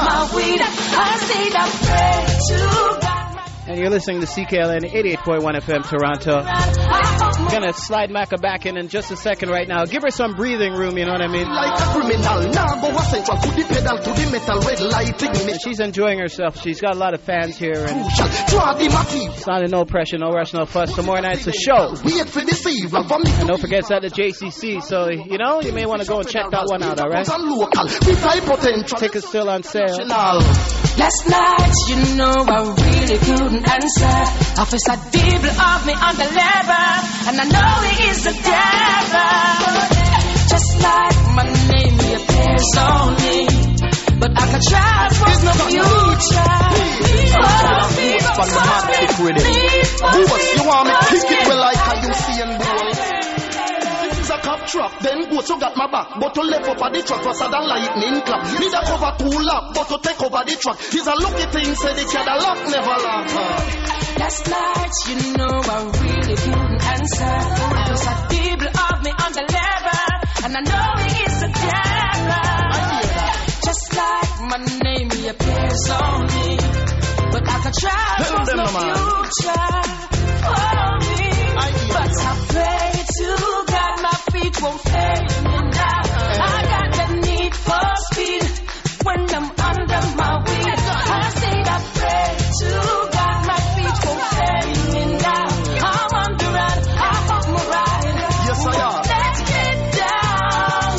And you're listening to CKLN 88.1 FM Toronto. I'm going to slide Maka back in just a second right now. Give her some breathing room, you know what I mean? Like a criminal, now go central to the pedal to the metal red lighting. She's enjoying herself. She's got a lot of fans here. And it's not a no pressure, no rush, no fuss. Tomorrow night's a show. And don't forget it's at the JCC. So, you know, you may want to go and check that one out, all right? Tickets still on sale. Last night, you know I really couldn't answer. Officer Dibble of me on the level, and I know he is the devil. Just like my name, he appears on me, but I can try for the future. Boss, you want me kick it well like a Usain Bolt? Cop truck, then go so got my back. But to left up at the truck faster than lightning clap. Need a cover 2 lap, but to take over the truck. He's a lucky thing, said it had a lock, never lock. Last night, you know I really couldn't answer. Cause that people of me on the level, and I know he is the devil. Just like my name, he appears on me, but I can try for the future for me. But I pray to God my feet won't fail me now. I got the need for speed when I'm under my wheel. I say I pray to God my feet won't fail me now. I'm on the run, I hope my ride. Yes, I am. Let's get down.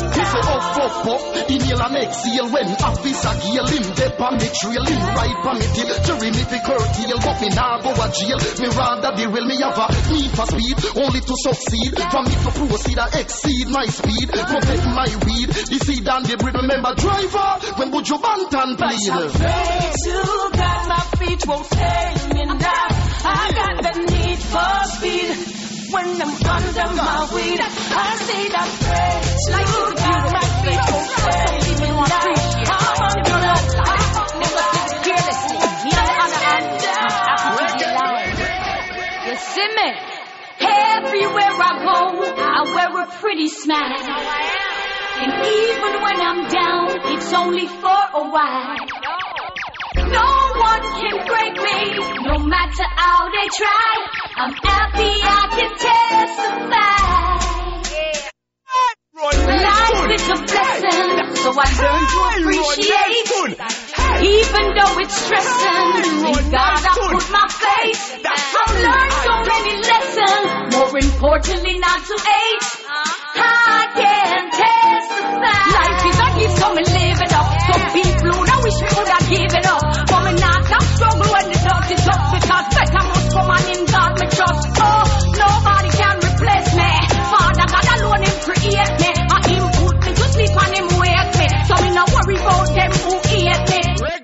exhale when officer Gale him dead on me trail him right on me till jury me fi curtail but me nah go a jail me rather the real me have a need for speed only to succeed for me to proceed I exceed my speed protect my weed the seed and the breed remember driver when would you bantan please but I pray to God my feet won't stay me now I got the need for speed when I'm under my weed I say that pray to God my feet won't stay me now I'm under my never think carelessly me on the other hand I'm happy to be alive you see me everywhere I go I wear a pretty smile and even when I'm down, it's only for a while. No one can break me, no matter how they try. I'm happy I can testify. Life is a blessing, so I learn to appreciate. Even though it's stressing, in God I put my faith. I've learned so many lessons, more importantly not to hate. I can testify. Life is a gift, so me live it up. Some people who don't wish me would have given up. But me not stop struggle when the dust is up. Because better must come on in God me trust. Oh, nobody can replace me. Father God alone him create me. And him put me to sleep and him wake me. So me no worry about them who hate me.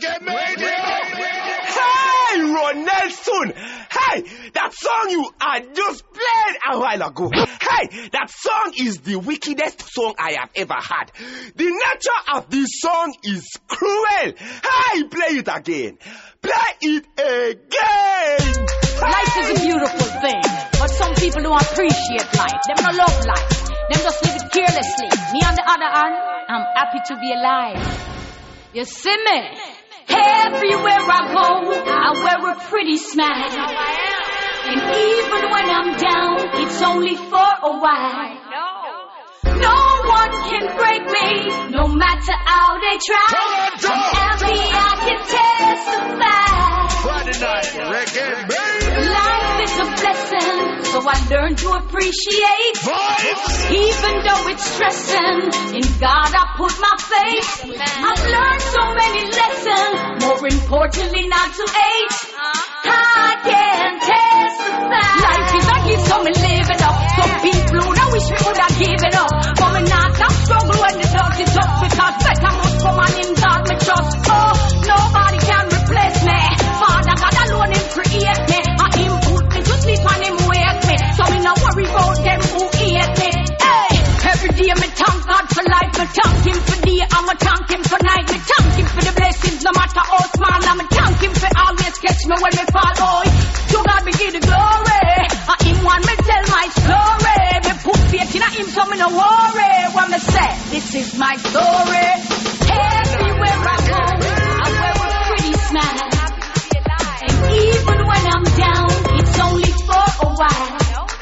Hey, Ron Nelson! Hey, that song you had just played a while ago. Hey, that song is the wickedest song I have ever had. The nature of this song is cruel. Hey, play it again. Play it again. Life is a beautiful thing, but some people don't appreciate life. Them don't love life. Them just live it carelessly. Me on the other hand, I'm happy to be alive. You see me? Everywhere I go, I wear a pretty smile. And even when I'm down, it's only for a while. No one can break me, no matter how they try. I'm happy I can testify. Friday night, reggae, baby. Life is a blessing, so I learn to appreciate. Even though it's stressing, in God I put my faith. I've learned so many lessons, more importantly not to hate. I can testify. Life is a gift, so me live it up. Some people who don't wish me would have given up. But me not stop struggle when the dust is up. Because better must come on in God me trust. Oh, nobody can replace me. Father God alone him create me. And him put me to sleep and him wake me. So me no worry about them who hate me. Hey, every day me thank God for life. Me thank him for day and me thank him for night. Me thank him for the blessings no matter how small. And me thank him for always catch me when me fall. Oh, to God be give the glory. And him want me tell my story. Me put faith in him so me no worry. When me say this is my story. Everywhere I go, I wear a pretty smile. And even when I'm down, it's only for a while.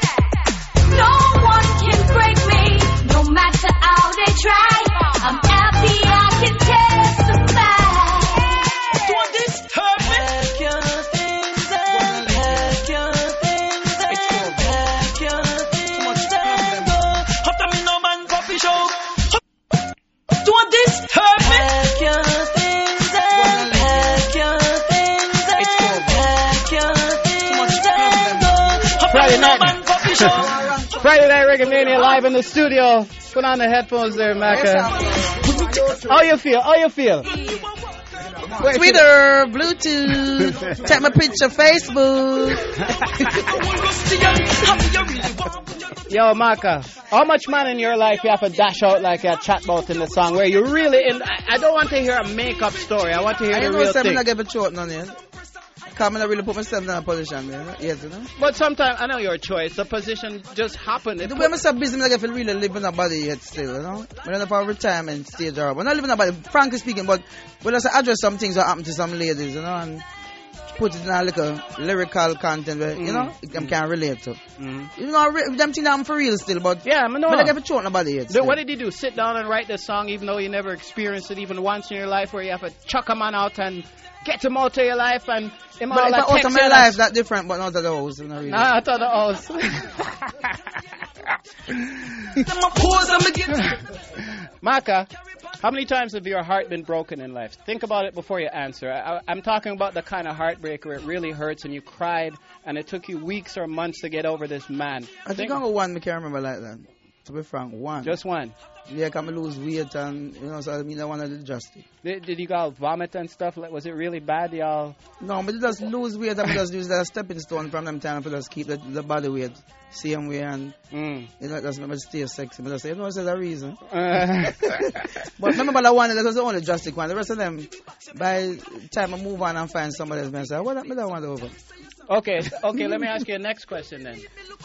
No one can break me, no matter how they try. I'm happy I can testify. Don't disturb me. Pack your things and pack your things and pack your things and go. After me no man coffee show. Don't disturb me. Pack your things and pack your things and pack your things and go. Friday night. Friday Night Reggae Mania live in the studio. Put on the headphones there, Macca. How you feel? How you feel? Twitter, Bluetooth, take my picture, Facebook. Yo, Macca, how much man in your life you have to dash out like a chatbot in the song where you really, I don't want to hear a make-up story. I want to hear the real thing. I don't give a short none yet. Come and really put myself in a position, man. Yes, you know. But sometimes, I know your choice. The position just happened. The way I'm so busy, I feel really live in a body yet still, you know. I'm not for a retirement stage or I'm not living in a body, frankly speaking, but when I address some things that happen to some ladies, you know, and put it in a little lyrical content where, you know, them can relate to. You know, them things I'm for real still, but yeah, I know. But I never choke nobody yet. What did you do? Sit down and write the song even though you never experienced it even once in your life where you have to chuck a man out and get him out of your life and him but all out of my life, that's different, but not of the house. Not really. Nah, out of the house. Macca, How many times have your heart been broken in life? Think about it before you answer. I'm talking about the kind of heartbreak where it really hurts and you cried and it took you weeks or months to get over this man. I think I got one, I can't remember like that. To be frank, one. Just one? Yeah, I lose weight and, so I mean, I want to do justice. Did you all vomit and stuff? Like, was it really bad, y'all? No, but just lose weight and just use that as a stepping stone from them time to just keep the body weight same way and, just remember stay sexy. But I say, it's a reason. But remember that one, that was the only drastic one. The rest of them, by the time I move on and find somebody else, I say, what happened to that one over? Okay, let me ask you a next question then.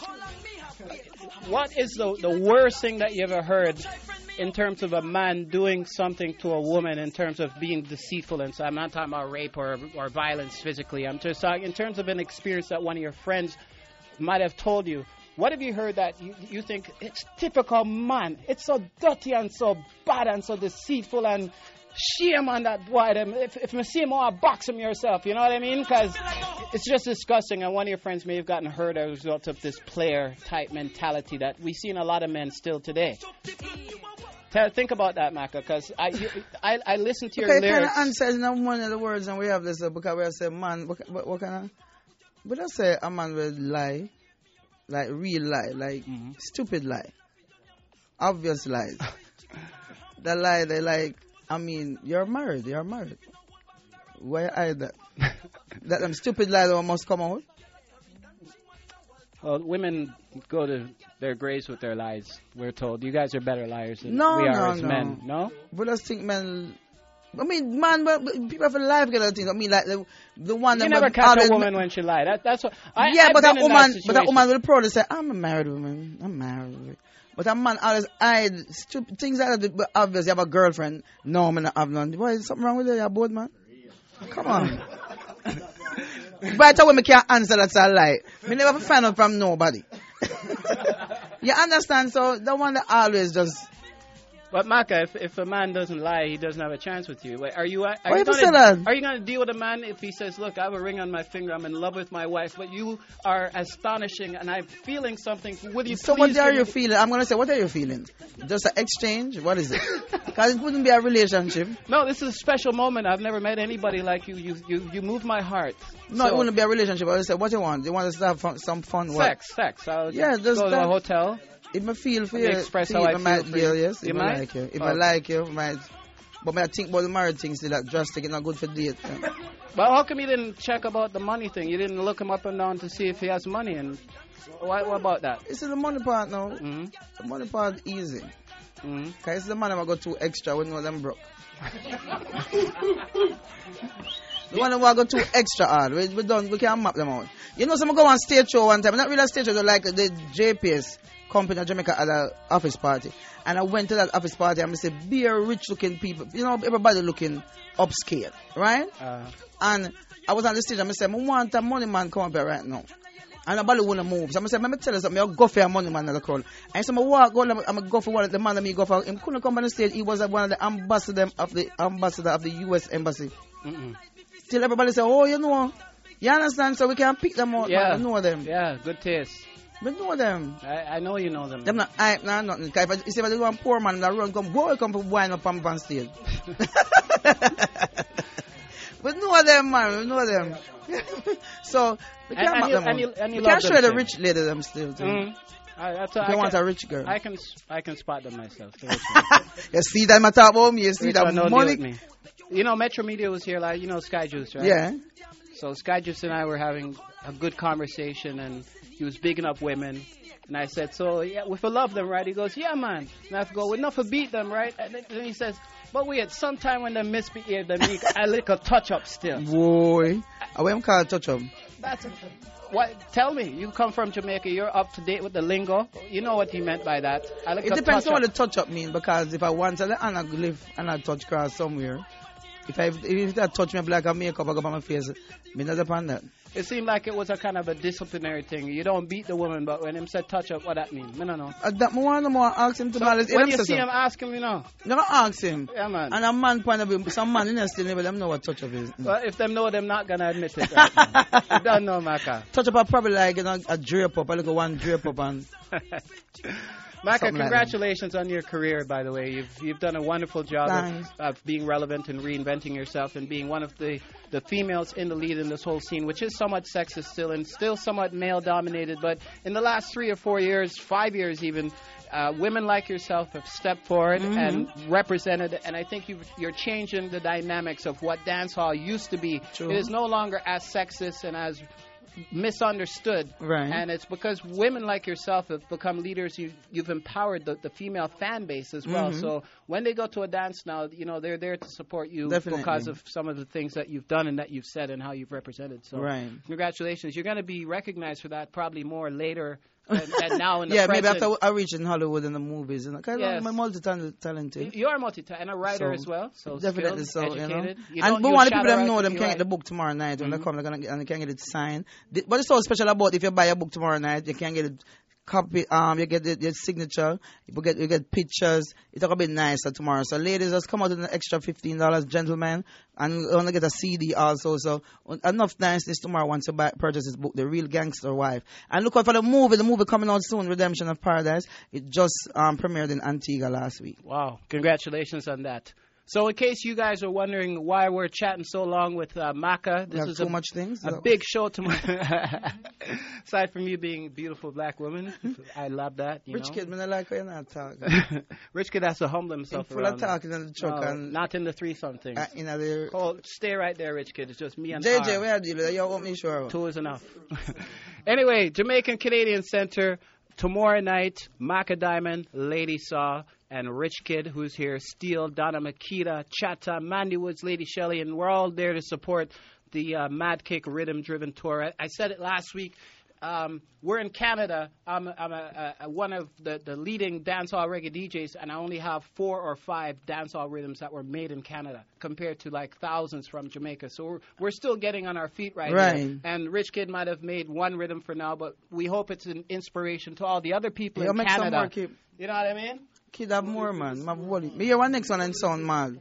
What is the worst thing that you ever heard in terms of a man doing something to a woman in terms of being deceitful? And so I'm not talking about rape or violence physically. I'm just talking in terms of an experience that one of your friends might have told you. What have you heard that you think it's typical man? It's so dirty and so bad and so deceitful and shame on that boy. If I see him, I'll box him yourself. You know what I mean? Because it's just disgusting. And one of your friends may have gotten hurt as a result of this player-type mentality that we see in a lot of men still today. Think about that, Maka, because I listen to your lyrics. Kind of answer in one of the words, and we have this because we say man. What kind of? But I say a man will lie, like real lie, like stupid lie, obvious lies. The lie they like. I mean, you're married. Why you hide that? That them stupid lies that must come out. Well, women go to their graves with their lies. We're told you guys are better liars than we are as men. No, but I think men. I mean, man, but people have a life get other things. I mean, like the one that you never catch a woman when she lied. That's what. But that woman will probably say, "I'm a married woman. I'm married." But a man always hide stupid things like that. But obviously, you have a girlfriend. No, I'm not have none. Why is something wrong with you? You're bored, man. Come on. But a woman can't answer that's a lie. We never find out from nobody. You understand? So the one that always just. But Maka, if a man doesn't lie, he doesn't have a chance with you. Are you going to deal with a man if he says, "Look, I have a ring on my finger. I'm in love with my wife, but you are astonishing, and I'm feeling something. Would you?" So what are you feeling? I'm going to say, what are you feeling? Just an exchange? What is it? Because it wouldn't be a relationship. No, this is a special moment. I've never met anybody like you. You move my heart. No, it wouldn't be a relationship. I would say, what do you want? You want to have some fun? Sex. I'll just go to a hotel. If I feel for you, express how I might feel. Yes, if I like you. If I like you, might. But I think about the married things, that drastic and not good for date. Well, how come you didn't check about the money thing? You didn't look him up and down to see if he has money, and what about that? It's the money part now. The money part easy. Because it's the money I go too extra when them broke. The one who go too extra hard. We can't map them out. You know, someone go on stage show one time. Not really a stage show, like the JPS company in Jamaica at an office party. And I went to that office party and I said, be a rich looking people. You know, everybody looking upscale, right? And I was on the stage and I said, I want a money man come up here right now. And nobody want to move. So I said, let me tell you something. I'll go for a money man in the crowd. And so I walk, I'm going to go for one of the man that me go for. He couldn't come on the stage. He was one of the ambassador of the U.S. Embassy. Till everybody say, oh, you know. You understand? So we can pick them out. Yeah. Man. I know them. Yeah, good taste. We know them. I know you know them. Them not hype, nothing. Because if I do one poor man that run, come for wine up on stage. We know them, man. We know them. So we can't map them out. You can't show the rich lady them still. Too. I want a rich girl. I can spot them myself. You see them at top of me. You see that money. You know, Metro Media was here, like, you know, Sky Juice, right? Yeah. So Sky Juice and I were having a good conversation, and he was bigging up women. And I said, so, yeah, if I love them, right? He goes, yeah, man. And I have to go, enough to beat them, right? And then he says, but we had some time when they misbehave, they make a little touch-up still. Boy. I wouldn't call it touch-up. That's what? Tell me, you come from Jamaica, you're up to date with the lingo. You know what he meant by that. It depends on what the touch-up mean, because if I want to let Anna live and I touch grass somewhere, if that touch me like a makeup, I go on my face, me not upon that. It seemed like it was a kind of a disciplinary thing. You don't beat the woman, but when him said touch up, what that mean? Me no know. That more ask him to so when you see him, ask him, you know. Never ask him. Yeah, man. And a man point of view, some man in there still never them know what touch up is. Well, if them know, them not gonna admit it. Right now. You don't know, Maka. Touch up are probably like, you know, a drape up, a little one drape up and. Micah, congratulations on your career, by the way. You've done a wonderful job of being relevant and reinventing yourself and being one of the females in the lead in this whole scene, which is somewhat sexist still and still somewhat male-dominated. But in the last 3 or 4 years, 5 years even, women like yourself have stepped forward and represented, and I think you're changing the dynamics of what dancehall used to be. True. It is no longer as sexist and as misunderstood, and it's because women like yourself have become leaders. You've empowered the female fan base as well. So when they go to a dance now, you know, they're there to support you because of some of the things that you've done and that you've said and how you've represented. So congratulations. You're going to be recognized for that probably more later and now in the present. Maybe after I reach in Hollywood in the movies, and I'm multi-talented. You are multi-talented and a writer as well. So definitely, skilled, educated. You know? And we want the people that know them can get the book tomorrow night when they come, and they can get it signed. What is so special about if you buy a book tomorrow night, you can get it copy. You get your signature. You get pictures. It's gonna be nicer tomorrow. So ladies, just come out with an extra $15, gentlemen, and you're gonna get a CD also. So enough niceness tomorrow once you purchase this book, The Real Gangster Wife. And look out for the movie. The movie coming out soon, Redemption of Paradise. It just premiered in Antigua last week. Wow! Congratulations on that. So in case you guys are wondering why we're chatting so long with Maka, this is a big show tomorrow. Aside from you being a beautiful black woman, I love that. Rich kid, man, I like how you're not talking. Rich kid has to humble himself full of talking in the truck. And not in the threesome thing. Stay right there, Rich kid. It's just me and JJ, where are you? You want me sure? 2 is enough. Anyway, Jamaican Canadian Center, tomorrow night, Maka Diamond, Lady Saw, and Rich Kid, who's here, Steele, Donna Makita, Chatta, Mandy Woods, Lady Shelley, and we're all there to support the Mad Kick Rhythm-Driven Tour. I said it last week. We're in Canada. I'm one of the leading dancehall reggae DJs, and I only have 4 or 5 dancehall rhythms that were made in Canada compared to like thousands from Jamaica. So we're still getting on our feet right here. And Rich Kid might have made 1 rhythm for now, but we hope it's an inspiration to all the other people in Canada. You know what I mean? Kid have more, man. Me hear one next one and sound mad.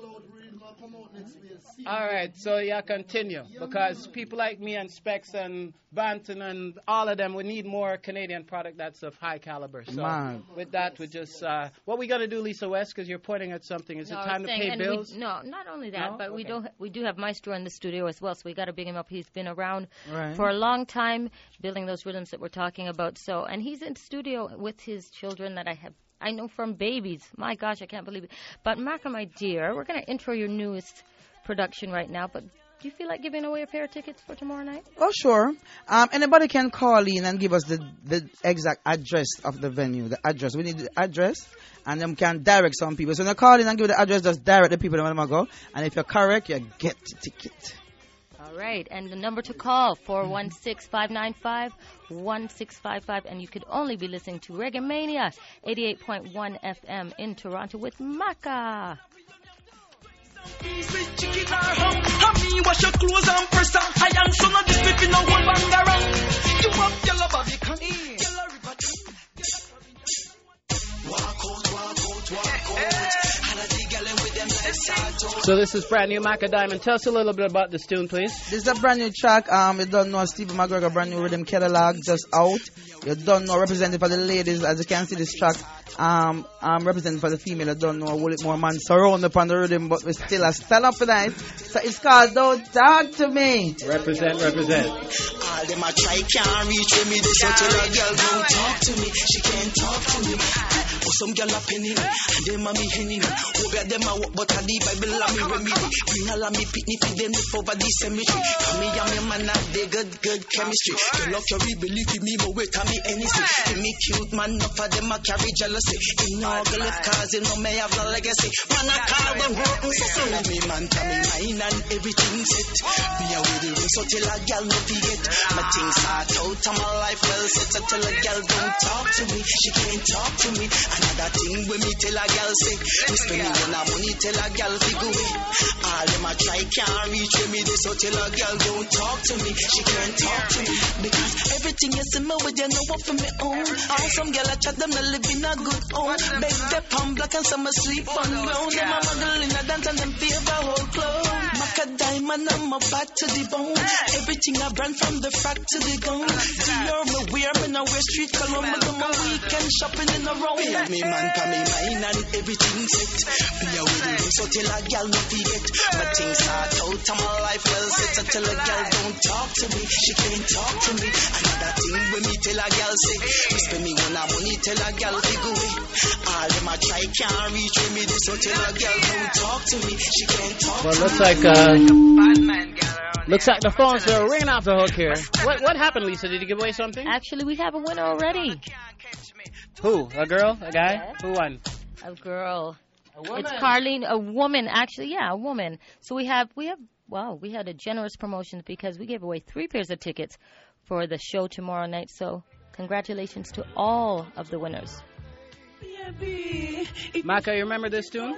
All right, so yeah, continue. Because people like me and Specs and Banton and all of them, we need more Canadian product that's of high caliber. So with that, we just, what we got to do, Lisa West, because you're pointing at something. Is it time to pay bills? No, not only that, but we do have Maestro in the studio as well, so we got to big him up. He's been around for a long time, building those rhythms that we're talking about. So, and he's in studio with his children that I know from babies. My gosh, I can't believe it. But Maka, my dear, we're going to intro your newest production right now, but do you feel like giving away a pair of tickets for tomorrow night? Oh, sure. Anybody can call in and give us the exact address of the venue, the address. We need the address, and then can direct some people. So when you call in and give the address, just direct the people that want to go. And if you're correct, you get the ticket. All right, and the number to call, 416-595-1655, and you could only be listening to Reggae Mania, 88.1 FM in Toronto with Maka. Wash your clothes and press up. I am so not this flipping no one bang around. You have yellow body can So this is brand new Maka Diamond. Tell us a little bit about this tune, please. This is a brand new track. You don't know Stephen McGregor brand new rhythm catalog just out. You don't know representing for the ladies. As you can see, this track representing for the female. You don't know Will It More Man surround upon the rhythm, but we still a stand up tonight. So it's called Don't Talk to Me. Represent. All them I try can't reach with me. They say to a girl don't talk to me. She can't talk to me. Oh, some girl a penny and them a me henny. Oh, God, them a walk but a the Bible a me remedy. Bring all of me pitney for them live over the cemetery. Come me and me man have the good chemistry. Girl of your believe me more weight than me anything. Give me cute man enough for them a carry jealousy. In all the left cause you know me have no legacy. Man I call them rotten so me man tell me mine and everything set. Me a with the ring so till a girl no forget. My things start out and my life well set. So tell a girl don't talk to me. She can't talk to me. Another thing when me tell a girl say we spending on our money tell a girl figure it. All them a try can't reach with me. They so tell a girl don't talk to me. She can't talk to me. Because everything you see me with you know what for me own. All some girl I chat them they live in a good home. Beg the palm black and some asleep on ground. Them a muggle in a dance and them favor whole clothes. Maka Diamond man, I'm a bad to the bone. Everything I brand from the frack to the gun. Dior, me wear, me now wear street cologne. Me do my weekend shopping in the road. Me have me man, come me mine and everything set. Me a wedding ring, so tell a gal not forget. But things start out, and my life well set. So tell a gal don't talk to me, she can't talk to me. Another thing when me tell a gal say, me spend me one money, tell a gal to go away. All them I try can't reach with me, so tell a gal don't talk to me, she can't talk well, to looks me. Looks like the phones are ringing off the hook here. What happened, Lisa? Did you give away something? Actually, we have a winner already. Who? A girl? A guy? Yes. Who won? A girl. A woman. It's Carlene, a woman. Actually, yeah, a woman. So we had a generous promotion because we gave away 3 pairs of tickets for the show tomorrow night. So congratulations to all of the winners. Maka, you remember this tune?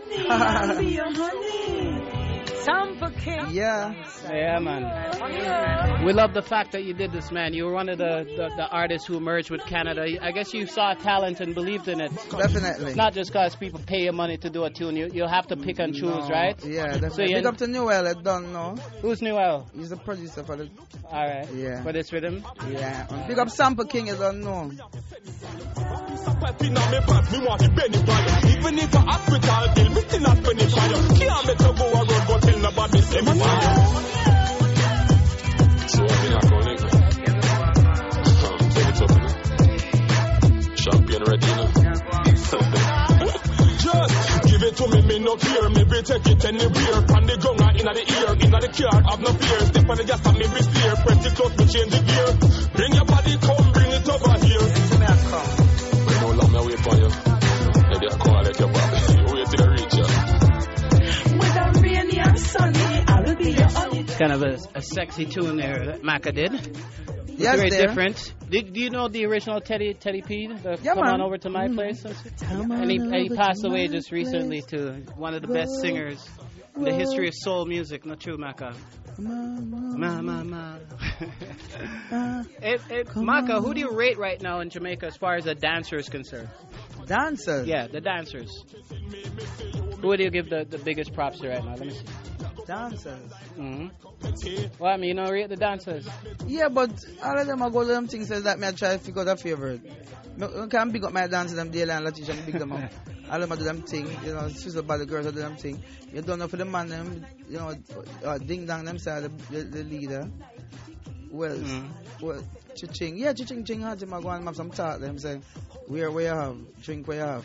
Yeah. Yeah, man. We love the fact that you did this, man. You were one of the artists who merged with Canada. I guess you saw talent and believed in it. Definitely. It's not just because people pay you money to do a tune. You have to pick and choose, right? Yeah, definitely. So Big up to Newell, I don't know. Who's Newell? He's the producer for the... All right. Yeah. For this rhythm? Yeah. Big up Sample King, I don't know. Even if I hospital bill, me still not spend it for you. Can't make you go around go tell nobody say me for you. So what thing I call it? Take it up, champagne ready, you know. Just give it to me no fear. Me be take it anywhere. Pan the gun inna the ear, inna the car, have no fear. Step on the gas and me be steer. Press it close, me change the gear. Bring your body, come, bring it over here. We no love me wait for you. Maybe I call like your back. Wait till I reach you. Whether rainy or sunny, I will be your only. It's kind of a sexy tune there that Maka did. Yes, very there. different. Do you know the original Teddy P? Yeah, Come man. on over to my place. And he passed away just recently to one of the best singers in the history of soul music. Not true, Maka? Maka, who do you rate right now in Jamaica as far as the dancer is concerned? Dancers? Yeah, the dancers. Who do you give the biggest props to right now? Let me see. Dancers? Mm-hmm. Well, I mean, you don't rate the dancers. Yeah, but all of them are go to them things says that me I try to figure out a favorite. I can't big up my dancers, them Dayla and Latisha, and big them up. All of them do them thing, you know, sister by the girls do them thing. You don't know for the man, them, you know, Ding Dong, them side, the leader. Well, Chiching. Yeah, Chiching had him go and have some talk. Them say, where you have, drink where you have.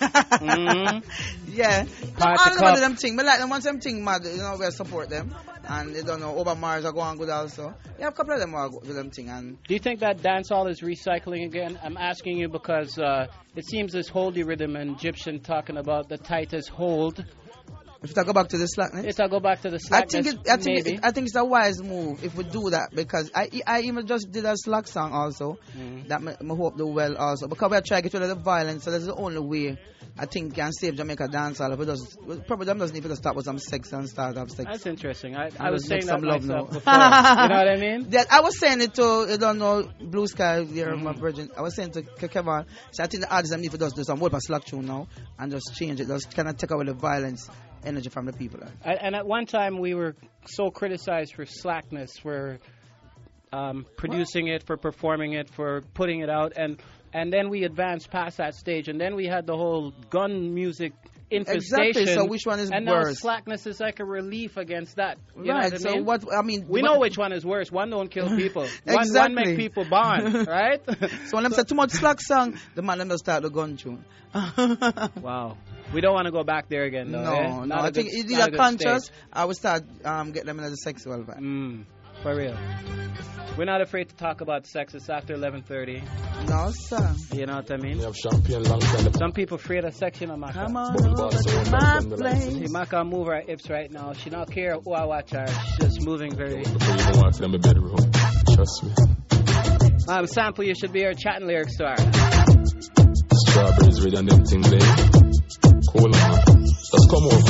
Yeah. All of them thing. But like them, once them thing mad, you know, we support them. And they don't know, over Mars are going good also. Yeah, a couple of them are good with them thing. And do you think that dancehall is recycling again? I'm asking you because it seems this holy rhythm and Egyptian talking about the tightest hold. If I go back to the slackness? If I go back to the slackness, I think it's a wise move if we do that, because I even just did a slack song also that I hope do well also, because we are trying to get rid of the violence, so that's the only way I think can save Jamaica dancehall. If it does, probably them doesn't need to start with some sex and start off sex. That's interesting. I was saying that love myself now. before. You know what I mean? That I was saying it to, you don't know, Blue Sky here, my virgin. I was saying to Kevin, so I think the artists need to just do some word for slack tune now and just change it, just kind of take away the violence energy from the people. And at one time we were so criticized for slackness, for producing it, for performing it, for putting it out, and then we advanced past that stage, and then we had the whole gun music infestation. Exactly. So which one is and worse? Now slackness is like a relief against that. You right. Know so I mean? what I mean, we know which one is worse. One don't kill people. Exactly. One make people bond. Right. So when them say too much slack song, the man them just start the gun tune. Wow. We don't want to go back there again, though. No. I think it's either conscious. I will start get them into the sexual vibe. For real. We're not afraid to talk about sex. It's after 11:30. No, sir. You know what I mean? We have champagne long time. Some people afraid of sex, you know, Maka. Come on over to my place. See, Maka move her hips right now. She don't care who I watch her. She's just moving very... Before you even want them in the bedroom. Trust me. Sample, you should be our chatting lyrics star. Strawberries red and them things there. Cool, man. Just come over.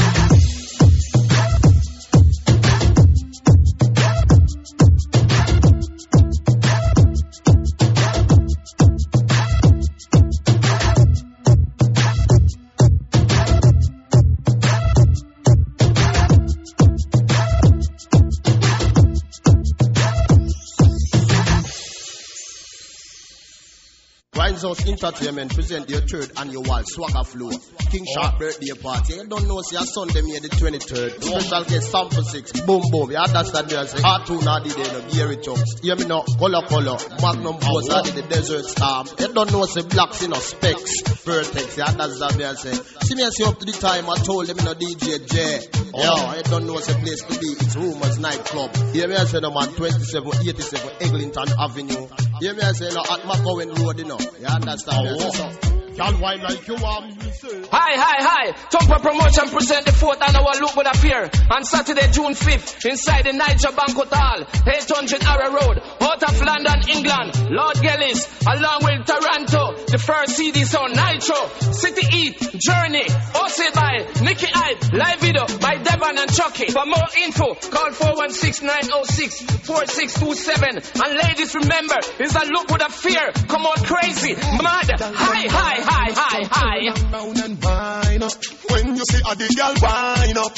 House Entertainment present your third annual Swagger Flow King Sharp birthday party. You don't know, see a Sunday, May the 23rd. Special guest Sample 6. Boom, boom. You understand me? I say, Cartoon Adi Day, no Gary Chunks. Hear me now, Color, Magnum Force, Adi the Desert Storm. You don't know, say Blacks in a Specs, Vertex. You understand me? I say, see me, I say up to the time I told them, DJ J. Yo, you don't know, say place to be. It's Rumors Nightclub. Hear me, I say, no man, 2787 Eglinton Avenue. Hear me, I say, no, at McCowan Road, you know. You understand me? Can't wine like you want me to say. Hi. Tumper Promotion present the 4th annual Look With Affair on Saturday, June 5th, inside the Niger Banquet Hall, 800 Arrow Road, out of London, England. Lord Gellis, along with Toronto, the first CD song, Nitro, City Eat, Journey, hosted by Nicky Hype, live video by Devon and Chucky. For more info, call 416-906-4627. And ladies, remember, it's a Look With Affair. Come on, crazy, mad, hi. Down and wine up. When you see a the girl wine up.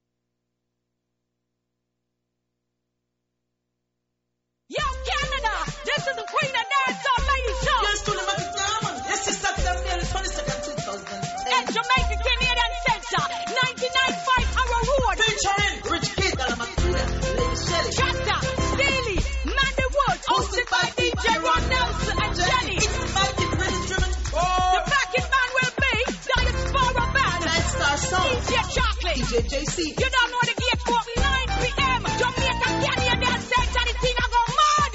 Yo, Canada, this is the Queen of Dancehall Ladies Show. Yes, to the Magic Diamond. This is September 22nd, 2010. At Jamaica Canadian Center, 99.5 Arrow Road. Featuring Rich Kid, Alamakuda, Lady Shelly, Chata, Steely, Mandy Woods, hosted by DJ Ron Nelson and Jenny. It's the mighty British German. The backing man will be Diet Sparrow Band, Night Star Song, DJ Chocolate, DJ JC. You don't know the gate for 9 p.m. Jamaica Canadian Center, the thing I go mad.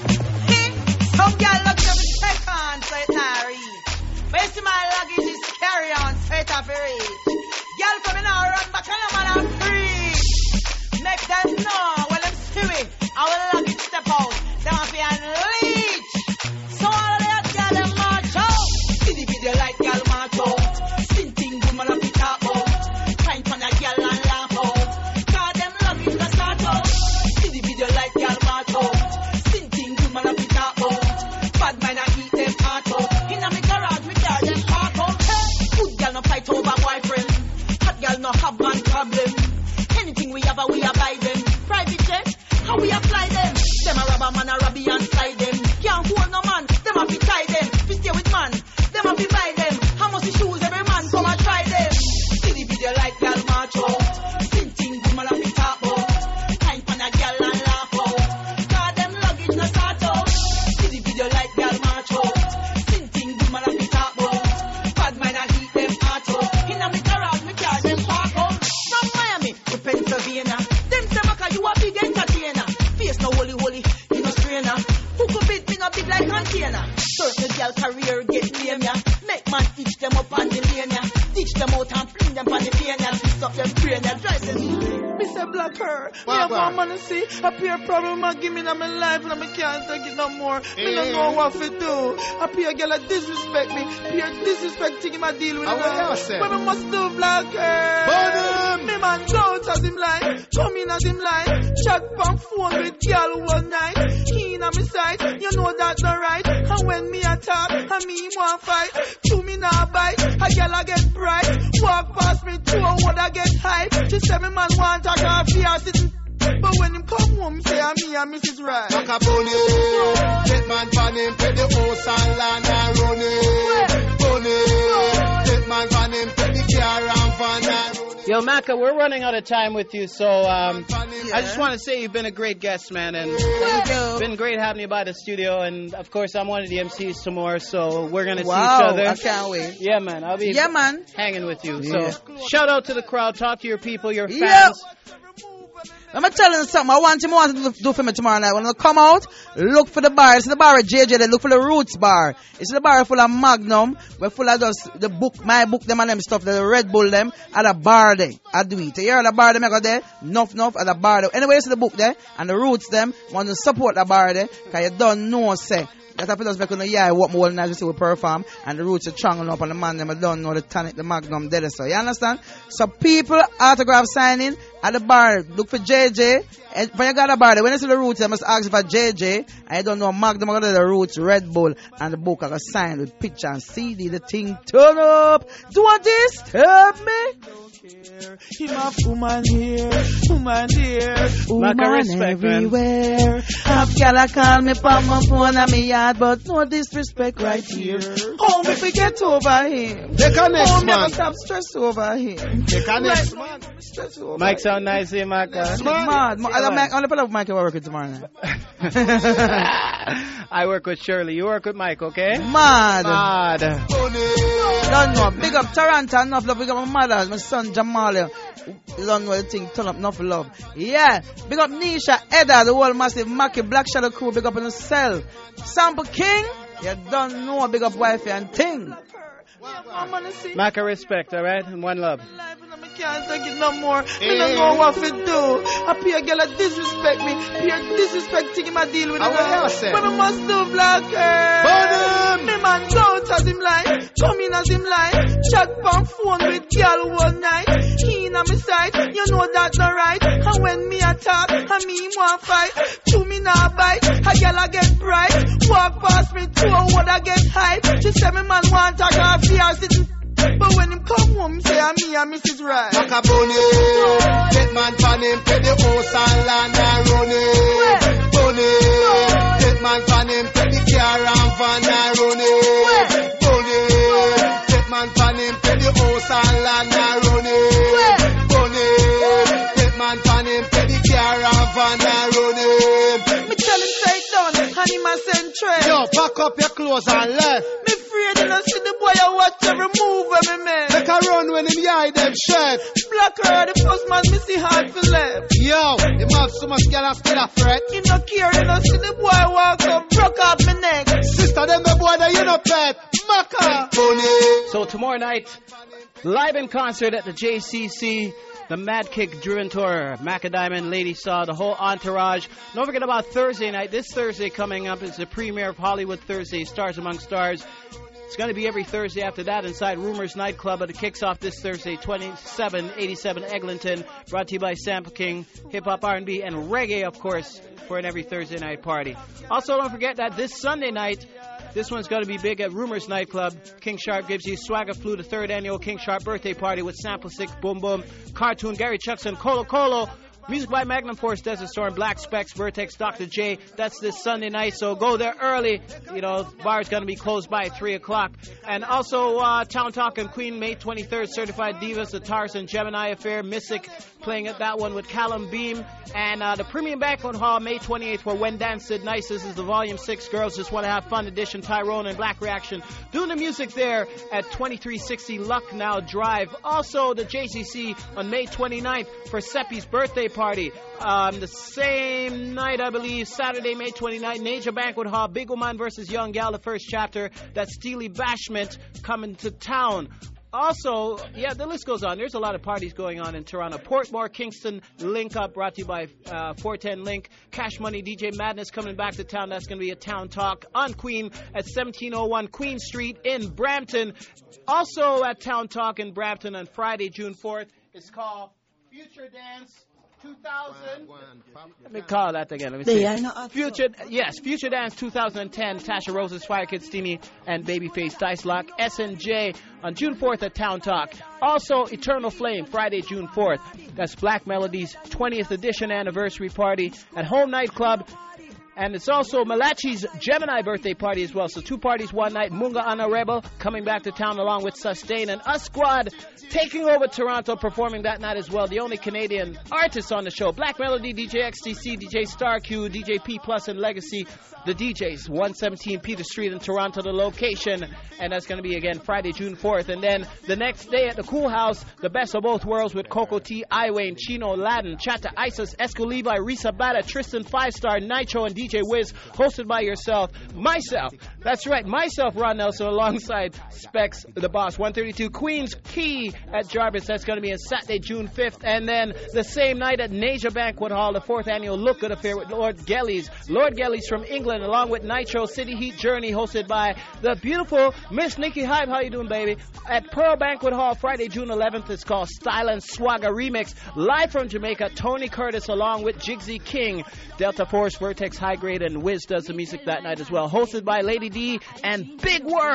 Some girl look at me check on, so it's not read. Basically my luggage is carry on, so it's not read. Girl coming out, run back and I'm on free. Make them know, well I'm serious. Our luggage step out, they want to be unleashed. So all of that girl, them march out. Video like girl march out. Stinting woman up the top out. Time for a girl and laugh out. Cause them luggage the start out. Video like girl march out. Stinting woman up the top out. Bad mind I eat them heart out. Inna me garage, me car them park out. Good girl no fight over boyfriend. Hot girl no have man problem. Anything we have, we buy them. Private jet, how we apply them. Them a rubber man, a rubby and slide them. Can't hold no man, them a fi tie them. Fi stay with man, them a fi buy them. How much the shoes every man come and try them. See the video like girl march out. Stinting woman a fi top out. Time for a girl and laugh out. Cause them luggage no start out. See the video like girl march out. Stinting woman a fi top out. Bad mind a heat them heart out. Inna me garage, me car them park out. From Miami to Pennsylvania, them say Maka you a big entertainer. Face no holy, you no strainer. Who could beat me no big like container? Certain girl career get lame ya. Make man teach them up on the lane ya. Teach them out and fling them on the plane ya. Twist up them brain ya. Drive them. Me say black her. Me have one man to see. A peer problem I give me in my life and I can't take it no more. Me don't know what to do. A peer girl a disrespect me. Peer disrespecting him I deal with him. But me must do black her. Me man Jones as him line. Show me as him line. Chat on phone with girl one night. He in a me sight. You know that's not right. And when me attack, and me want fight. To me now bite. A girl I get bright. Walk past me to a wood I get hype. She say me man want a coffee or sitting. But when him come home, say I'm me and Mrs. Right. Macaroni, get man pan him, pay the house and land and run it. Bunny, get man pan him, pay the car and van and run it. Yo, Macca, we're running out of time with you, so I just want to say you've been a great guest, man, and it's been great having you by the studio, and of course I'm one of the MCs tomorrow, so we're going to see each other. I can't wait. Yeah, man, I'll be hanging with you. Yeah. So shout out to the crowd, talk to your people, your fans. Let me tell you something. I want to do for me tomorrow night. When I come out, look for the bar. It's the bar at JJ. They look for the Roots bar. It's the bar full of Magnum. We're full of just the book, my book, them and them stuff. The Red Bull them at the bar there. I do it. You hear the bar them I got there? Enough at the bar there. Anyway, it's the book there and the Roots them want to support the bar there. Cause you don't know, say. That happens just because what more than we perform and the Roots are strong up and the man them I don't know the tonic, the Magnum there. So you understand? So people autograph signing at the bar, look for JJ. And when you got a bar there, when you see the Roots, you must ask for JJ. I don't know Magnum, I got the Roots, Red Bull, and the book I got signed with picture and CD. The thing turn up. Do you want this? Help me. Him a woman here, woman there, woman respect, everywhere. Have gyal call me pon my phone and me yard, but no disrespect right here. Oh, me forget over him. Take a next oh, man. Never stop stress over him. Take a next man. Stress over Mike sound nice here, Mike. Mad. Only pull up Mike I work with tomorrow night. I work with Shirley. You work with Mike, okay? Mad. Don't know. Big up Toronto, enough love. Big up my mother, my son Jamal. You don't know the thing, turn up enough love. Yeah. Big up Nisha, Edda, the whole massive Mackie, Black Shadow crew. Big up on yourself. Sample King, you don't know. Big up wifey and ting. Mac respect, alright? And one love. I can't take it no more. I don't know what to do. I pay a girl that disrespect me. Pay disrespecting him, I deal with him. But I must do black girl. Me man go out as him like, come in as him like, chat on phone with girl all night. He in on my side, you know that's not right. And when me attack, and me want fight, to me not bite. A girl I get bright, walk past me to a word I get hype. She say me man want a girl fear sitting. But when him come home, say I'm me and Mrs. Right. Macaboni, get man pan him, pay the house and land and run it. Bunny, get man pan him, pay the car and van and run it. Bunny, get man pan him, pay the house and land and run it. Bunny, get man pan him, pay the car and van and run it. Me tell him say done, and him a send trade. Yo, pack up your clothes and left. Me afraid you don't see the boy I watch every move of me man. Make a run when him hide them shirt. Black her the first man me see hard for left. Yo, him have so much girl and still a fret. He no care, you don't see the boy walk up, broke off my neck. Sister, them the boy that you no pet. Maka. Bunny. So tomorrow night, live in concert at the JCC. The Mad Kick Driven Tour, Macadamon, Lady Saw, the whole entourage. Don't forget about Thursday night. This Thursday coming up is the premiere of Hollywood Thursday, Stars Among Stars. It's going to be every Thursday after that inside Rumors Nightclub, but it kicks off this Thursday, 2787 Eglinton, brought to you by Sample King, Hip Hop, R&B, and Reggae, of course, for an every Thursday night party. Also, don't forget that this Sunday night, this one's going to be big at Rumors Nightclub. King Sharp gives you Swagger Flu, the 3rd annual King Sharp birthday party with Sample 6, Boom Boom, Cartoon, Gary Chuckson, Colo Colo, music by Magnum Force, Desert Storm, Black Specs, Vertex, Dr. J. That's this Sunday night, so go there early. You know, the bar's going to be closed by 3 o'clock. And also, Town Talk and Queen, May 23rd, Certified Divas, the Tars and Gemini Affair, Mystic, playing at that one with Callum Beam. And the Premium Banquet Hall, May 28th, where When Dance Said Nice. This is the Volume 6 Girls Just Want to Have Fun edition. Tyrone and Black Reaction doing the music there at 2360 Lucknow Drive. Also, the JCC on May 29th for Seppi's birthday party. The same night, I believe, Saturday, May 29th, Naja Banquet Hall, Big Oman versus Young Gal, the first chapter. That's Steely Bashment coming to town. Also, yeah, the list goes on. There's a lot of parties going on in Toronto. Portmore, Kingston, Link Up, brought to you by 410 Link. Cash Money, DJ Madness coming back to town. That's going to be a Town Talk on Queen at 1701 Queen Street in Brampton. Also at Town Talk in Brampton on Friday, June 4th. It's called Future Dance 2000. Let me call that again. Let me see. Future Dance 2010. Tasha Roses, Fire Kid Steamy, and Babyface Dice Lock. S&J on June 4th at Town Talk. Also, Eternal Flame, Friday, June 4th. That's Black Melody's 20th edition anniversary party at Home Nightclub. And it's also Malachi's Gemini birthday party as well. So 2 parties one night. Munga Anna Rebel coming back to town along with Sustain. And Us Squad taking over Toronto, performing that night as well. The only Canadian artists on the show. Black Melody, DJ XTC, DJ Star Q, DJ P Plus and Legacy. The DJs, 117 Peter Street in Toronto, the location. And that's going to be, again, Friday, June 4th. And then the next day at the Cool House, the best of both worlds with Coco T, Iwayne, Chino, Laden, Chatta, Isis, Esco Levi, Risa Bata, Tristan 5-Star, Nitro, and DJ Wiz, hosted by yourself, myself. That's right, myself, Ron Nelson, alongside Specs, the boss. 132 Queens Key at Jarvis. That's going to be on Saturday, June 5th. And then the same night at Naja Banquet Hall, the 4th annual Look Good Affair with Lord Gellies. Lord Gellies from England, along with Nitro, City Heat Journey, hosted by the beautiful Miss Nikki Hype. How you doing, baby? At Pearl Banquet Hall, Friday, June 11th. It's called Style and Swagger Remix. Live from Jamaica, Tony Curtis, along with Jigsy King. Delta Force, Vertex High Grade, and Wiz does the music that night as well. Hosted by Lady D and Big Worm.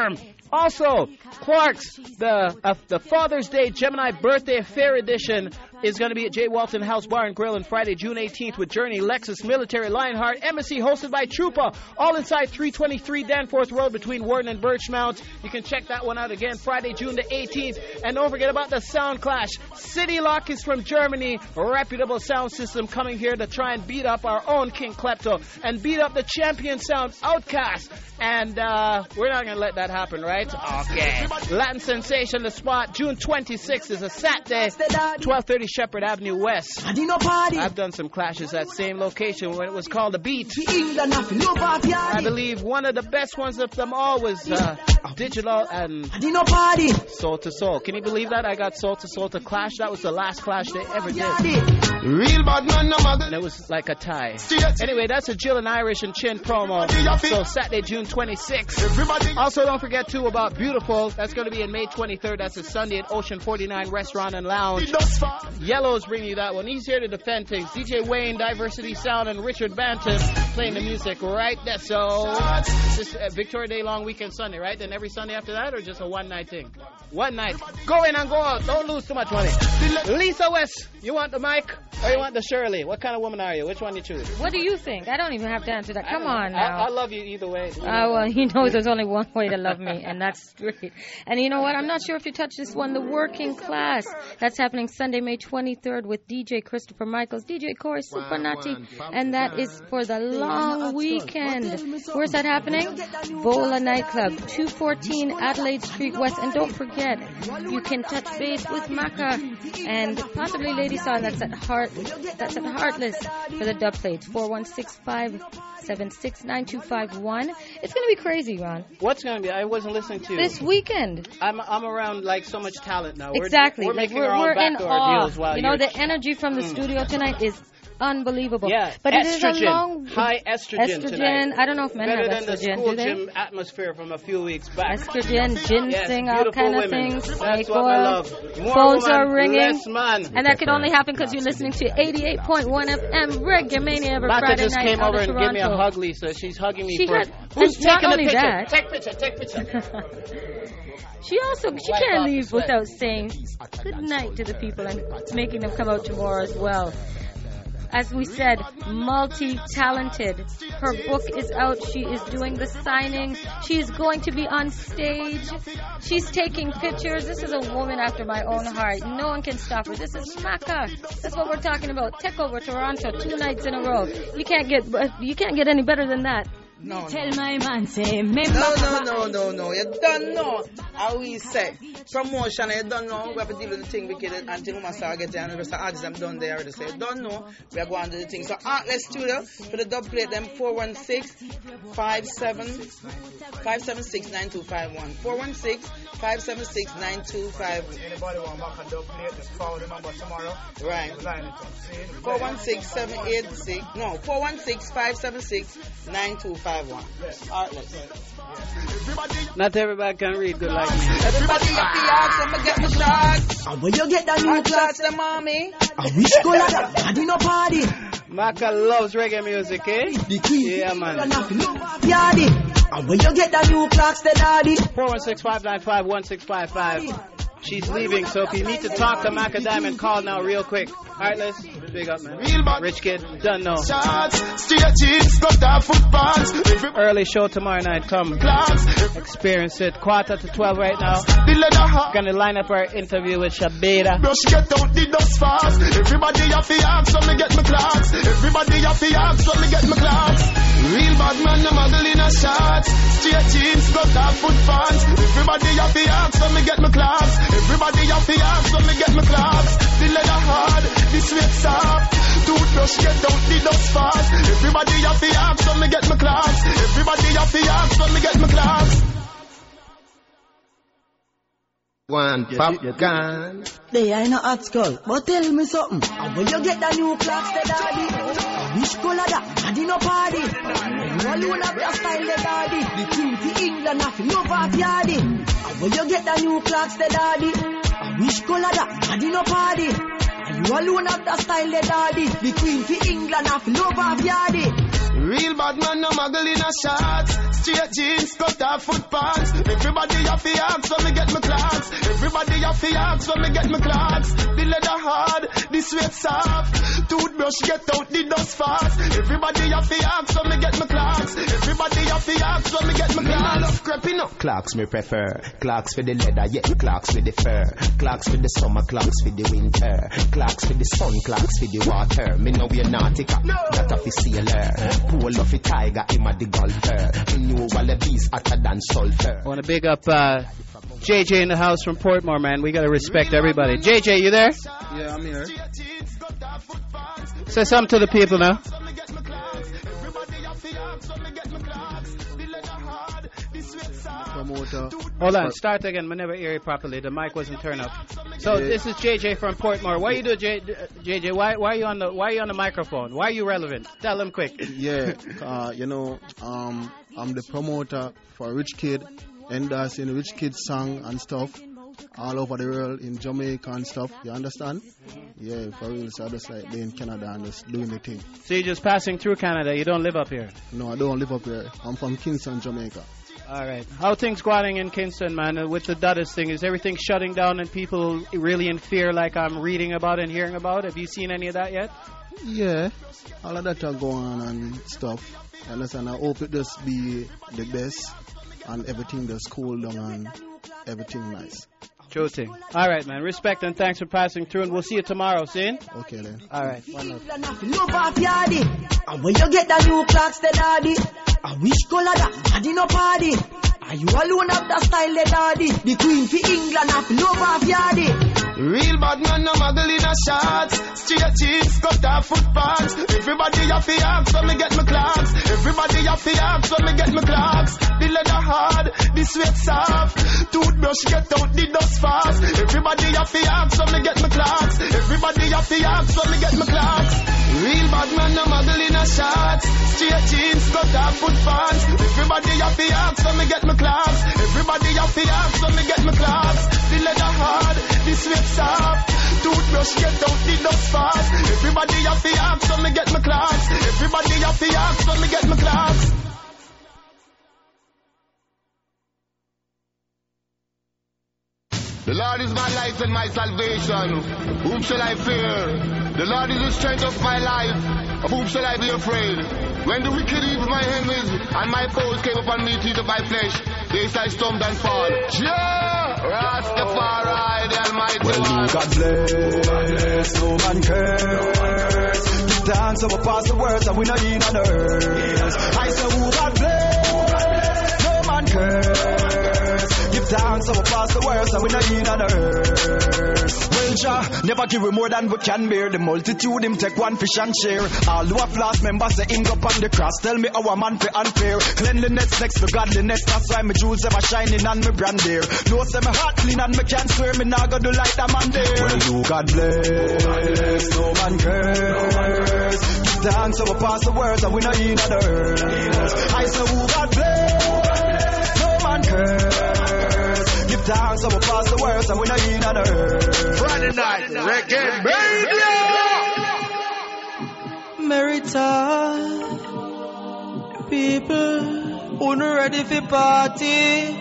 Also, Clark's, the Father's Day Gemini Birthday Fair Edition is going to be at J. Walton House Bar and Grill on Friday, June 18th with Journey, Lexus, Military, Lionheart, Embassy, hosted by Troopa, all inside 323 Danforth Road between Warden and Birchmount. You can check that one out again Friday, June the 18th. And don't forget about the Sound Clash. City Lock is from Germany, a reputable sound system coming here to try and beat up our own King Klepto and beat up the champion sound Outcast. And we're not going to let that happen, right? Okay. Latin Sensation, The Spot, June 26th is a Saturday, 1230 Shepherd Avenue West. I've done some clashes at same location when it was called The Beat. I believe one of the best ones of them all was Digital and Soul to Soul. Can you believe that? I got Soul to clash. That was the last clash they ever did. Real bad man, no matter. And it was like a tie. Anyway, that's a Jill and Irish and Chin promo. So Saturday, June 26th. Also, don't forget too about Beautiful. That's going to be in May 23rd. That's a Sunday at Ocean 49 Restaurant and Lounge. Yellow's bringing you that one. He's here to defend things. DJ Wayne, Diversity Sound, and Richard Banton playing the music right there. So this Victoria Day long weekend Sunday, right? Then every Sunday after that, or just a one-night thing? One night. Go in and go out. Don't lose too much money. Lisa West, you want the mic or you want the Shirley? What kind of woman are you? Which one you choose? What do you think? I don't even have to answer that. Come on now. I love you either way. Well, you know there's only one way to love me, and that's straight. And you know what? I'm not sure if you touched this one, The Working Class. That's happening Sunday, May 23rd with DJ Christopher Michaels, DJ Corey Supernati, and that is for the long weekend. Where's that happening? Bola Nightclub, 214 Adelaide Street West. And don't forget, you can touch base with Maka and possibly Lady Song. That's at Heartless for the dub plates. 416-576-9251. It's going to be crazy, Ron. What's going to be? I wasn't listening to you. This weekend. I'm around like so much talent now. Exactly. We're making our own backdoor deals while you know, the energy from the studio tonight is unbelievable. Yeah, but estrogen. It is a long high estrogen tonight. I don't know if men better have than estrogen. the school gym atmosphere from a few weeks back. Estrogen, ginseng, yes, all kind of women. things. That's what I love. More phones woman, are ringing, less man. And that could only happen because you're listening to 88.1 FM Reggae Mania every Maka Friday just night came over and Toronto. gave me a hug, Lisa. She's hugging me. Who's taking the picture? That. Take picture. She can't leave without saying good night to the people and making them come out tomorrow as well. As we said, multi-talented. Her book is out. She is doing the signing. She is going to be on stage. She's taking pictures. This is a woman after my own heart. No one can stop her. This is Maka. That's what we're talking about. Take over Toronto 2 nights in a row. You can't get any better than that. No. Tell my man, say, No. You don't know how we say. Promotion, you don't know. We have to deal with the thing because until we start getting and the rest of the artists them done there already. So you don't know. We are going to do the thing. So Artless Studio for the dub plate them 416-576-9251. 416-576-9251. Anybody want back a dub plate? Just follow the number tomorrow. Right. 416-576-9251. Artless. Not everybody can read good like me. Everybody get the axe and get the shots. And when you get that new class, the mommy. I wish go like that. Body no party. Maka loves reggae music, eh? The queen. Yeah, man. And when you get that new clocks, the daddy. 416-595-1655. She's leaving, so if you need to talk to Maka Diamond, call now real quick. Alright, let's big up, man. Rich Kid, don't know. Early show tomorrow night, come experience it. 11:45 right now. Gonna line up our interview with Shabeda. Everybody have to ask when me get my clocks. Everybody have to ask when me get my clocks. Real bad man, no muggle in a shots. Straight jeans, got that foot pants. Everybody have to ask when me get my clocks. Everybody have to ask when me get my clocks. The leather hard, the sweat soft. Toothbrush get out the dust fast. Everybody have to ask when me get my clocks. Everybody have to ask when me get my clocks. One pop gun. They ain't no hot skull, but tell me something. And when you get the new clocks, the daddy. Which color that? Daddy no party. You alone have your style, the daddy. The queen to England, have no party, daddy. And when you get the new clocks, the daddy. Which color that? Daddy no party. And you alone have the style, the daddy. The queen to England, have no party, daddy. Real bad man, no muggle in a shorts. Straight jeans, cut off foot pants. Everybody have to ask when me get my clocks. Everybody have to ask when me get my clocks. The leather hard, the sweat soft. Toothbrush get out the dust fast. Everybody have to ask when me get my clocks. Everybody have to ask when me get my clocks. I love creeping up. Clocks me prefer. Clocks for the leather, yeah. Clocks for the fur. Clocks for the summer, clocks for the winter. Clocks for the sun, clocks for the water. Me know we're nautica, that of the sailor. Pull off a tiger, him a the golfer. Me know all the bees hotter than sulfur. I want to big up JJ in the house from Portmore, man. We got to respect everybody. JJ, you there? Yeah, I'm here. Say something to the people now. Promoter. Hold on, start again. I never hear you properly. The mic wasn't turned up. So this is JJ from Portmore. Why you do JJ? Why are you on the microphone? Why are you relevant? Tell them quick. Yeah, I'm the promoter for Rich Kid, endorsing Rich Kid song and stuff all over the world in Jamaica and stuff. You understand? Yeah, for real. So I just like being in Canada and just doing the thing. So you're just passing through Canada. You don't live up here? No, I don't live up here. I'm from Kingston, Jamaica. All right. How things going in Kingston, man? With the Dudders thing, is everything shutting down and people really in fear, like I'm reading about and hearing about? Have you seen any of that yet? Yeah, all of that are going on and stuff. And listen, I hope it just be the best and everything just cool down and everything nice. True thing. All right, man. Respect and thanks for passing through, and we'll see you tomorrow. See? Okay, then. All right. One love. Love off yardy. And when you get the new clocks, the daddy. I wish color that daddy no party. Are you alone of that style, the daddy? The queen for England, have love off yardy. Real bad man, no muggle in a shorts. Straight jeans, cut off foot pants. Everybody have to ask when me get my clocks. Everybody have to ask when me get my clocks. The leather hard, the sweat soft. Toothbrush get out the dust fast. Everybody have to ask when me get my clocks. Everybody have to ask when me get my clocks. Real bad man, no muggle in a shorts. Straight jeans, cut off foot pants. Everybody have to ask when me get my clocks. Everybody have to ask when me get my clocks. The leather hard, the sweat soft. Toothbrush get out the dust fast. Everybody have to ask when me get my clocks. Everybody have to ask when me get my clocks. The Lord is my life and my salvation. Whom shall I fear? The Lord is the strength of my life. Of whom shall I be afraid? When the wicked evil my enemies and my foes came upon me to eat of my flesh, they I stumbled and fall. Yeah, Rastafari, the Almighty One. God bless, no man curse. Give thanks over past the words and we not in on earth. I say, who God bless, no man curse. Give thanks over past the words and we not in on earth. Well, Jah, never give we more than we can bear. The multitude, him take one fish and share. All who have lost members, say him go on the cross. Tell me our man for unfair. Cleanliness next to godliness. That's why my jewels ever shining and my brand there. No, say my heart clean and me can't swear. Me nah go do like that man there. Well, you God bless, no man curse. Give thanks over past the words and we not in on earth. I say who God bless, no man curse. Give thanks over past the words and we not in on earth. Friday night, reggae media. Merita, people who not ready for party.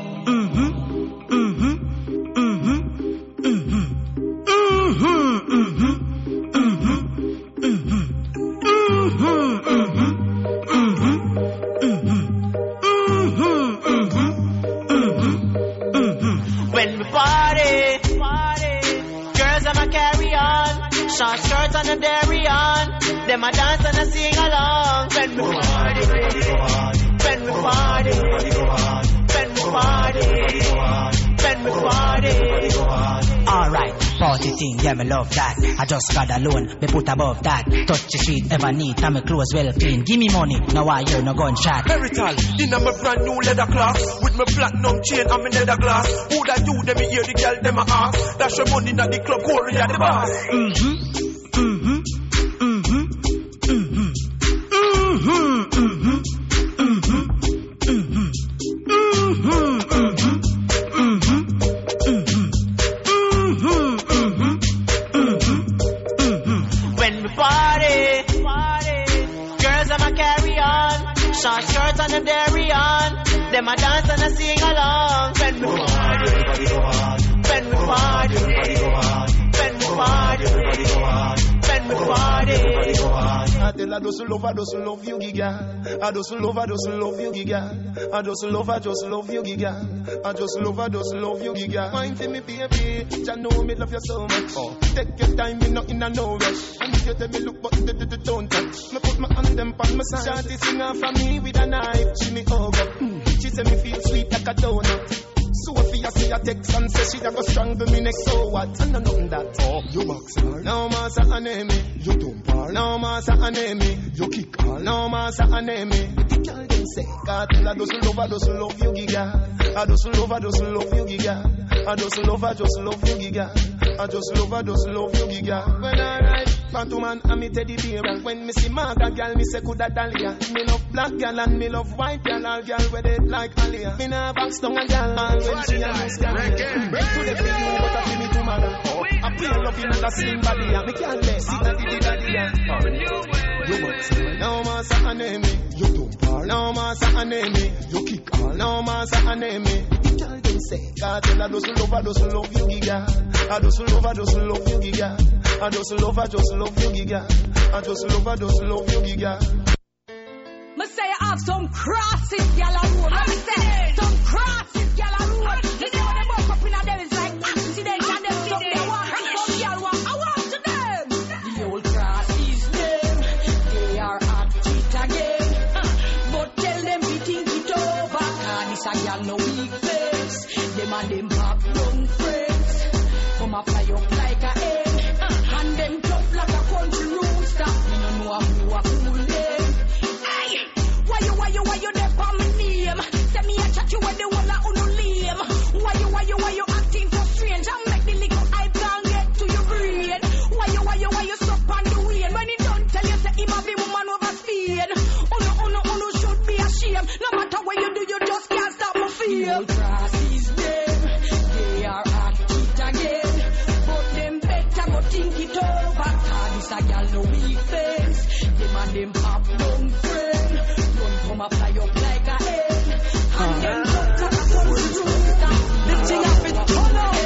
When we party, girls I'ma carry on, short skirts and a dairy on, them a dance and a sing along. When we party, when we party, when we party, when we party. Alright, party thing, yeah, me love that. I just got alone, me put above that. Touch the street, ever neat, and me clothes well clean. Give me money, now I hear no gunshot. Merital, in my brand new leather cloth, with my platinum chain and my leather glass. Who that you, them hear the girl, them a ask. Dash your money in the club, Corey at the boss. When we party, girls I'ma carry on, Short skirt and a dairy on. Them a dance and a sing along. When we party, when we party, when we party, when we party. I tell her just love you, giga. I just love you, giga. I just love you, giga. I just love you, giga. Mind for me, baby. I know me love you so much. Take your time, me not in a no rush. And if you tell me look, but don't touch. Me put my hand them on my side. Shawty sing her for me with a knife. She me over. She say me feel sweet like a donut. Sophia see a text and say she never strangle me next. So what? And I know that. Oh, you box her. No master enemy. You don't bar. No master enemy. You kick her. No master enemy. The girl them say, God, I just love you, giga. I just love you, giga. I just love you, giga. I just love you, giga. When I ride, Phantoman and me teddy bear. And when me see Marga girl, me say coulda Dahlia. Me love black girl and me love white girl. All girl with it like Alia. Me nah box down a girl. And when she a miss girl, break to the feeling, but I feel me tomorrow. I feel love in the same body. Me can't let see that the body. You box no master enemy. You don't bar. No master enemy. You kick all. No master enemy. Girl them say, God tell I just love you, giga. I just love you, giga. I just love you, giga. I just love you, giga. Me say I have some crosses, gyal a road. Me say some crosses, gyal a road. You know when they walk up in a them, it's like accident and them stuff they want. Some gyal want, I want to them. The old crosses them, they are at it again. But tell them we think it over. Cause this a gyal no weak face. Them and them pop young friends. Come a fly up like a egg. And them tough like a country rooster. Me no know who a fool them. Why you there for me name? Say me a chat you when the one that uno lame. Why you acting so strange? I make the little eye can't get to your brain. Why you stop on the way? When he don't tell you say him a be woman over Spain. Uno should be ashamed. No matter what you do, you just can't stop my feel. The crosses them, they are at it again. But them better go think it over. Cause this a girl no weak face. Them and them pop young friend. Come up fly up like a egg. And then look like a country rooster. The thing up it turn up.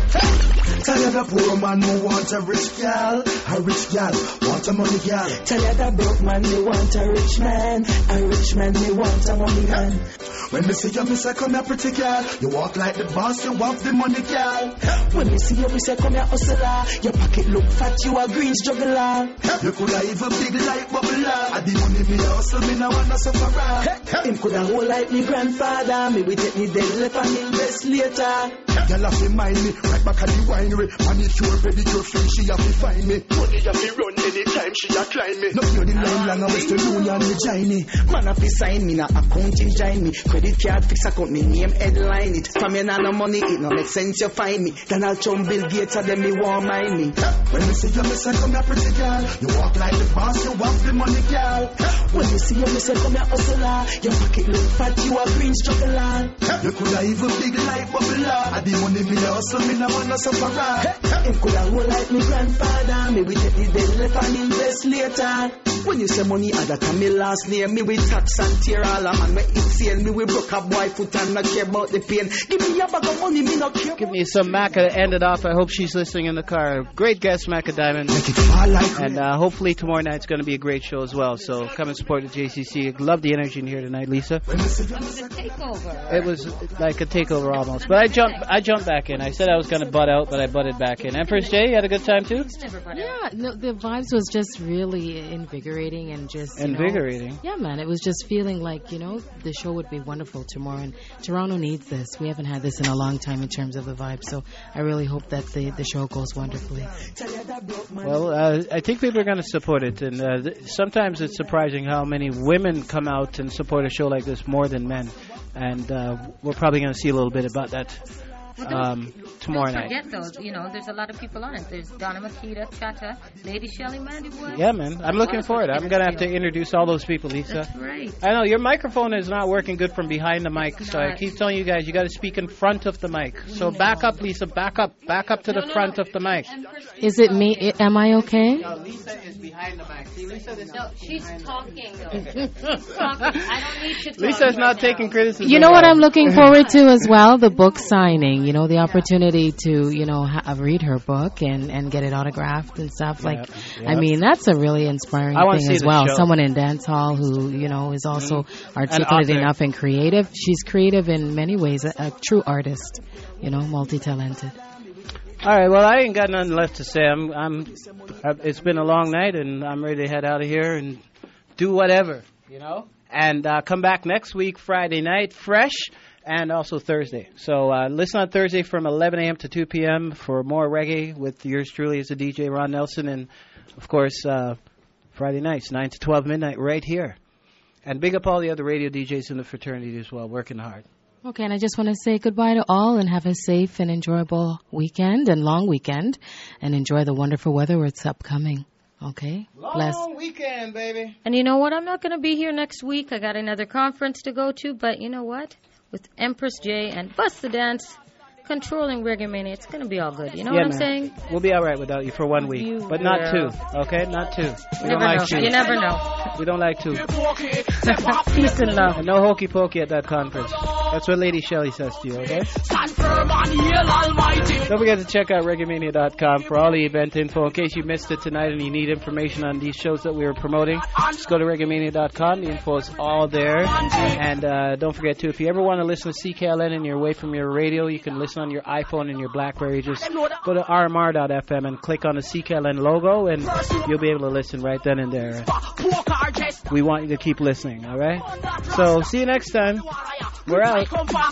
Tell you the poor man who want a rich gal want a money gal. Tell you the broke man you want a rich man me want a money man. When me see you, me say come here pretty girl. You walk like the boss, you want the money girl. When me see you, me say come here hustler. Your pocket look fat, you a green juggler. You coulda even big like bubbler. I the money me hustle, me no want no sufferer. Him coulda hold like me grandfather. Me we take me dead left and invest later. Girl have to mind me, right back at the winery. Manicure, pedicure, free, she have to find me. Money have to run anytime she a climb me. No pure the line long, I Western Union me join me. Man have to sign me, na accounting join me. Credit card fix account, me name headline it. From me nah no money, it no make sense you find me. Donald Trump, Bill Gates, and them me want mind me. When me see you, me say come here pretty girl. You walk like the boss, you want the money girl. When me see you, me say come here hustler. Your pocket look fat, you a green struggler. You coulda even big like bubbler. The money me hustle, me no want no sufferer. Him coulda hold like me grandfather. Me we take the dead left and invest later. When you say money, I that me last name. Me we tax and tear all a man. Me insane, me we broke a boy foot and not care about the pain. Give me a bag of money, me not care. Give me some Macca to end it off. I hope she's listening in the car. Great guest, Macca Diamond. And hopefully tomorrow night's going to be a great show as well. So come and support the JCC. Love the energy in here tonight, Lisa. It was a takeover. It was like a takeover almost. But I jumped back in. I said I was going to butt out, but I butted back in. Empress J, you had a good time too? Yeah, no, the vibes was just really invigorating and just invigorating. Yeah, man, it was just feeling like the show would be wonderful tomorrow, and Toronto needs this. We haven't had this in a long time in terms of the vibe, so I really hope that the show goes wonderfully. Well, I think people are going to support it, and sometimes it's surprising how many women come out and support a show like this more than men, and we're probably going to see a little bit about that tomorrow Don't night. forget though, you know, there's a lot of people on it. There's Donna Makita, Chata, Lady Shelley, Mandy Boy. Yeah, man. I'm looking forward. I'm going to have to introduce all those people, Lisa. That's right. I know, your microphone is not working good from behind the mic, so I keep telling you guys, you got to speak in front of the mic. So back up, Lisa, back up to the front of the mic. Is it me? Am I okay? No, Lisa is behind the mic. See, Lisa, No, she's talking though. Talking. I don't need to talk. Lisa's not taking criticism. You know what I'm looking forward to as well? The book signing. You know, the opportunity to, you know, read her book and get it autographed and stuff. Like, I mean, that's a really inspiring thing as well. Someone in dance hall who, you know, is also articulate enough and creative. She's creative in many ways, a true artist, you know, multi-talented. All right, well, I ain't got nothing left to say. It's been a long night, and I'm ready to head out of here and do whatever, you know? And come back next week, Friday night, fresh, and also Thursday. So listen on Thursday from 11 a.m. to 2 p.m. for more reggae with yours truly as the DJ, Ron Nelson. And, of course, Friday nights, 9 to 12 midnight, right here. And big up all the other radio DJs in the fraternity as well, working hard. Okay, and I just want to say goodbye to all and have a safe and enjoyable weekend and long weekend. And enjoy the wonderful weather where it's upcoming. Okay? Long weekend, baby. And you know what? I'm not going to be here next week. I got another conference to go to. But you know what? With Empress J and Bust the Dance controlling Reggae Mania, it's going to be all good. You know what I'm saying? We'll be all right without you for 1 week. But not two, okay? Not two. We don't like two. You never know. We don't like two. Peace and love. And no hokey pokey at that conference. That's what Lady Shelley says to you, okay? Don't forget to check out reggaemania.com for all the event info. In case you missed it tonight and you need information on these shows that we were promoting, just go to reggaemania.com. The info is all there. And don't forget, too, if you ever want to listen to CKLN and you're away from your radio, you can listen on your iPhone and your BlackBerry. Just go to rmr.fm and click on the CKLN logo, and you'll be able to listen right then and there. We want you to keep listening, all right? So, see you next time. We're out.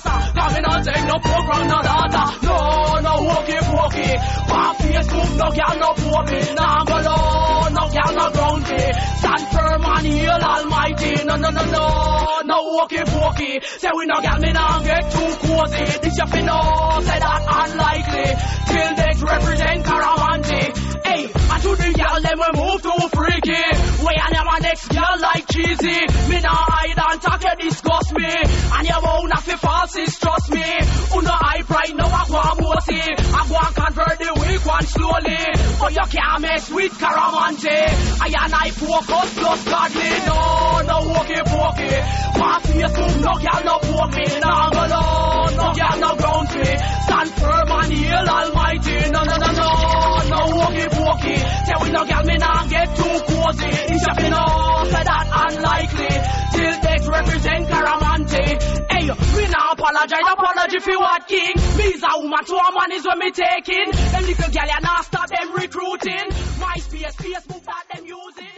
Stand firm and heal Almighty. No walkie pokey. Say we no gal, me now get too cozy. This you finna say that unlikely. Till next represent Caramanti. Hey, and to the gal them we move too freaky. Way and them next girl like cheesy. Me now hide and talk, you disgust me. And you won't have to false, trust me. Uno high pride, no I go and bossy. I go and convert the weak one slowly. But you can't mess with Caramanti. I and I focus plus godly. No walkie pokey. My face move, no girl no poke me. Nah go low, no girl no ground me. Stand firm and heal Almighty. No walkie pokey. Say we no girl, me nah get too cozy. It's a finna say that unlikely. Till next represent Caramanti. Hey, we nah apology for what king. Me's a woman to a man is when me taking. Them little girl ya nah stop them recruiting. My space, Facebook that them using.